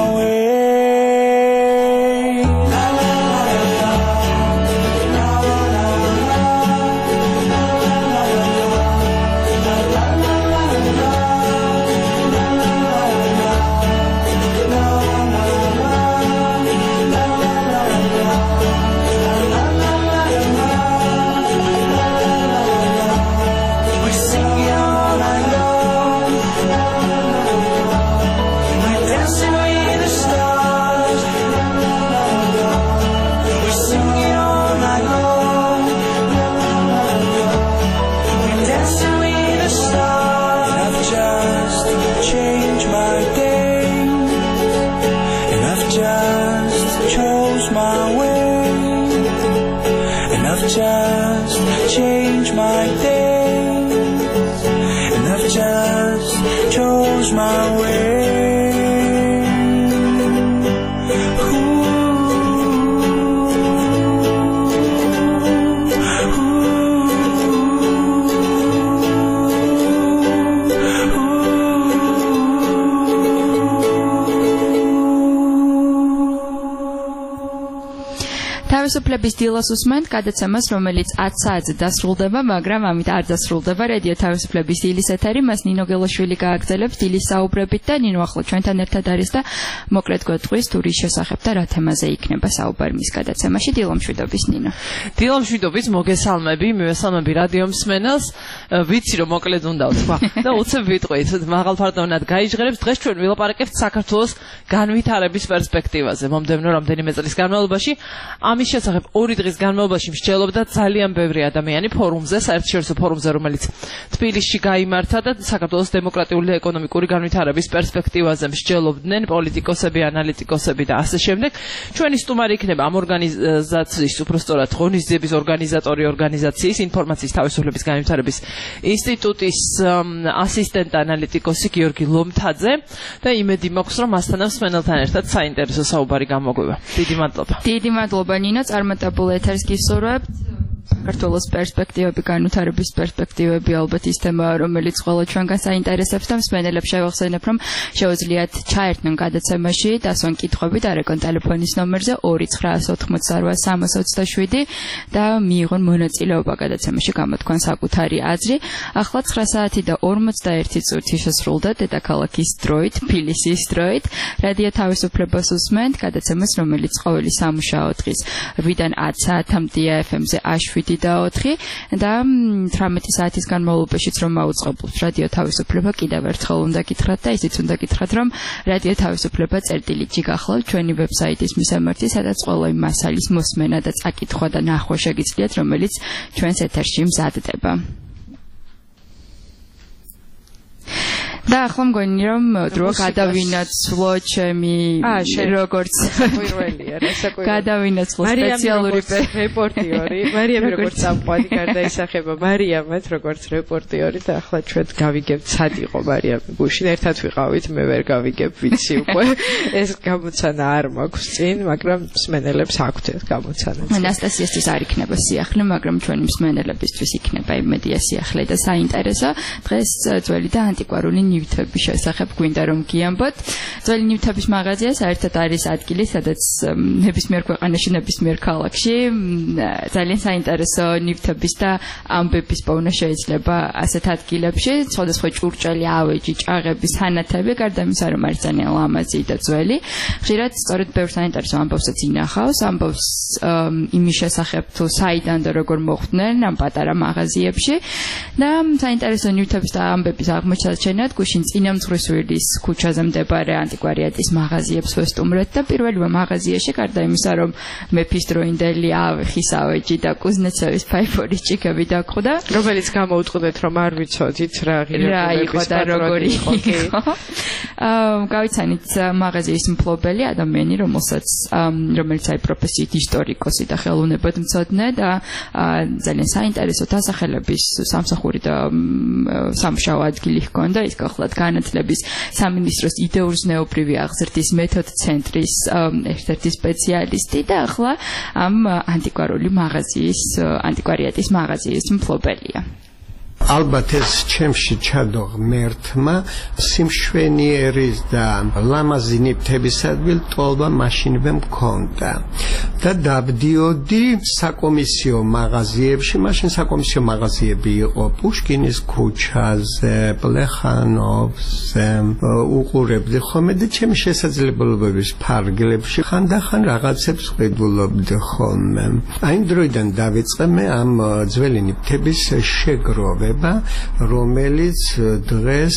way. La, la, la, la, la, la, la, la, la, la, we sing all night long. away. თავისუფლების დილას უსმენთ გადაცემას, რომელიც ათ საათზე დასრულდება, მაგრამ ამით არ დასრულდება რადიო თავისუფლების დილის ეთერი. მას ნინო გელოშვილი გააგრძელებს დილის საუბრებით და ნინო ახლა ჩვენთან ერთად არის და მოკლედ გვეტყვის თუ რის შესახებ და რა თემაზე იქნება საუბარი მის გადაცემაში. დილომშვიდობის ნინო. დილომშვიდობის, მოგესალმები, მივესალმები რადიო მსმენელს. ვიცი რომ მოკლედ უნდა ვთქვა და უცებ ვიტყვით, მაღალფარდოვნად გაიჟღერებს. დღეს ჩვენ ვილაპარაკებთ საქართველოს განვითარების პერსპექტივაზე მომდევნო რამდენიმე წლის განმავლობაში. ამის შესახებ ორი დღის განმავლობაში მსჯელობდა ძალიან ბევრი ადამიანი ფორუმზე, საერთაშორისო ფორუმზე, რომელიც თბილისში გაიმართა და საქართველოს დემოკრატიული და ეკონომიკური განვითარების პერსპექტივაზე მსჯელობდნენ პოლიტიკოსები, ანალიტიკოსები და ასე შემდეგ. ჩვენი სტუმარი იქნება ამ ორგანიზაციის, უпростоრად ღონისძიების ორგანიზატორი ორგანიზაციის ინფორმაციის თავისუფლების განვითარების ინსტიტუტის ასისტენტ ანალიტიკოსი გიორგი ლომთაძე და იმედი მაქვს, რომ მასთან მსმენელთან ერთად საინტერესო საუბარი გამოგვივა. დიდი მადლობა. დიდი მადლობა ნინო, წარმატებულ ეთერს გისურვებთ. საქართველოს პერსპექტივები, განვითარების პერსპექტივები ალბათ ის თემაა, რომელიც ყველა ჩვენგან საინტერესებს და მსმენელებს შევახსენებ, რომ შეუძლიათ ჩაერთონ გადაცემაში დასვან კითხვები და არეკონ ტელეფონის ნომერზე ორი ცხრაას ოთხმოცდარვა სამას ოცდაშვიდი და მიიღონ მონაწილეობა გადაცემაში, გამოთქვან საკუთარი აზრი. ახლა ცხრა საათი და ორმოცდაერთი წუთი შესრულდა დედაქალაქის დროით, თბილისის დროით. რადიო თავისუფლებას უსმენთ გადაცემას, რომელიც ყოველი სამუშაო დღის რვიდან ათ საათამდეა ეფ ემ-ზე შვიდი და ოთხი და თვრამეტი საათის განმავლობაშიც რომ მაუწყებლობთ რადიო თავისუფლება, კიდევ ერთხელ უნდა გითხრათ და ისიც უნდა გითხრათ, რომ რადიო თავისუფლება წერტილით გახლავთ ჩვენი ვებსაიტის მისამართი, სადაც ყველა იმ მასალის მოსმენა და წაკითხვა და ნახვა შეგიძლიათ, რომელიც ჩვენს ეთერში მზადდება. და ახლა მგონი რომ დრო გადავინაცვლო ჩემი როგორც პირველია რასაკვირველია გადავინაცვლო სპეციალური რეპორტიორი მარიამი როგორც წამყვანი გარდაისახება მარიამად როგორც რეპორტიორი და ახლა ჩვენ გავიგებთ სად იყო მარიამი გუშინ ერთად ვიყავით მე ვერ გავიგებ ვიცი უკვე ეს გამოცანა არ მაქვს წინ მაგრამ მსმენელებს აქვთ ეს გამოცანა ანასტასიასთვის არ იქნება სიახლე მაგრამ ჩვენი მსმენელებისთვის იქნება იმედია სიახლე და საინტერესო დღეს ძველი და ანტიკვარული ნივთების შესახებ გვინდა რომ გიამბოთ. ძველი ნივთების მაღაზია საერთოდ არის ადგილი, სადაც ნებისმიერ ქვეყანაში, ნებისმიერ ქალაქში ძალიან საინტერესო ნივთების და ამბების პოვნა შეიძლება ასეთ ადგილებში. სხვადასხვა ჭურჭელი, ავეჯი, ჭაღები, სანათები, გარდა იმისა, რომ არის ძალიან ლამაზი და ძველი. ხშირად სწორედ ბევრ საინტერესო ამბავსაც ინახავს, ამბავს იმის შესახებ თუ საიდან და როგორ მოხვდნენ ამ პატარა მაღაზიებში და საინტერესო ნივთების და ამბების აღმოჩენად გუშინ წინამძღვრისვილის ქუჩაზე მდებარე ანტიკვარიატის მაღაზიებს ვესტუმრეთ და პირველივე მაღაზიაში გარდა იმისა, რომ მეფის დროინდელი ავეხის ავეჯი და კუზნეცევის ფაიფორის ჭიქები დაგვხვდა, რომელიც გამოუტყდეთ, რომ არ ვიცოდით რა იყო და როგორი იყო. აა გავიცანით მაღაზიის მფლობელი ადამიანი, რომელსაც რომელიც აი პროფესიით ისტორიკოსი და ხელოვნებადმცოდნე და ძალიან საინტერესო დასახელების სამსახური და სამუშაო ადგილი ჰქონდა. ის გახლავთ განათლების სამინისტროს იდეურ ზნეობრივი აღზრდის მეთოდ ცენტრის ერთ-ერთი სპეციალისტი და ახლა ამ ანტიკვარული მაღაზიის ანტიკვარიატის მაღაზიის მფლობელია. ალბათ ეს ჩემში ჩადო ღმერთმა სიმშვენიერის და ლამაზი ნივთებისადმი ტოლვა მაშინვე მქონდა და დავდიოდი საკომისიო მაღაზიებში. მაშინ საკომისიო მაღაზიები იყო პუშკინის ქუჩაზე, პლეხანოვზე, უყურებდი ხოლმე და ჩემი შესაძლებლობების ფარგლებში ხანდახან რაღაცებს ხედულობდი ხოლმე. აი დროიდან დავიწყე მე ამ ძველი ნივთების შეგროვება, რომელიც დღეს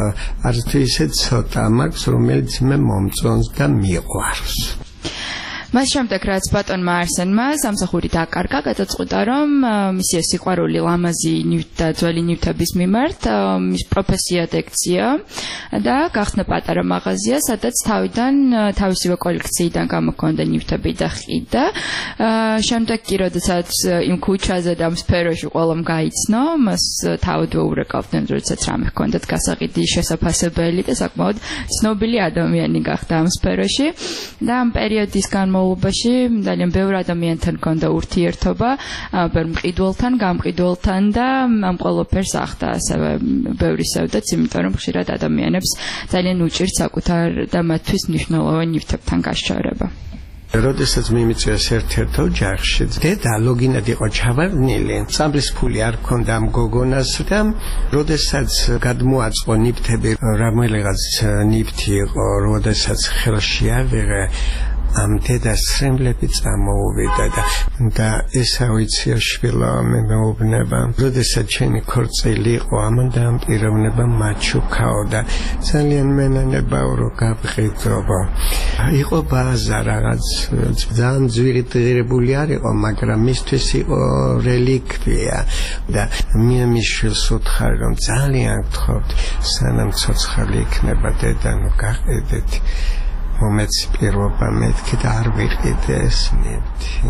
არც ისე ცოტა მაქვს, რომელიც მე მომწონს და მიყვარს. მას შემდეგ რაც ბატონმა არსენმა სამსახური დაკარგა, გადაწყვიტა რომ მისი სიყვარული ლამაზი ნივთი და ძველი ნივთების მიმართ მის პროფესია დექცია და გახსნა პატარა მაღაზია, სადაც თავიდან თავისივე კოლექციიდან გამოქონდა ნივთები და ხიდა. შემდეგ კი როდესაც იმ ქუჩაზე და ამ სფეროში ყველამ გაიცნო, მას თავადვე ურეკავდნენ, როდესაც რამე ჰქონდათ გასაყიდი შესაძლებელი და საკმაოდ ცნობილი ადამიანი გახდა ამ სფეროში და ამ პერიოდის განმავლობაში ძალიან ბევრ ადამიანთან ჰქონდა ურთიერთობა, ბევრ მყიდველთან, გამყიდველთან და ამ ყველაფერს ახდა ასევე ბევრი სევდაც, იმიტომ რომ ხშირად ადამიანებს ძალიან უჭირთ საკუთარ და მათთვის მნიშვნელოვან ნივთებთან გაშორება. როდესაც მიმიწვიეს ერთ-ერთ ოჯახში, დედა ლოგინად იყო ჩავარდნილი, სამბლის ფული არ ჰქონდა ამ გოგონას და როდესაც გადმოაწყო ნივთები, რომელიღაც ნივთი იყო, როდესაც ხელში ავიღე, ამ დედას სრემლები წამოუვიდა და და ესა ვიცია შვილო მე მეუბნება, როდესაც ჩემი ქორწილი იყო, ამან და ამ პიროვნებამ მაჩუქაო და ძალიან მენანებაო რომ გავყიდრობო. იყო ბაზა რაღაც ძალიან ძვირი ღირებული არ იყო, მაგრამ მისთვის იყო რელიკვია და მე მის შვილს უთხარი რომ ძალიან გთხოვთ, სანამ ცოცხალი იქნება დედა, ნუ გაყიდეთ. მომეც პირობა მეთქი და არ ვიყიდე ეს ნივთი.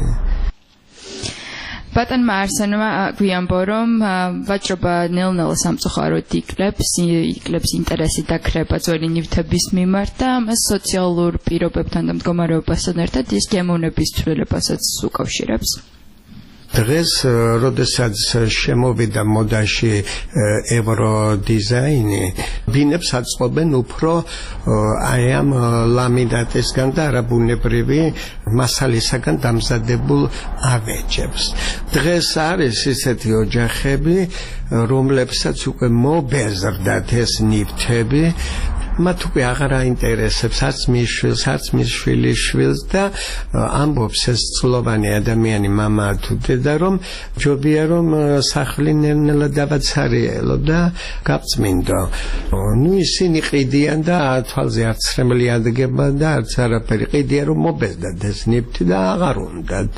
ბატონმა არსენმა გვიანბო რომ ვაჭრობა ნელ-ნელა სამწუხაროდ იკლებს, იკლებს ინტერესი და ქრება ძველი ნივთების მიმართ და ამას სოციალურ პირობებთან და მდგომარეობასთან ერთად ის გემოვნების ცვლილებასაც უკავშირებს. დღეს როდესაც შემოვიდა მოდაში ევრო დიზაინი, ბინებს აწყობენ უფრო აი ამ ლამინატისგან და არაბუნებრივი მასალისაგან დამზადებულ ავეჯებს. დღეს არის ისეთი ოჯახები, რომლებსაც უკვე მობეზრდათ ეს ნივთები, მათ უკვე აღარ აინტერესებს არც მის შვილს, არც მის შვილის შვილს და ამბობს ეს წყლოვანი ადამიანი მამა თუ დედა რომ ჯობია რომ სახლი ნელ-ნელა დავაცარიელო და გავწმინდო. ნუ ისინი ყიდიან და თვალზე არც სრემლი ადგება და არც არაფერი, ყიდიან რომ მობეზდათ ეს ნივთი და აღარ უნდათ.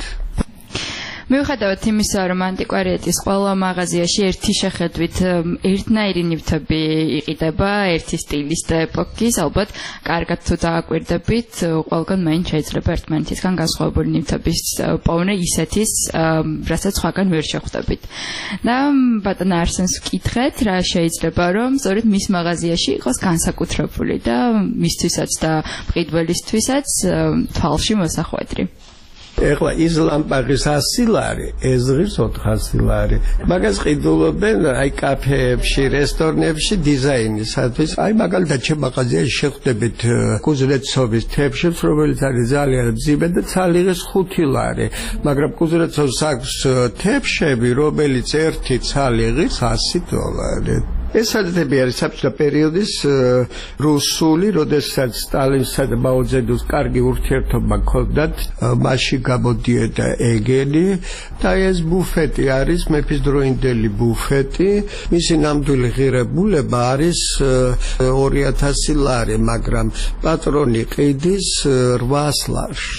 მიუხედავად იმისა, რომ ანტიკვარიატის ყველა მაღაზიაში ერთი შეხედვით ერთნაირი ნივთები იყიდება, ერთი სტილის და ეპოქის, ალბათ კარგად თუ დააკვირდებით, ყველგან მაინც შეიძლება ერთმანეთისგან განსხვავებული ნივთების პოვნა ისეთის, რასაც სხვაგან ვერ შეხვდებით. და ბატონ არსენს ვკითხეთ, რა შეიძლება რომ სწორედ მის მაღაზიაში იყოს განსაკუთრებული და მისთვისაც და მყიდველისთვისაც თვალში მოსახვედრი. ეხლა ის ლამპაღის ასი ლარი, ეს ღირს ოთხასი ლარი. მაგას ყიდულობენ აი კაფეებში, რესტორნებში დიზაინისათვის. აი მაგალითად ჩემ მაღაზიაში შეხვდებით კუზნეცოვის თებშებს, რომელიც არის ძალიან მძიმე და ცალიღის ხუთი ლარი. მაგრამ კუზნეცოვს აქვს თებშები, რომელიც ერთი ცალიღის ასი დოლარი. ეს საერთოდ არის საბჭოთა პერიოდის რუსული, როდესაც სტალინსა და მაოძედუს კარგი ურთიერთობა ჰქონდათ, მასში გამოდიოდა ეგენი და ეს ბუფეტი არის მეფის დროინდელი ბუფეტი, მისი ნამდვილი ღირებულება არის ორი ათასი ლარი, მაგრამ პატრონი ყიდის რვას ლარში.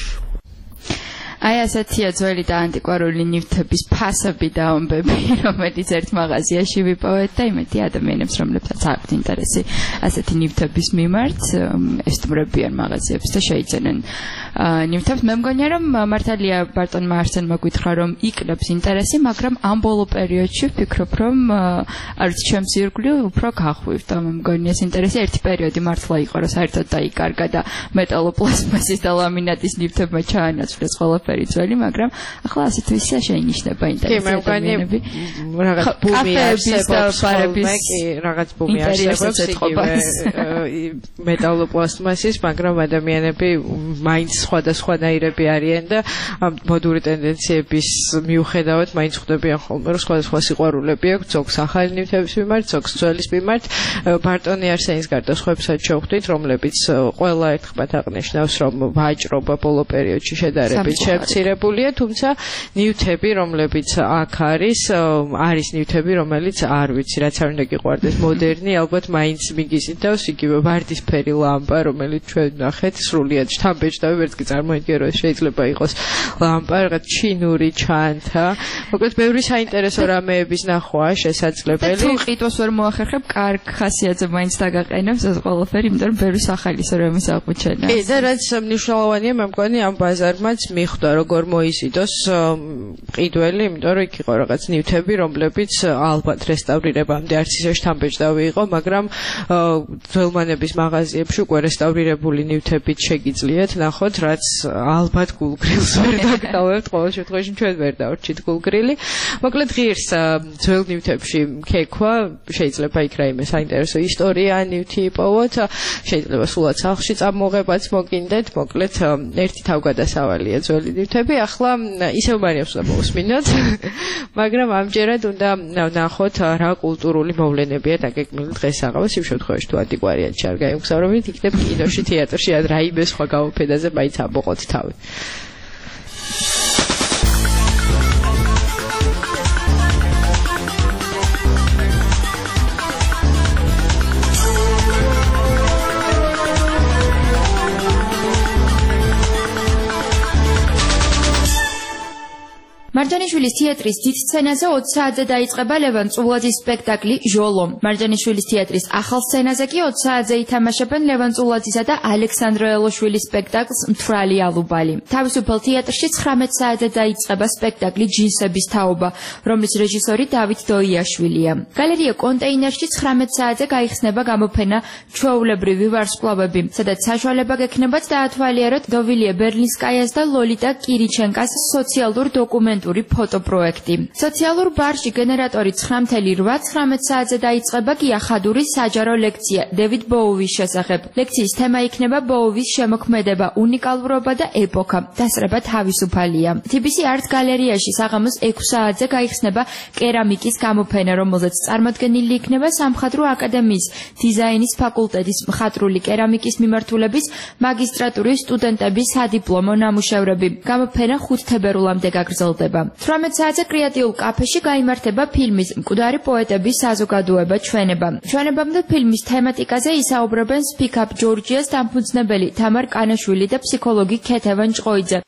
აი ასეთია ძველი და ანტიკვარული ნივთების ფასები და ამბები, რომელიც ერთ მაღაზიაში ვიპოვეთ და იმეთი ადამიანებს, რომლებსაც აქვთ ინტერესი ასეთი ნივთების მიმართ, ესტუმრებიან მაღაზიებს და შეიძენენ ნივთებს. მე მგონია, რომ მართალია ბარტონმა არსენმა გითხრა, რომ იკლებს ინტერესი, მაგრამ ამ ბოლო პერიოდში ვფიქრობ, რომ არც ჩემს ირგვლივ უფრო გახვივდა. მე მგონია ეს ინტერესი ერთი პერიოდი მართლა იყო, რომ საერთოდ დაიკარგა და მეტალოპლასმასის და ლამინატის ნივთებმა ჩაანაცვლეს ყველაფერი ძველი, მაგრამ ახლა ასეთ ვისია შეინიშნება ინტერესი ადამიანები. რაღაც ბუმი არსებობს, კი, რაღაც ბუმი არსებობს მეტალოპლასტმასის, მაგრამ ადამიანები მაინც სხვადასხვანაირები არიან და ამ მოდური ტენდენციების მიუხედავად მაინც ხვდებიან ხოლმე, რომ სხვადასხვა სიყვარულები აქვს, ზოგს ახალი ნივთების მიმართ, ზოგს ძველის მიმართ. ბარტონი არსენის გარდა სხვებსაც შევხვდით, რომლებიც ყველა ერთხმად აღნიშნავს, რომ ვაჭრობა ბოლო პერიოდში შედარებით გამორჩირებულია, თუმცა ნივთები, რომლებიც აქ არის, არის ნივთები, რომელიც არ ვიცი, რაც არ უნდა გიყვარდეს მოდერნი, ალბათ მაინც მიგიზიდავს იგივე ვარდისფერი ლამპა, რომელიც ჩვენ ვნახეთ, სრულიად შთამბეჭდავი, ვერც კი წარმოიდგინე, რომ შეიძლება იყოს ლამპა, რაღაც ჩინური ჩანთა. მოკლედ, ბევრი საინტერესო რამეების ნახვა შესაძლებელი. თუ ყიდვას ვერ მოახერხებ, კარგ ხასიათზე მაინც დაგაყენებს ეს ყველაფერი, იმიტომ რომ ბევრი სახალისო რამის აღმოჩენა. კი, და რაც მნიშვნელოვანია, მე მგონი ამ ბაზარმაც მიხვდა, როგორ მოიზიდოს ყიდველი, იმიტომ რომ იქ იყო რაღაც ნივთები, რომლებიც ალბათ რესტავრირებამდე არც ისე შთამბეჭდავი იყო, მაგრამ ძველმანების მაღაზიებში უკვე რესტავრირებული ნივთებით შეგიძლიათ ნახოთ, რაც ალბათ გულგრილს ვერ დაგტოვებთ, ყოველ შემთხვევაში ჩვენ ვერ დავრჩით გულგრილი. მოკლედ ღირს ძველ ნივთებში ქექვა, შეიძლება იქ რაიმე საინტერესო ისტორია ნივთი იპოვოთ, შეიძლება სულაც სახლში წამოღებაც მოგინდეთ, მოკლედ ერთი თავგადასავალია ძველი ნივთები. ახლა ისევ მარიამს უნდა მოусმინოთ, მაგრამ ამჯერად უნდა ნახოთ რა კულტურული მოვლენებია დაგეგმილი დღესაღამოს, იმ შემთხვევაში თუ ანტიკვარიატში არ გაიმგზავრებით, იქნებ კინოში, თეატრში ან რაიმე სხვა გამოფენაზე მაინც ამოყოთ თავი. მარჯანიშვილის თეატრის დიდ სცენაზე ოცი საათზე დაიწყება ლევან წულაძის სპექტაკლი ჟოლო. მარჯანიშვილის თეატრის ახალ სცენაზე კი ოცი საათზე ითამაშებენ ლევან წულაძისა და ალექსანდრე ელოშვილის სპექტაკლს მთვრალი ალუბალი. თავისუფალ თეატრში ცხრამეტ საათზე დაიწყება სპექტაკლი ჯინსების თაობა, რომლის რეჟისორი დავით დოიაშვილია. გალერეა კონტეინერში ცხრამეტ საათზე გაიხსნება გამოფენა ჩვეულებრივი ვარსკვლავები, სადაც საშუალება გექნებათ დაათვალიეროთ დოვილია ბერლინსკაიას და ლოლიტა კირიჩენკას სოციალურ დოკუმენტ ფოტოპროექტი. სოციალურ ბარში გენერატორი ცხრამეტ საათზე დაიწყება გია ხადურის საჯარო ლექცია დევიდ ბოუვის შესახებ. ლექციის თემა იქნება ბოუვის შემოქმედება, უნიკალურობა და ეპოქა. დასწრება თავისუფალია. თი ბი სი Art გალერეაში საღამოს ექვსი საათზე გაიხსნება კერამიკის გამოფენა, რომელზეც წარმოდგენილი იქნება სამხატვრო აკადემიის დიზაინის ფაკულტეტის მხატვრული კერამიკის მიმართულების მაგისტრატურის სტუდენტების სადიპლომო ნამუშევრები. გამოფენა ხუთ თებერვლამდე გაგრძელდება. თვრამეტ საათზე კრეატიულ კაფეში გაიმართება ფილმის მკვდარი პოეტების საზოგადოება ჩვენება. ჩვენებამდე ფილმის თემატიკაზე ისაუბრებენ Speak Up Georgia's დამფუძნებელი თამარ კანაშვილი და ფსიქოლოგი ქეთევან ჭყოიძე.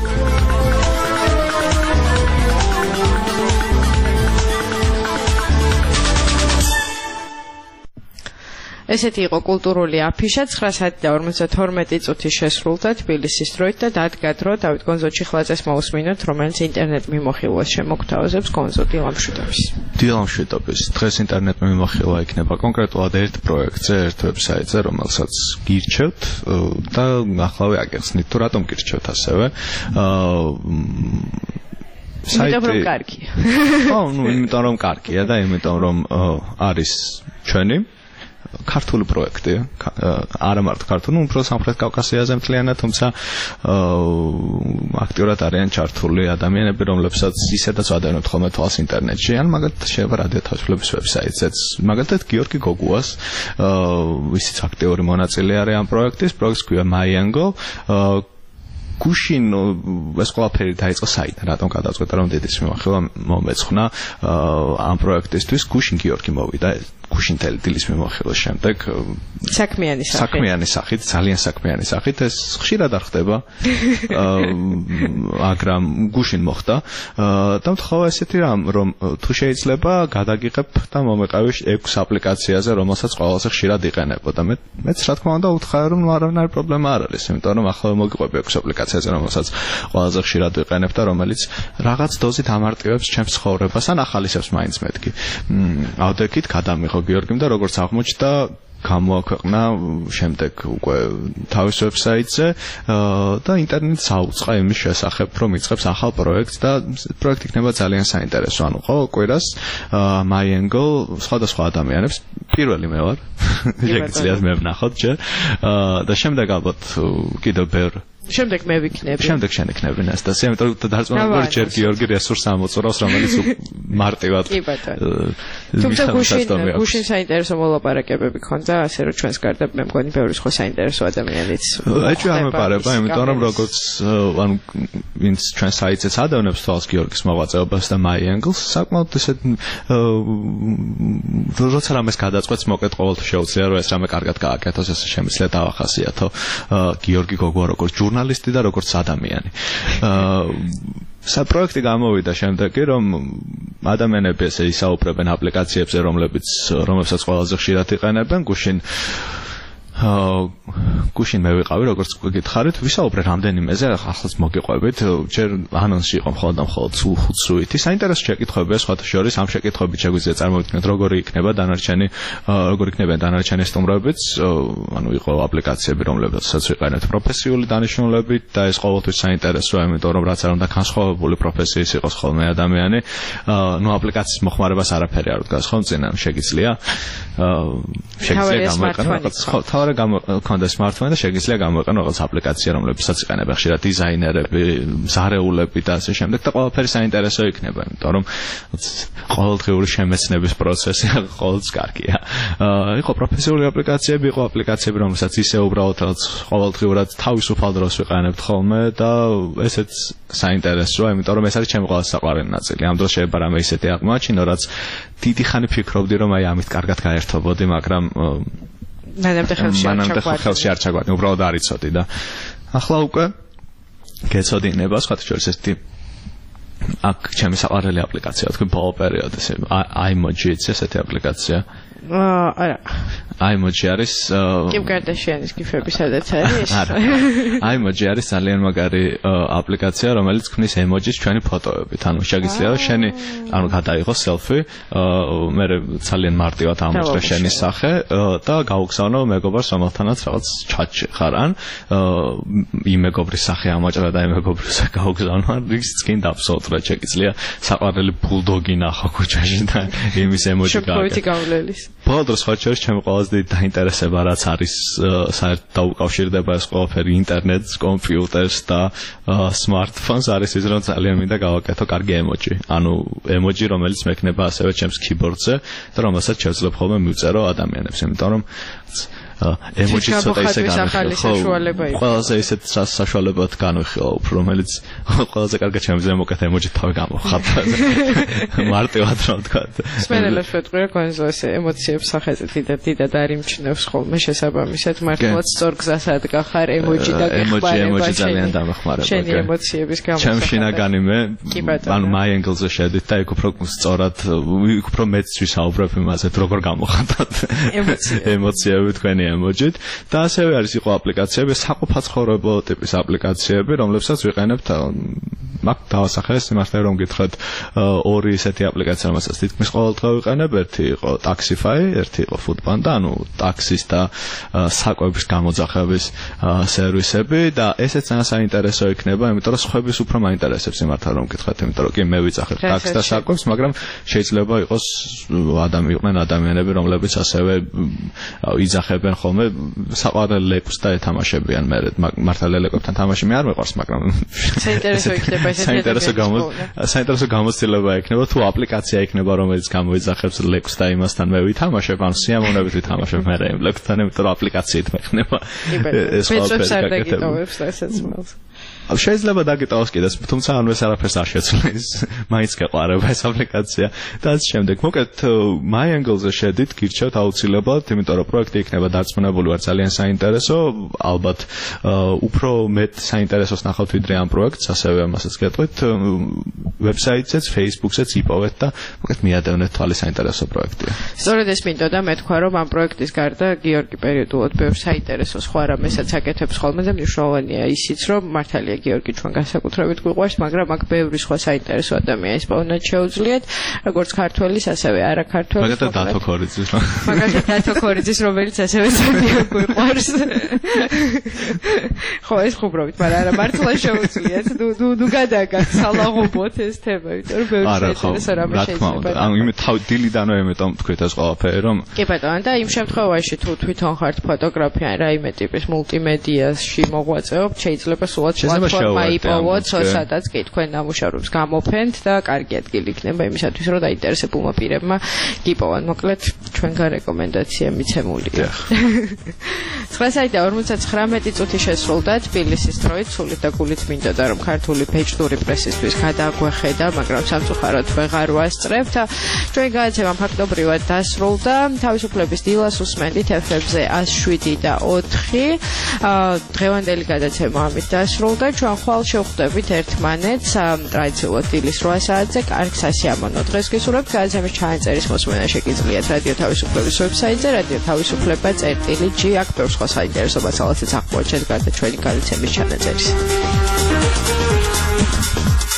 ესეთი იყო კულტურული აფიშა ცხრა საათი და ორმოცდათორმეტი წუთი შესრულდა თბილისის დროით და დადგა დრო დავით გონზო ჩიხლაძეს მოусმინოთ, რომელიც ინტერნეტ მიმოხილვას შემოგთავაზებს გონზო დილამშვიდობის. დილამშვიდობის. დღეს ინტერნეტ მიმოხილვა იქნება კონკრეტულად ერთ პროექტზე, ერთ ვებსაიტზე, რომელსაც გირჩევთ და ახლა აგეხსნით თუ რატომ გირჩევთ ასევე. იმიტომ რომ კარგია. ო, ნუ იმიტომ რომ კარგია და იმიტომ რომ არის ჩვენი ქართული პროექტი, არა მარტო ქართული, უფრო სამხრეთ კავკასიაზე მთლიანად, თუმცა აქტიურად არიან ჩართული ადამიანები, რომლებსაც ისედაც ვადევნებთ ხოლმე თვალს ინტერნეტში, ან მაგალითად შეიძლება რადიო თავისუფლების ვებსაიტზეც. მაგალითად გიორგი გოგუას, ისიც აქტიური მონაწილე არის ამ პროექტის, პროექტს ქვია MyAngle. გუშინ ეს ყველაფერი დაიწყო საიდან, რატომ გადაწყვეტა რომ დედის მიმოხილვა მომეწყნა ამ პროექტისთვის. გუშინ გიორგი მოვიდა გუშინთელი დილის მიმოხილვის შემდეგ საქმიანი სახით. საქმიანი სახით, ძალიან საქმიანი სახით, ეს ხშირად არ ხდება. მაგრამ გუშინ მოხდა და მთხოვა ესეთი რამ, რომ თუ შეიძლება გადაგიღებ და მომეყავი ექვსი აპლიკაციაზე, რომელსაც ყველაზე ხშირად იყენებოდა. მე მეც რა თქმა უნდა უთხრა რომ არავითარი პრობლემა არ არის, იმიტომ რომ ახლა მოგიყვები ექვსი აპლიკაციაზე, რომელსაც ყველაზე ხშირად ვიყენებ და რომელიც რაღაც დოზით ამარტივებს ჩემს ცხოვრებას ან ახალისებს მაინც მეთქი. ავდექით გადამიღო გიორგიმ და როგორც აღმოჩნდა გამოაქვეყნა შემდეგ უკვე თავის ვებსაიტზე და ინტერნეტს აუწყა იმის შესახებ, რომ იწყებს ახალ პროექტს და პროექტი იქნება ძალიან საინტერესო. ანუ ყოველ კვირას MyAngle სხვადასხვა ადამიანებს, პირველი მე ვარ, შეგიძლიათ მე ვნახოთ ჯერ და შემდეგ ალბათ კიდევ ბევრ შემდეგ მე ვიქნები. შემდეგ შენ იქნები ნასტასია, იმიტომ რომ დარწმუნება ვარ ჯერ გიორგი რესურს ამოწურავს, რომელიც მარტივად. კი ბატონო. თუმცა გუშინ გუშინ საინტერესო მოლაპარაკებები ქონდა, ასე რომ ჩვენს გარდა მე მგონი ბევრი სხვა საინტერესო ადამიანიც. ეჭვი არ მეპარება, იმიტომ რომ როგორც ანუ ვინც ჩვენ საიტზეც ადევნებს თვალს გიორგის მოღვაწეობას და my angles, საკმაოდ ესეთ როცა რამეს გადაწყვეტს, მოკლედ ყოველთვის შეუძლია რომ ეს რამე კარგად გააკეთოს, ესე შემიძლია დავახასიათო გიორგი გოგო როგორც ჟურნალისტი და როგორც ადამიანი. საპროექტი გამოვიდა შემდეგ კი რომ ადამიანები ესე ისაუბრებენ აპლიკაციებზე, რომლებიც რომლებსაც ყველაზე ხშირად იყენებენ, გუშინ გუშინ მე ვიყავი, როგორც გითხარით, ვისაუბრე რამდენიმეზე, ახლაც მოგიყვებით, ჯერ ანონსი იყო მხოლოდ და მხოლოდ ხუთსრუითი. საინტერესო შეკითხვებია, სხვათა შორის, ამ შეკითხვებით შეგვიძლია წარმოვიდგინოთ, როგორი იქნება დანარჩენი, როგორი იქნება დანარჩენი სტუმრებიც, ანუ იყო აპლიკაციები, რომლებსაც ვიყენებთ პროფესიული დანიშნულებით და ეს ყოველთვის საინტერესოა, იმიტომ რომ რაც არ უნდა განსხვავებული პროფესიის იყოს ხოლმე ადამიანი, ნუ აპლიკაციის მოხმარებას არაფერი არ უდგას ხომ წინ, შეგიძლია შეგიძლია გამოიყენო რაღაც თავი გამოგონდა smartphone და შეგიძლია გამოიყენო რაღაც აპლიკაცია, რომლებსაც იყენებენ ხშირად დიზაინერები, მზარეულები და ასე შემდეგ და ყველაფერი საინტერესო იქნება, იმიტომ რომ ყოველდღიური შემეცნების პროცესი ყოველთვის კარგია. იყო პროფესიული აპლიკაციები, იყო აპლიკაციები, რომელსაც ისე უბრალოდ რაღაც ყოველდღიურად თავისუფალ დროს ვიყენებთ ხოლმე და ესეც საინტერესოა, იმიტომ რომ ეს არის ჩემი ყველაზე საყვარელი ნაწილი. ამ დროს შეიძლება რამე ისეთი აღმოაჩინო, რაც დიდი ხანი ფიქრობდი, რომ აი ამით კარგად გაერთობოდი, მაგრამ მანამდე ხელში არ ჩაგვარდი. ხელში არ ჩაგვარდი, უბრალოდ არ იცოდი და ახლა უკვე გეცოდინება, სხვათა შორის ესეთი აქ ჩემი საყვარელი აპლიკაცია, თქვი ბოლო პერიოდის iMoji-იც ესეთი აპლიკაცია. არა. iMoji არის Kim Kardashian-ის გიფები სადაც არის? არა. iMoji არის ძალიან მაგარი აპლიკაცია, რომელიც ქმნის ემოჯის ჩვენი ფოტოებით. ანუ შეგიძლია შენი, ანუ გადაიღო სელფი, მე ძალიან მარტივად ამოწრე შენი სახე და გაუგზავნო მეგობარს, რომელთანაც რაღაც ჩატში ხარ, ან იმ მეგობრის სახე ამოჭრა და იმ მეგობრის გაუგზავნო, რიგიც კი დაბსოლუტურად შეგიძლია საყვარელი ბულდოგი ნახო ქუჩაში და იმის ემოჯი გააკეთო. ბოლო დროს ხო შეიძლება ჩემი ყველაზე დიდი დაინტერესება რაც არის საერთოდ დაუკავშირდება ეს ყველაფერი ინტერნეტს, კომპიუტერს და smartphones არის ის რომ ძალიან მინდა გავაკეთო კარგი ემოჯი. ანუ ემოჯი რომელიც მექნება ასევე ჩემს keyboard-ზე და რომელსაც შევძლებ ხოლმე მივწერო ადამიანებს, იმიტომ რომ ემოჯი ცოტა ისე განვიხილო. ყველაზე ისეთ საშუალებად განვიხილო, რომელიც ყველაზე კარგად შემიძლია მოკეთე ემოჯი თავი გამოვხატო. მარტივად რა ვთქვა. სმენელებს ვეთქვი, კონსო ეს ემოციებს სახეზე დიდად დიდად არ იმჩნევს ხოლმე შესაბამისად, მართლაც სწორ გზას ადგა ხარ ემოჯი და ემოჯი ემოჯი ძალიან დამახმარება. შენი ემოციების გამოსახვა. ჩემ შინაგანი მე ანუ my angles-ზე შედით და იქ უფრო სწორად იქ უფრო მეც ვისაუბრებ იმაზე, როგორ გამოხატოთ ემოციები თქვენი ემოჯით და ასევე არის იყო აპლიკაციები, საყოფაცხოვრებო ტიპის აპლიკაციები, რომლებსაც ვიყენებთ მაგ დავასახეს იმასთან რომ გითხრათ ორი ისეთი აპლიკაცია, რომელსაც თითქმის ყოველდღე ვიყენებ, ერთი იყო Taxify, ერთი იყო Foodpanda, ანუ ტაქსის და საკვების გამოძახების სერვისები და ესეც ძალიან საინტერესო იქნება, იმიტომ რომ სხვების უფრო მაინტერესებს იმართა რომ გითხრათ, იმიტომ რომ კი მე ვიძახებ ტაქსს და საკვებს, მაგრამ შეიძლება იყოს ადამიანები, ადამიანები, რომლებიც ასევე იძახებენ ხოლმე საყვარელ ლეკვს და ეთამაშებიან მე მართალია ლეკვებთან თამაში მე არ მეყვარს, მაგრამ საინტერესო იქნება ესეთი საინტერესო გამო საინტერესო გამოცდილება იქნება თუ აპლიკაცია იქნება რომელიც გამოიძახებს ლეკვს და იმასთან მე ვითამაშებ, ან სიამოვნებით ვითამაშებ მე იმ ლეკვთან, იმიტომ რომ აპლიკაციით მექნება ეს ყველაფერი გაკეთებული. შეიძლება დაგიტოვოს კიდეც, თუმცა ანუ ეს არაფერს არ შეცვლის, მაინც გეყარება ეს აპლიკაცია და ამ შემდეგ მოკლედ my angles-ზე შედით გირჩევთ აუცილებლად, იმიტომ რომ პროექტი იქნება დარწმუნებული ვარ ძალიან საინტერესო, ალბათ უფრო მეტ საინტერესოს ნახავთ ვიდრე ამ პროექტს, ასევე ამასაც გეტყვით, ვებსაიტზეც, Facebook-ზეც იპოვეთ და მოკლედ მიადევნეთ თვალის საინტერესო პროექტია. სწორედ ეს მინდოდა მეთქვა, რომ ამ პროექტის გარდა გიორგი პერიოდულად ბევრ საინტერესო სხვა რამესაც აკეთებს ხოლმე და მნიშვნელოვანია ისიც, რომ მართალია გიორგი ჩვენ განსაკუთრებით გვიყვარს, მაგრამ აქ ბევრი სხვა საინტერესო ადამიანის პოვნად შეუძლიათ, როგორც ქართველის, ასევე არაქართველის. მაგათაც დათო ქორიძის რა. მაგათაც დათო ქორიძის, რომელიც ასევე ძალიან გვიყვარს. ხო, ეს ხუბრობით, მაგრამ არა მართლა შეუძლიათ. ნუ ნუ ნუ გადაგაკ სალაღობოთ ეს თემა, იმიტომ რომ ბევრი საინტერესო რამე შეიძლება. ანუ იმე თავ დილიდანვე ამიტომ თქვით ეს ყველაფერი რომ კი ბატონო, და იმ შემთხვევაში თუ თვითონ ხართ ფოტოგრაფი ან რაიმე ტიპის მულტიმედიაში მოღვაწეობთ, შეიძლება სულად პლატფორმა იპოვოთ, სადაც კი თქვენ ნამუშევრებს გამოფენთ და კარგი ადგილი იქნება იმისათვის, რომ დაინტერესებულმა პირებმა გიპოვან. მოკლედ, ჩვენგან რეკომენდაცია მიცემულია. ცხრა და ორმოცდათხრამეტი წუთი შესრულდა თბილისის დროით, სულით და გულით მინდოდა რომ ქართული ბეჭდური პრესისთვის გადაგვეხედა, მაგრამ სამწუხაროდ ვეღარ ვასწრებთ. ჩვენი გადაცემა ფაქტობრივად დასრულდა. თავისუფლების დილას უსმენდით ეფ ემ-ზე εκατს შვიდი და ოთხი. დღევანდელი გადაცემა ამით დასრულდა. ჩვენ ხვალ შევხვდებით ერთმანეთს ტრადიციულად დილის რვა საათზე. კარგ სასიამოვნო დღეს გისურვებთ. გადაცემის ჩაწერის მოსმენა შეგიძლიათ რადიო თავისუფლების ვებსაიტზე, რადიო თავისუფლება წერტილი ჯი. აქ ბევრ სხვა საინტერესო მასალასაც აღმოაჩენთ გარდა ჩვენი გადაცემის ჩანაწერის.